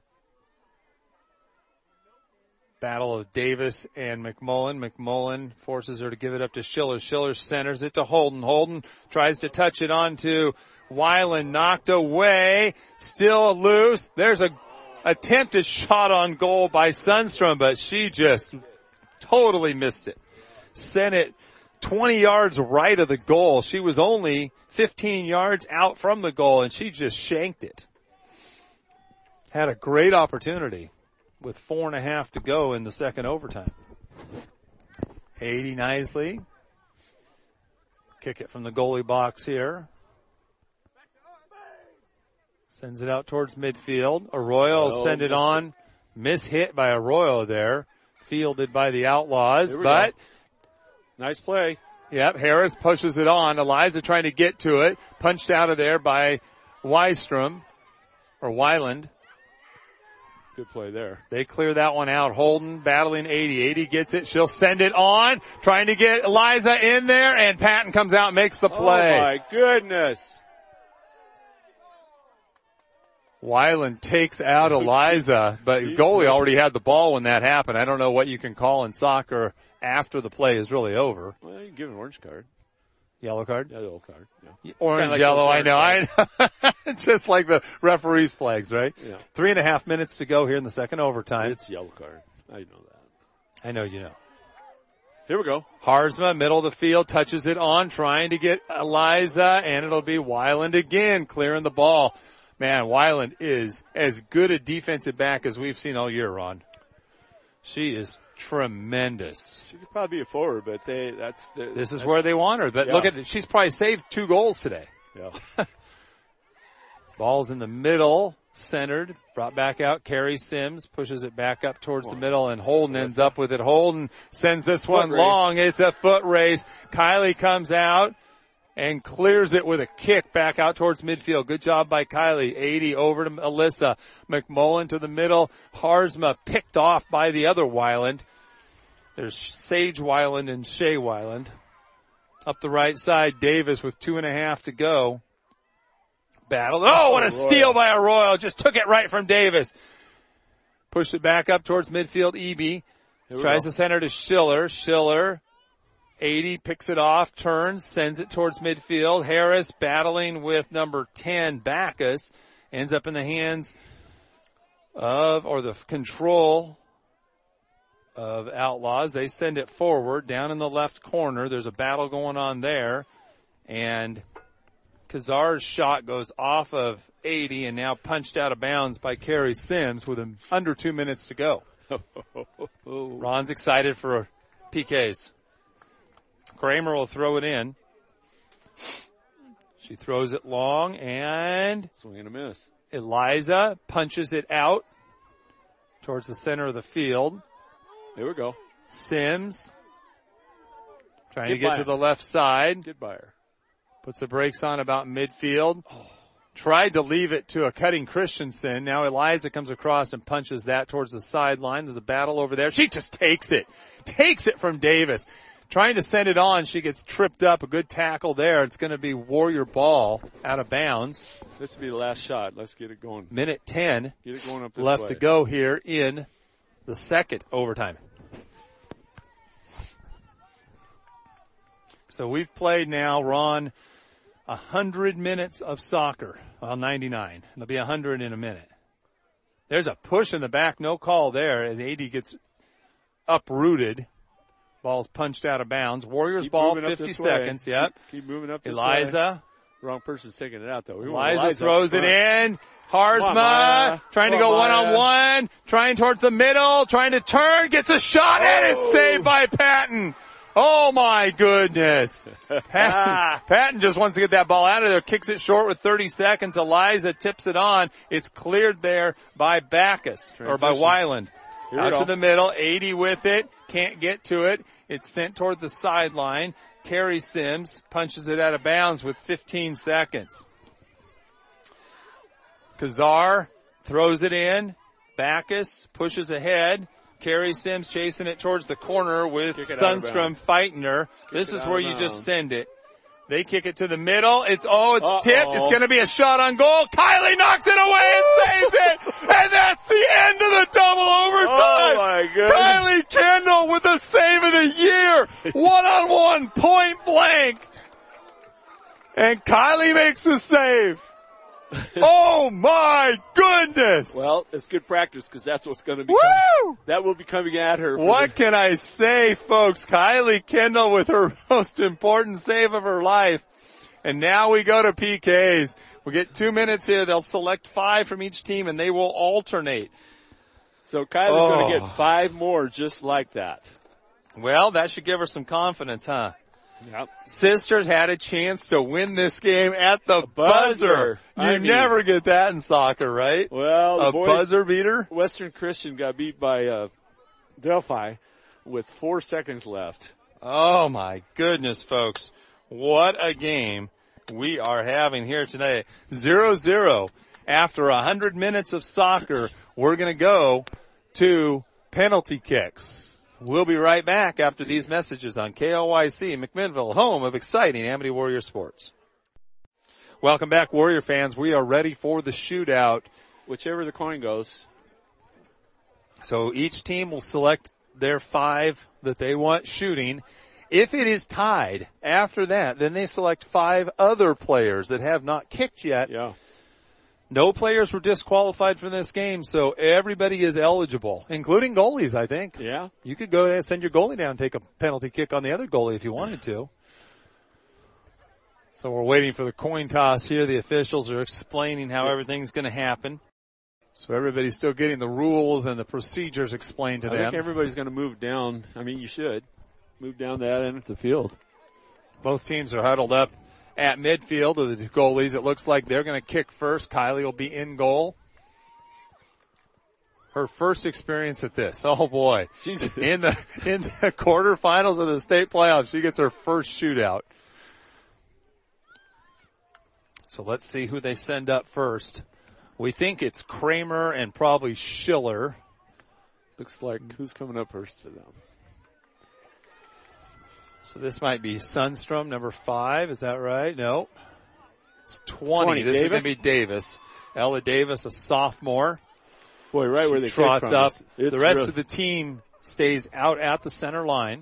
Battle of Davis and McMullen. McMullen forces her to give it up to Schiller. Schiller centers it to Holden. Holden tries to touch it onto Weiland. Knocked away. Still loose. There's a attempted shot on goal by Sundstrom, but she just totally missed it. Sent it twenty yards right of the goal. She was only fifteen yards out from the goal, and she just shanked it. Had a great opportunity with four and a half to go in the second overtime. eighty Nisley. Kick it from the goalie box here. Sends it out towards midfield. Arroyo will oh, send it on. It. Miss-hit by Arroyo there. Fielded by the Outlaws, but go. Nice play. Yep, Harris pushes it on. Eliza trying to get to it. Punched out of there by Wystrom, or Weiland. Good play there. They clear that one out. Holden battling eighty. eighty gets it. She'll send it on. Trying to get Eliza in there, and Patton comes out and makes the play. Oh my goodness. Weiland takes out Eliza, but goalie already had the ball when that happened. I don't know what you can call in soccer after the play is really over. Well, you can give an orange card. Yellow card? Yeah, yellow card. Yeah. Orange, like yellow, I know, I know. Just like the referee's flags, right? Yeah. Three and a half minutes to go here in the second overtime. It's yellow card. I know that. I know you know. Here we go. Harzma, middle of the field, touches it on, trying to get Eliza, and it'll be Weiland again, clearing the ball. Man, Weiland is as good a defensive back as we've seen all year, Ron. She is tremendous. She could probably be a forward, but they, that's the, This is that's, where they want her. But yeah. Look at it. She's probably saved two goals today. Yeah. Ball's in the middle. centered, brought back out. Carrie Sims pushes it back up towards the middle, and Holden ends up with it. Holden sends this one long. It's a foot race. Kylie comes out and clears it with a kick back out towards midfield. Good job by Kylie. eighty over to Alyssa. McMullen to the middle. Harzma picked off by the other Weiland. There's Sage Weiland and Shea Weiland. Up the right side, Davis with two and a half to go. Battle. Oh, what a steal by Arroyo. Just took it right from Davis. Pushed it back up towards midfield. Eby tries to center to Schiller. Schiller, eighty, picks it off, turns, sends it towards midfield. Harris battling with number ten, Backus. Ends up in the hands of, or the control of Outlaws. They send it forward down in the left corner. There's a battle going on there. And Kazar's shot goes off of eighty and now punched out of bounds by Carrie Sims with under two minutes to go. Ron's excited for P Ks. Kramer will throw it in. She throws it long and swing and a miss. Eliza punches it out towards the center of the field. There we go. Sims trying Get to get to her. the left side. Get by her. Puts the brakes on about midfield. Oh. Tried to leave it to a cutting Christensen. Now Eliza comes across and punches that towards the sideline. There's a battle over there. She just takes it. Takes it from Davis. Trying to send it on. She gets tripped up. A good tackle there. It's going to be Warrior ball out of bounds. This will be the last shot. Let's get it going. Minute ten get it going up this left way. to go here in the second overtime. So we've played now, Ron, a hundred minutes of soccer. Well, ninety-nine. It'll be a hundred in a minute. There's a push in the back, no call there, as eighty gets uprooted. Ball's punched out of bounds. Warriors keep ball, fifty seconds. Way. Yep. Keep, keep moving up this Eliza. Way. Wrong person's taking it out, though. We Eliza, Eliza throws it in. Harzma trying to go one-on-one, trying towards the middle, trying to turn, gets a shot, oh. and it's saved by Patton. Oh my goodness. Patton, Patton just wants to get that ball out of there, kicks it short with thirty seconds. Eliza tips it on. It's cleared there by Backus, Transition. or by Weiland. Out to the middle, eighty with it, can't get to it. It's sent toward the sideline. Carrie Sims punches it out of bounds with fifteen seconds. Kazar throws it in. Backus pushes ahead. Carrie Sims chasing it towards the corner with Sundstrom fighting her. This is where you just send it. They kick it to the middle. It's, oh, it's Uh-oh. tipped. It's going to be a shot on goal. Kylie knocks it away and saves it. And that's the end of the double overtime. Oh my goodness. Kylie Kendall with the save of the year. One-on-one, point blank. And Kylie makes the save. Oh my goodness! Well, it's good practice because that's what's going to be. Woo! That will be coming at her. What the- can I say, folks? Kylie Kendall with her most important save of her life. And now we go to P Ks. We get two minutes here. They'll select five from each team and they will alternate. So Kylie's oh. going to get five more just like that. Well, that should give her some confidence, huh? Yep. Sisters had a chance to win this game at the buzzer. buzzer. You I mean, never get that in soccer, right? Well, a boys, buzzer beater. Western Christian got beat by uh, Delphi with four seconds left. Oh my goodness, folks. What a game we are having here today. Zero zero. After a hundred minutes of soccer, we're going to go to penalty kicks. We'll be right back after these messages on K L Y C, McMinnville, home of exciting Amity Warrior sports. Welcome back, Warrior fans. We are ready for the shootout. Whichever the coin goes. So each team will select their five that they want shooting. If it is tied after that, then they select five other players that have not kicked yet. Yeah. No players were disqualified from this game, so everybody is eligible, including goalies, I think. Yeah. You could go and send your goalie down and take a penalty kick on the other goalie if you wanted to. So we're waiting for the coin toss here. The officials are explaining how everything's going to happen. So everybody's still getting the rules and the procedures explained to I them. I think everybody's going to move down. I mean, you should move down that end of the field. Both teams are huddled up at midfield of the goalies. It looks like they're going to kick first. Kylie will be in goal. her first experience at this. Oh boy. She's in the, in the quarterfinals of the state playoffs. She gets her first shootout. So let's see who they send up first. We think it's Kramer and probably Schiller. Looks like who's coming up first for them. So this might be Sundstrom, number five. Is that right? No. It's twenty. twenty. This Davis? is going to be Davis. Ella Davis, a sophomore. Boy, right She where they trots kick from. up. It's, it's the rest really, of the team stays out at the center line.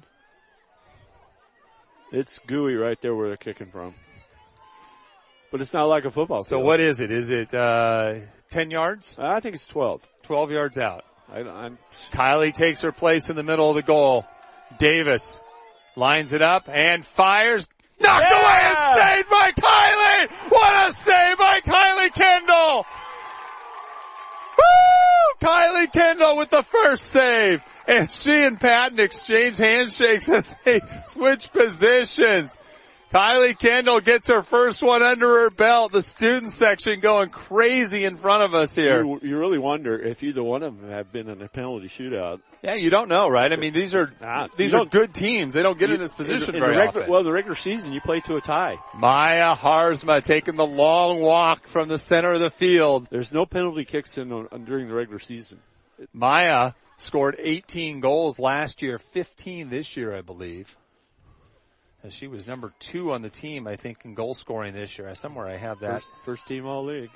It's gooey right there where they're kicking from. But it's not like a football So field. what is it? Is it uh ten yards? I think it's twelve. twelve yards out. I, I'm, Kylie takes her place in the middle of the goal. Davis lines it up and fires. Knocked Yeah! away and saved by Kylie! What a save by Kylie Kendall! Woo! Kylie Kendall with the first save. And she and Patton exchange handshakes as they switch positions. Kylie Kendall gets her first one under her belt. The student section going crazy in front of us here. you, you really wonder if either one of them have been in a penalty shootout. Yeah, you don't know, right? I mean, these are not. these You are don't- good teams. They don't get in this In position the- in the very regular, often. Well, the regular season, you play to a tie. Maya Harzma taking the long walk from the center of the field. There's no penalty kicks in on, during the regular season. Maya scored eighteen goals last year, fifteen this year, I believe. And she was number two on the team, I think, in goal scoring this year. Somewhere I have that. First, first team all league.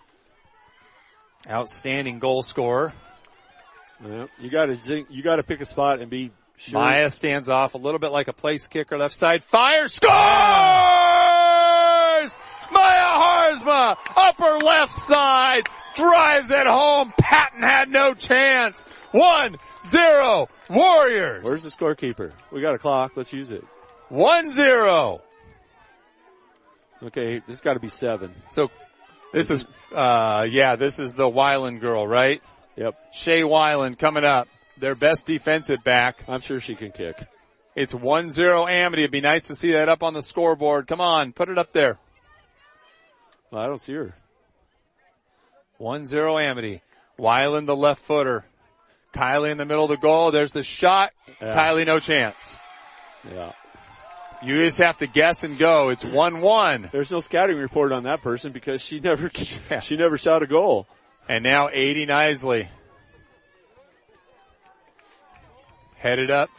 Outstanding goal scorer. Yeah, you got to you got to pick a spot and be sure. Maya stands off a little bit like a place kicker, left side, fire, scores! Maya Harzma, upper left side, drives it home. Patton had no chance. One, zero, Warriors. Where's the scorekeeper? We got a clock. Let's use it. One, zero. Okay, this got to be seven. So, this is, uh, yeah, this is the Weiland girl, right? Yep. Shea Weiland coming up. Their best defensive back. I'm sure she can kick. It's one zero Amity. It'd be nice to see that up on the scoreboard. Come on, put it up there. Well, I don't see her. one zero Amity. Weiland the left footer. Kylie in the middle of the goal. There's the shot. Yeah. Kylie no chance. Yeah. You just have to guess and go. It's one one. There's no scouting report on that person because she never Yeah. she never shot a goal. And now eighty Nisley. Headed up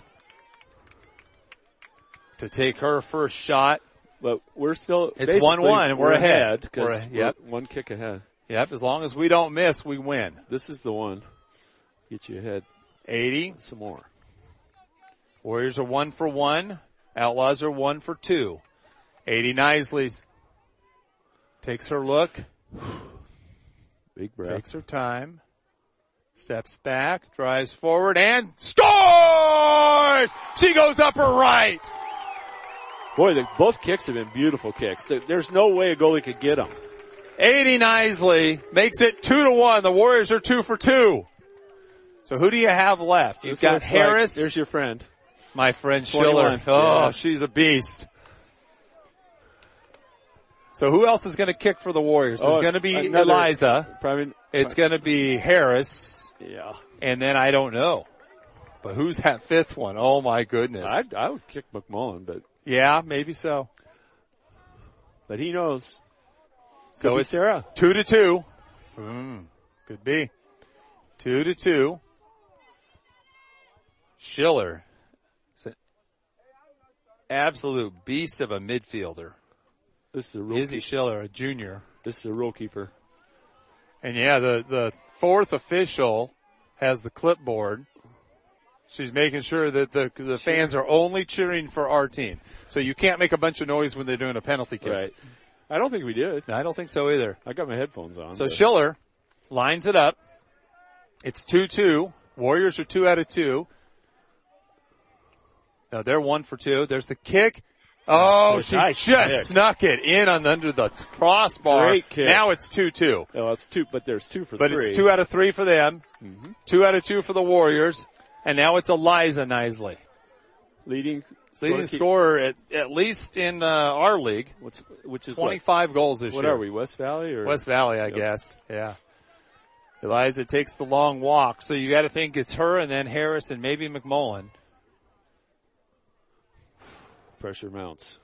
to take her first shot. But we're still It's basically, one one, and we're ahead. because We're- yep. one kick ahead. Yep, as long as we don't miss, we win. This is the one. Get you ahead eighty. some more. Warriors are one for one. Outlaws are one for two. eighty Nisley takes her look, Big breath. takes her time, steps back, drives forward, and scores! She goes up her right. Boy, the, both kicks have been beautiful kicks. There, there's no way a goalie could get them. eighty Nisley makes it two to one. The Warriors are two for two. So who do you have left? You've This got looks like- Harris, there's your friend. my friend twenty-one. Schiller. Oh, Yeah. she's a beast. So who else is going to kick for the Warriors? There's Oh, going to be another- Eliza. Probably. It's going to be Harris. Yeah. And then I don't know. But who's that fifth one? Oh my goodness. I I would kick McMullen, but yeah, maybe so. but he knows. Could So be it's Sarah. two to two. Mm, could be. Two to two. Schiller. Is an absolute beast of a midfielder. This is a rule. Izzy Keep, Schiller, a junior. this is a rule keeper. And yeah, the, the fourth official has the clipboard. She's making sure that the the fans are only cheering for our team. So you can't make a bunch of noise when they're doing a penalty kick. Right. I don't think we did. No, I don't think so either. I got my headphones on. So but- Schiller lines it up. It's two two. Warriors are two out of two. No, they're one for two. There's the kick. Oh, Nice she kick. just snuck it in on under the crossbar. Great kick. Now it's two two. Oh, it's two, but there's two for But three. it's two out of three for them. Mhm. Two out of two for the Warriors. And now it's Eliza Nisley. leading Leading scorekeep- scorer at, at least in uh, our league. What's which is twenty-five goals this what? What year. are we? West Valley or West Valley, I Yep. guess. Yeah. Eliza takes the long walk, so you got to think it's her and then Harris and maybe McMullen. Pressure mounts.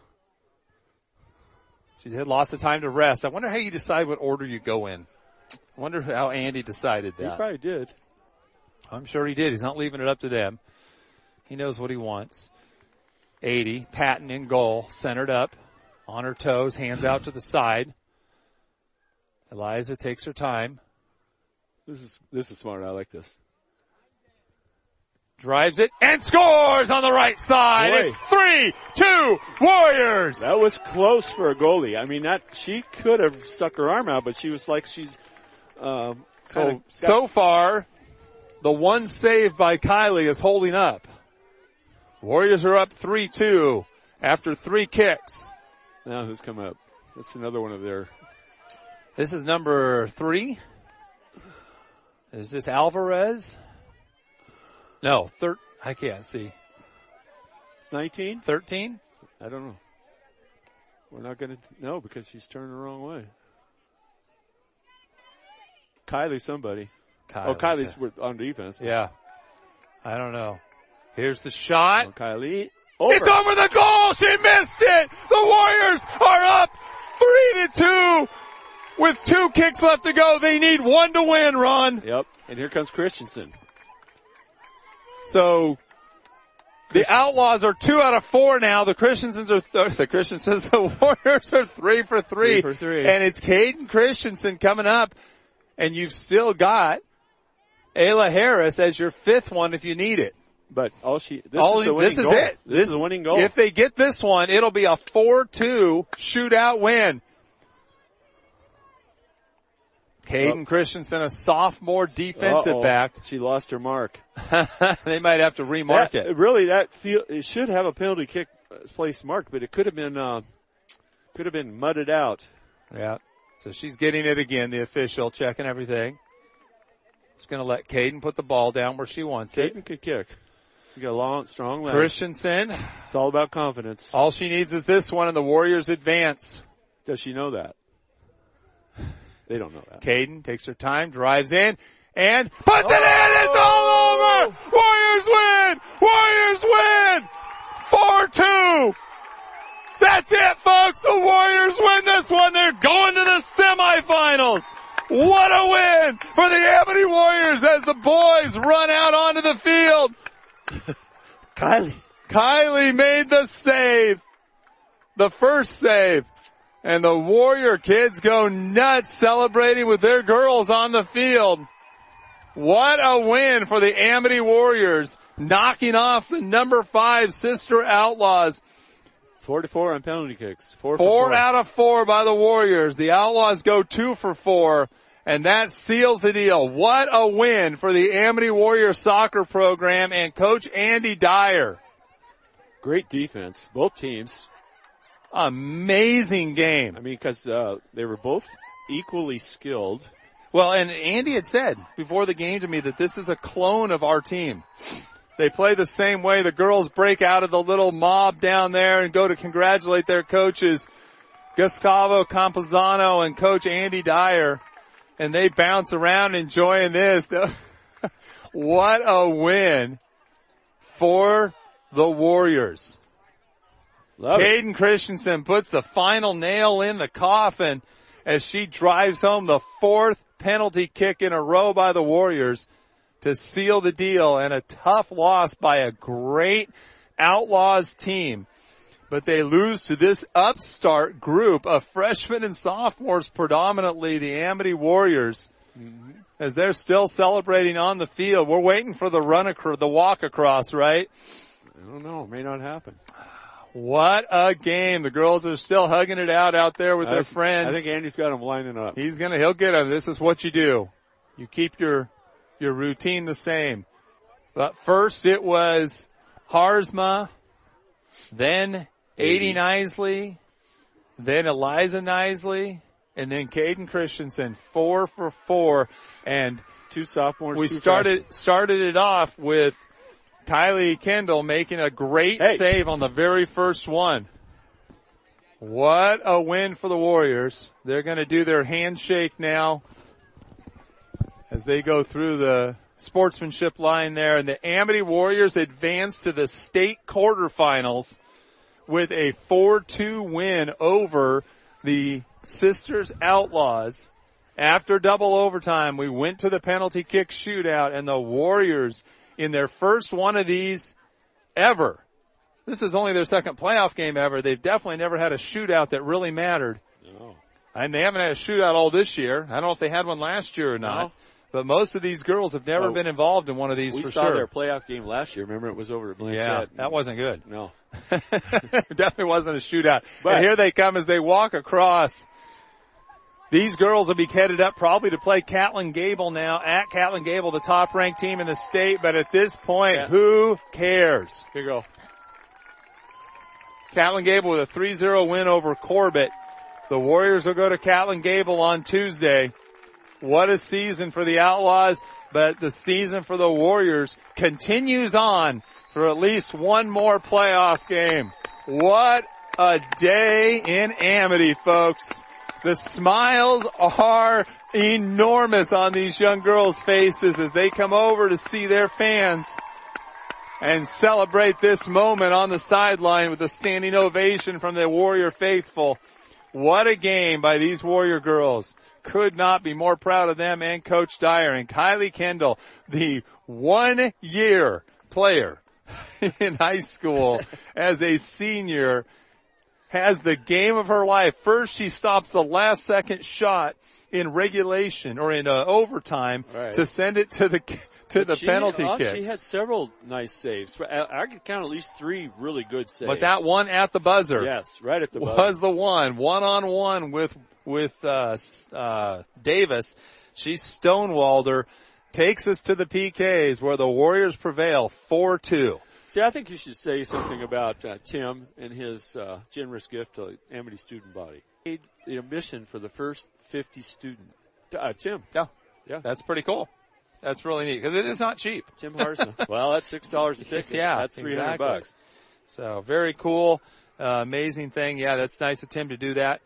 She's had lots of time to rest. I wonder how you decide what order you go in. I wonder how Andy decided that. He probably did. I'm sure he did. He's not leaving it up to them. He knows what he wants. eighty, Patton in goal, centered up, on her toes, hands out to the side. Eliza takes her time. This is this is smart. I like this. Drives it and scores on the right side. Boy. It's three, two, Warriors. That was close for a goalie. I mean, that she could have stuck her arm out, but she was like she's. Um, so so far, the one save by Kylie is holding up. Warriors are up three two after three kicks. Now who's come up? That's another one of their. This is number three. Is this Alvarez? No, thir- I can't see. It's nineteen? thirteen? I don't know. We're not going to know because she's turned the wrong way. Kylie somebody. Kylie, oh, Kylie's yeah. on defense. Yeah. I don't know. Here's the shot. Oh, Kylie. Over. It's over the goal. She missed it. The Warriors are up three to two with two kicks left to go. They need one to win, Ron. Yep. And here comes Christensen. So the Outlaws are two out of four now. The Christensens are th- the Christensens. The Warriors are three for three. Three for three. And it's Caden Christensen coming up, and you've still got Ayla Harris as your fifth one if you need it. But all she this all, is the winning this is goal. it. This, this is the winning goal. If they get this one, it'll be a four two shootout win. Caden oh. Christensen, a sophomore defensive Uh-oh. back. She lost her mark. They might have to remark that, it. Really, that feel, it should have a penalty kick place marked, but it could have been, uh, could have been mudded out. Yeah. So she's getting it again, the official, checking everything. She's going to let Caden put the ball down where she wants Caden it. could kick. She got a long, strong leg. Christensen. It's all about confidence. All she needs is this one and the Warriors advance. Does she know that? They don't know that. Caden takes her time, drives in, and puts oh! it in! It's all over! Warriors win! Warriors win! four two! That's it, folks! The Warriors win this one! They're going to the semifinals! What a win for the Amity Warriors as the boys run out onto the field! Kylie. Kylie made the save. The first save. And the Warrior kids go nuts celebrating with their girls on the field. What a win for the Amity Warriors, knocking off the number five Sister Outlaws. Four to four on penalty kicks. Four, four, for four out of four by the Warriors. The Outlaws go two for four, and that seals the deal. What a win for the Amity Warrior soccer program and Coach Andy Dyer. Great defense, both teams. Amazing game. I mean, because uh, they were both equally skilled. Well, and Andy had said before the game to me that this is a clone of our team. They play the same way. The girls break out of the little mob down there and go to congratulate their coaches, Gustavo Campuzano and Coach Andy Dyer, and they bounce around enjoying this. What a win for the Warriors. Love Caden it. Christensen puts the final nail in the coffin as she drives home the fourth penalty kick in a row by the Warriors to seal the deal, and a tough loss by a great Outlaws team. But they lose to this upstart group of freshmen and sophomores, predominantly the Amity Warriors, mm-hmm. as they're still celebrating on the field. We're waiting for the run across, the walk across, right? I don't know. It may not happen. What a game. The girls are still hugging it out out there with I, their friends. I think Andy's got them lining up. He's gonna, he'll get them. This is what you do. You keep your, your routine the same. But first it was Harzma, then eighty Nisley, then Eliza Nisley, and then Caden Christensen, four for four. And two sophomores. We two started, freshmen. started it off with Kylie Kendall making a great hey. save on the very first one. What a win for the Warriors. They're going to do their handshake now as they go through the sportsmanship line there. And the Amity Warriors advance to the state quarterfinals with a four two win over the Sisters Outlaws. After double overtime, we went to the penalty kick shootout, and the Warriors, in their first one of these ever, this is only their second playoff game ever, they've definitely never had a shootout that really mattered. No. And they haven't had a shootout all this year. I don't know if they had one last year or not. No. But most of these girls have never well, been involved in one of these we for saw sure. their playoff game last year. Remember, it was over at Blanchette. Yeah, that wasn't good. No. Definitely wasn't a shootout. But and here they come as they walk across. These girls will be headed up probably to play Catlin Gable now, at Catlin Gable, the top-ranked team in the state. But at this point, yeah. who cares? Here you go. Catlin Gable with a three zero win over Corbett. The Warriors will go to Catlin Gable on Tuesday. What a season for the Outlaws, but the season for the Warriors continues on for at least one more playoff game. What a day in Amity, folks. The smiles are enormous on these young girls' faces as they come over to see their fans and celebrate this moment on the sideline with a standing ovation from the Warrior faithful. What a game by these Warrior girls. Could not be more proud of them and Coach Dyer. And Kylie Kendall, the one-year player in high school as a senior, has the game of her life. First, she stops the last second shot in regulation or in uh, overtime right. to send it to the to but the she, penalty uh, kick. She had several nice saves. I, I could count at least three really good saves. But that one at the buzzer, yes, right at the buzzer, was the one one on one with with uh, uh Davis. She stonewalled her, takes us to the P Ks where the Warriors prevail four two. See, I think you should say something about uh, Tim and his uh, generous gift to the Amity student body. He made a mission for the first fifty student. Uh, Tim. Yeah. Yeah. That's pretty cool. That's really neat because it is not cheap. Tim Harsma. Well, that's six dollars a ticket. Yeah. That's three hundred exactly. bucks. So very cool. Uh, amazing thing. Yeah, that's nice of Tim to do that.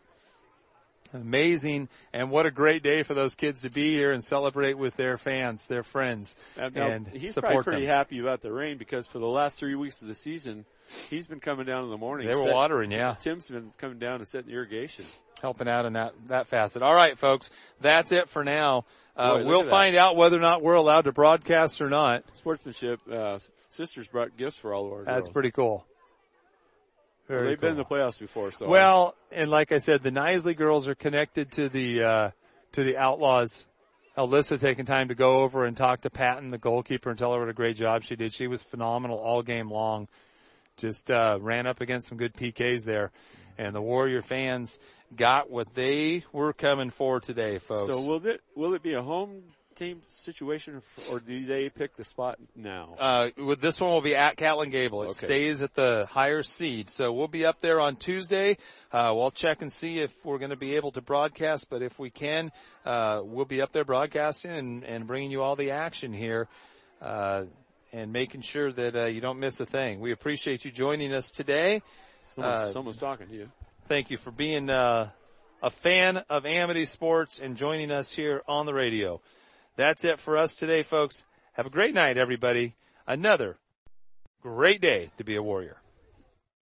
Amazing, and what a great day for those kids to be here and celebrate with their fans, their friends, and, now, and he's support probably pretty them. happy about the rain because for the last three weeks of the season, he's been coming down in the morning. They were set, watering, yeah. Tim's been coming down and setting irrigation. Helping out in that, that facet. All right, folks, that's it for now. Uh, Boy, we'll find out whether or not we're allowed to broadcast or not. Sportsmanship, uh, Sisters brought gifts for all of our girls. That's pretty cool. Very well, they've cool. been in the playoffs before, so. Well, and like I said, the Nisley girls are connected to the, uh, to the Outlaws. Alyssa taking time to go over and talk to Patton, the goalkeeper, and tell her what a great job she did. She was phenomenal all game long. Just, uh, ran up against some good P Ks there. And the Warrior fans got what they were coming for today, folks. So will it, will it be a home team situation, or do they pick the spot now? Uh, with this one will be at Catlin Gable. It okay. stays at the higher seed. So we'll be up there on Tuesday. Uh, we'll check and see if we're going to be able to broadcast, but if we can, uh, we'll be up there broadcasting and, and bringing you all the action here, uh, and making sure that, uh, you don't miss a thing. We appreciate you joining us today. Someone's, uh, someone's talking to you. Thank you for being, uh, a fan of Amity Sports and joining us here on the radio. That's it for us today, folks. Have a great night, everybody. Another great day to be a Warrior.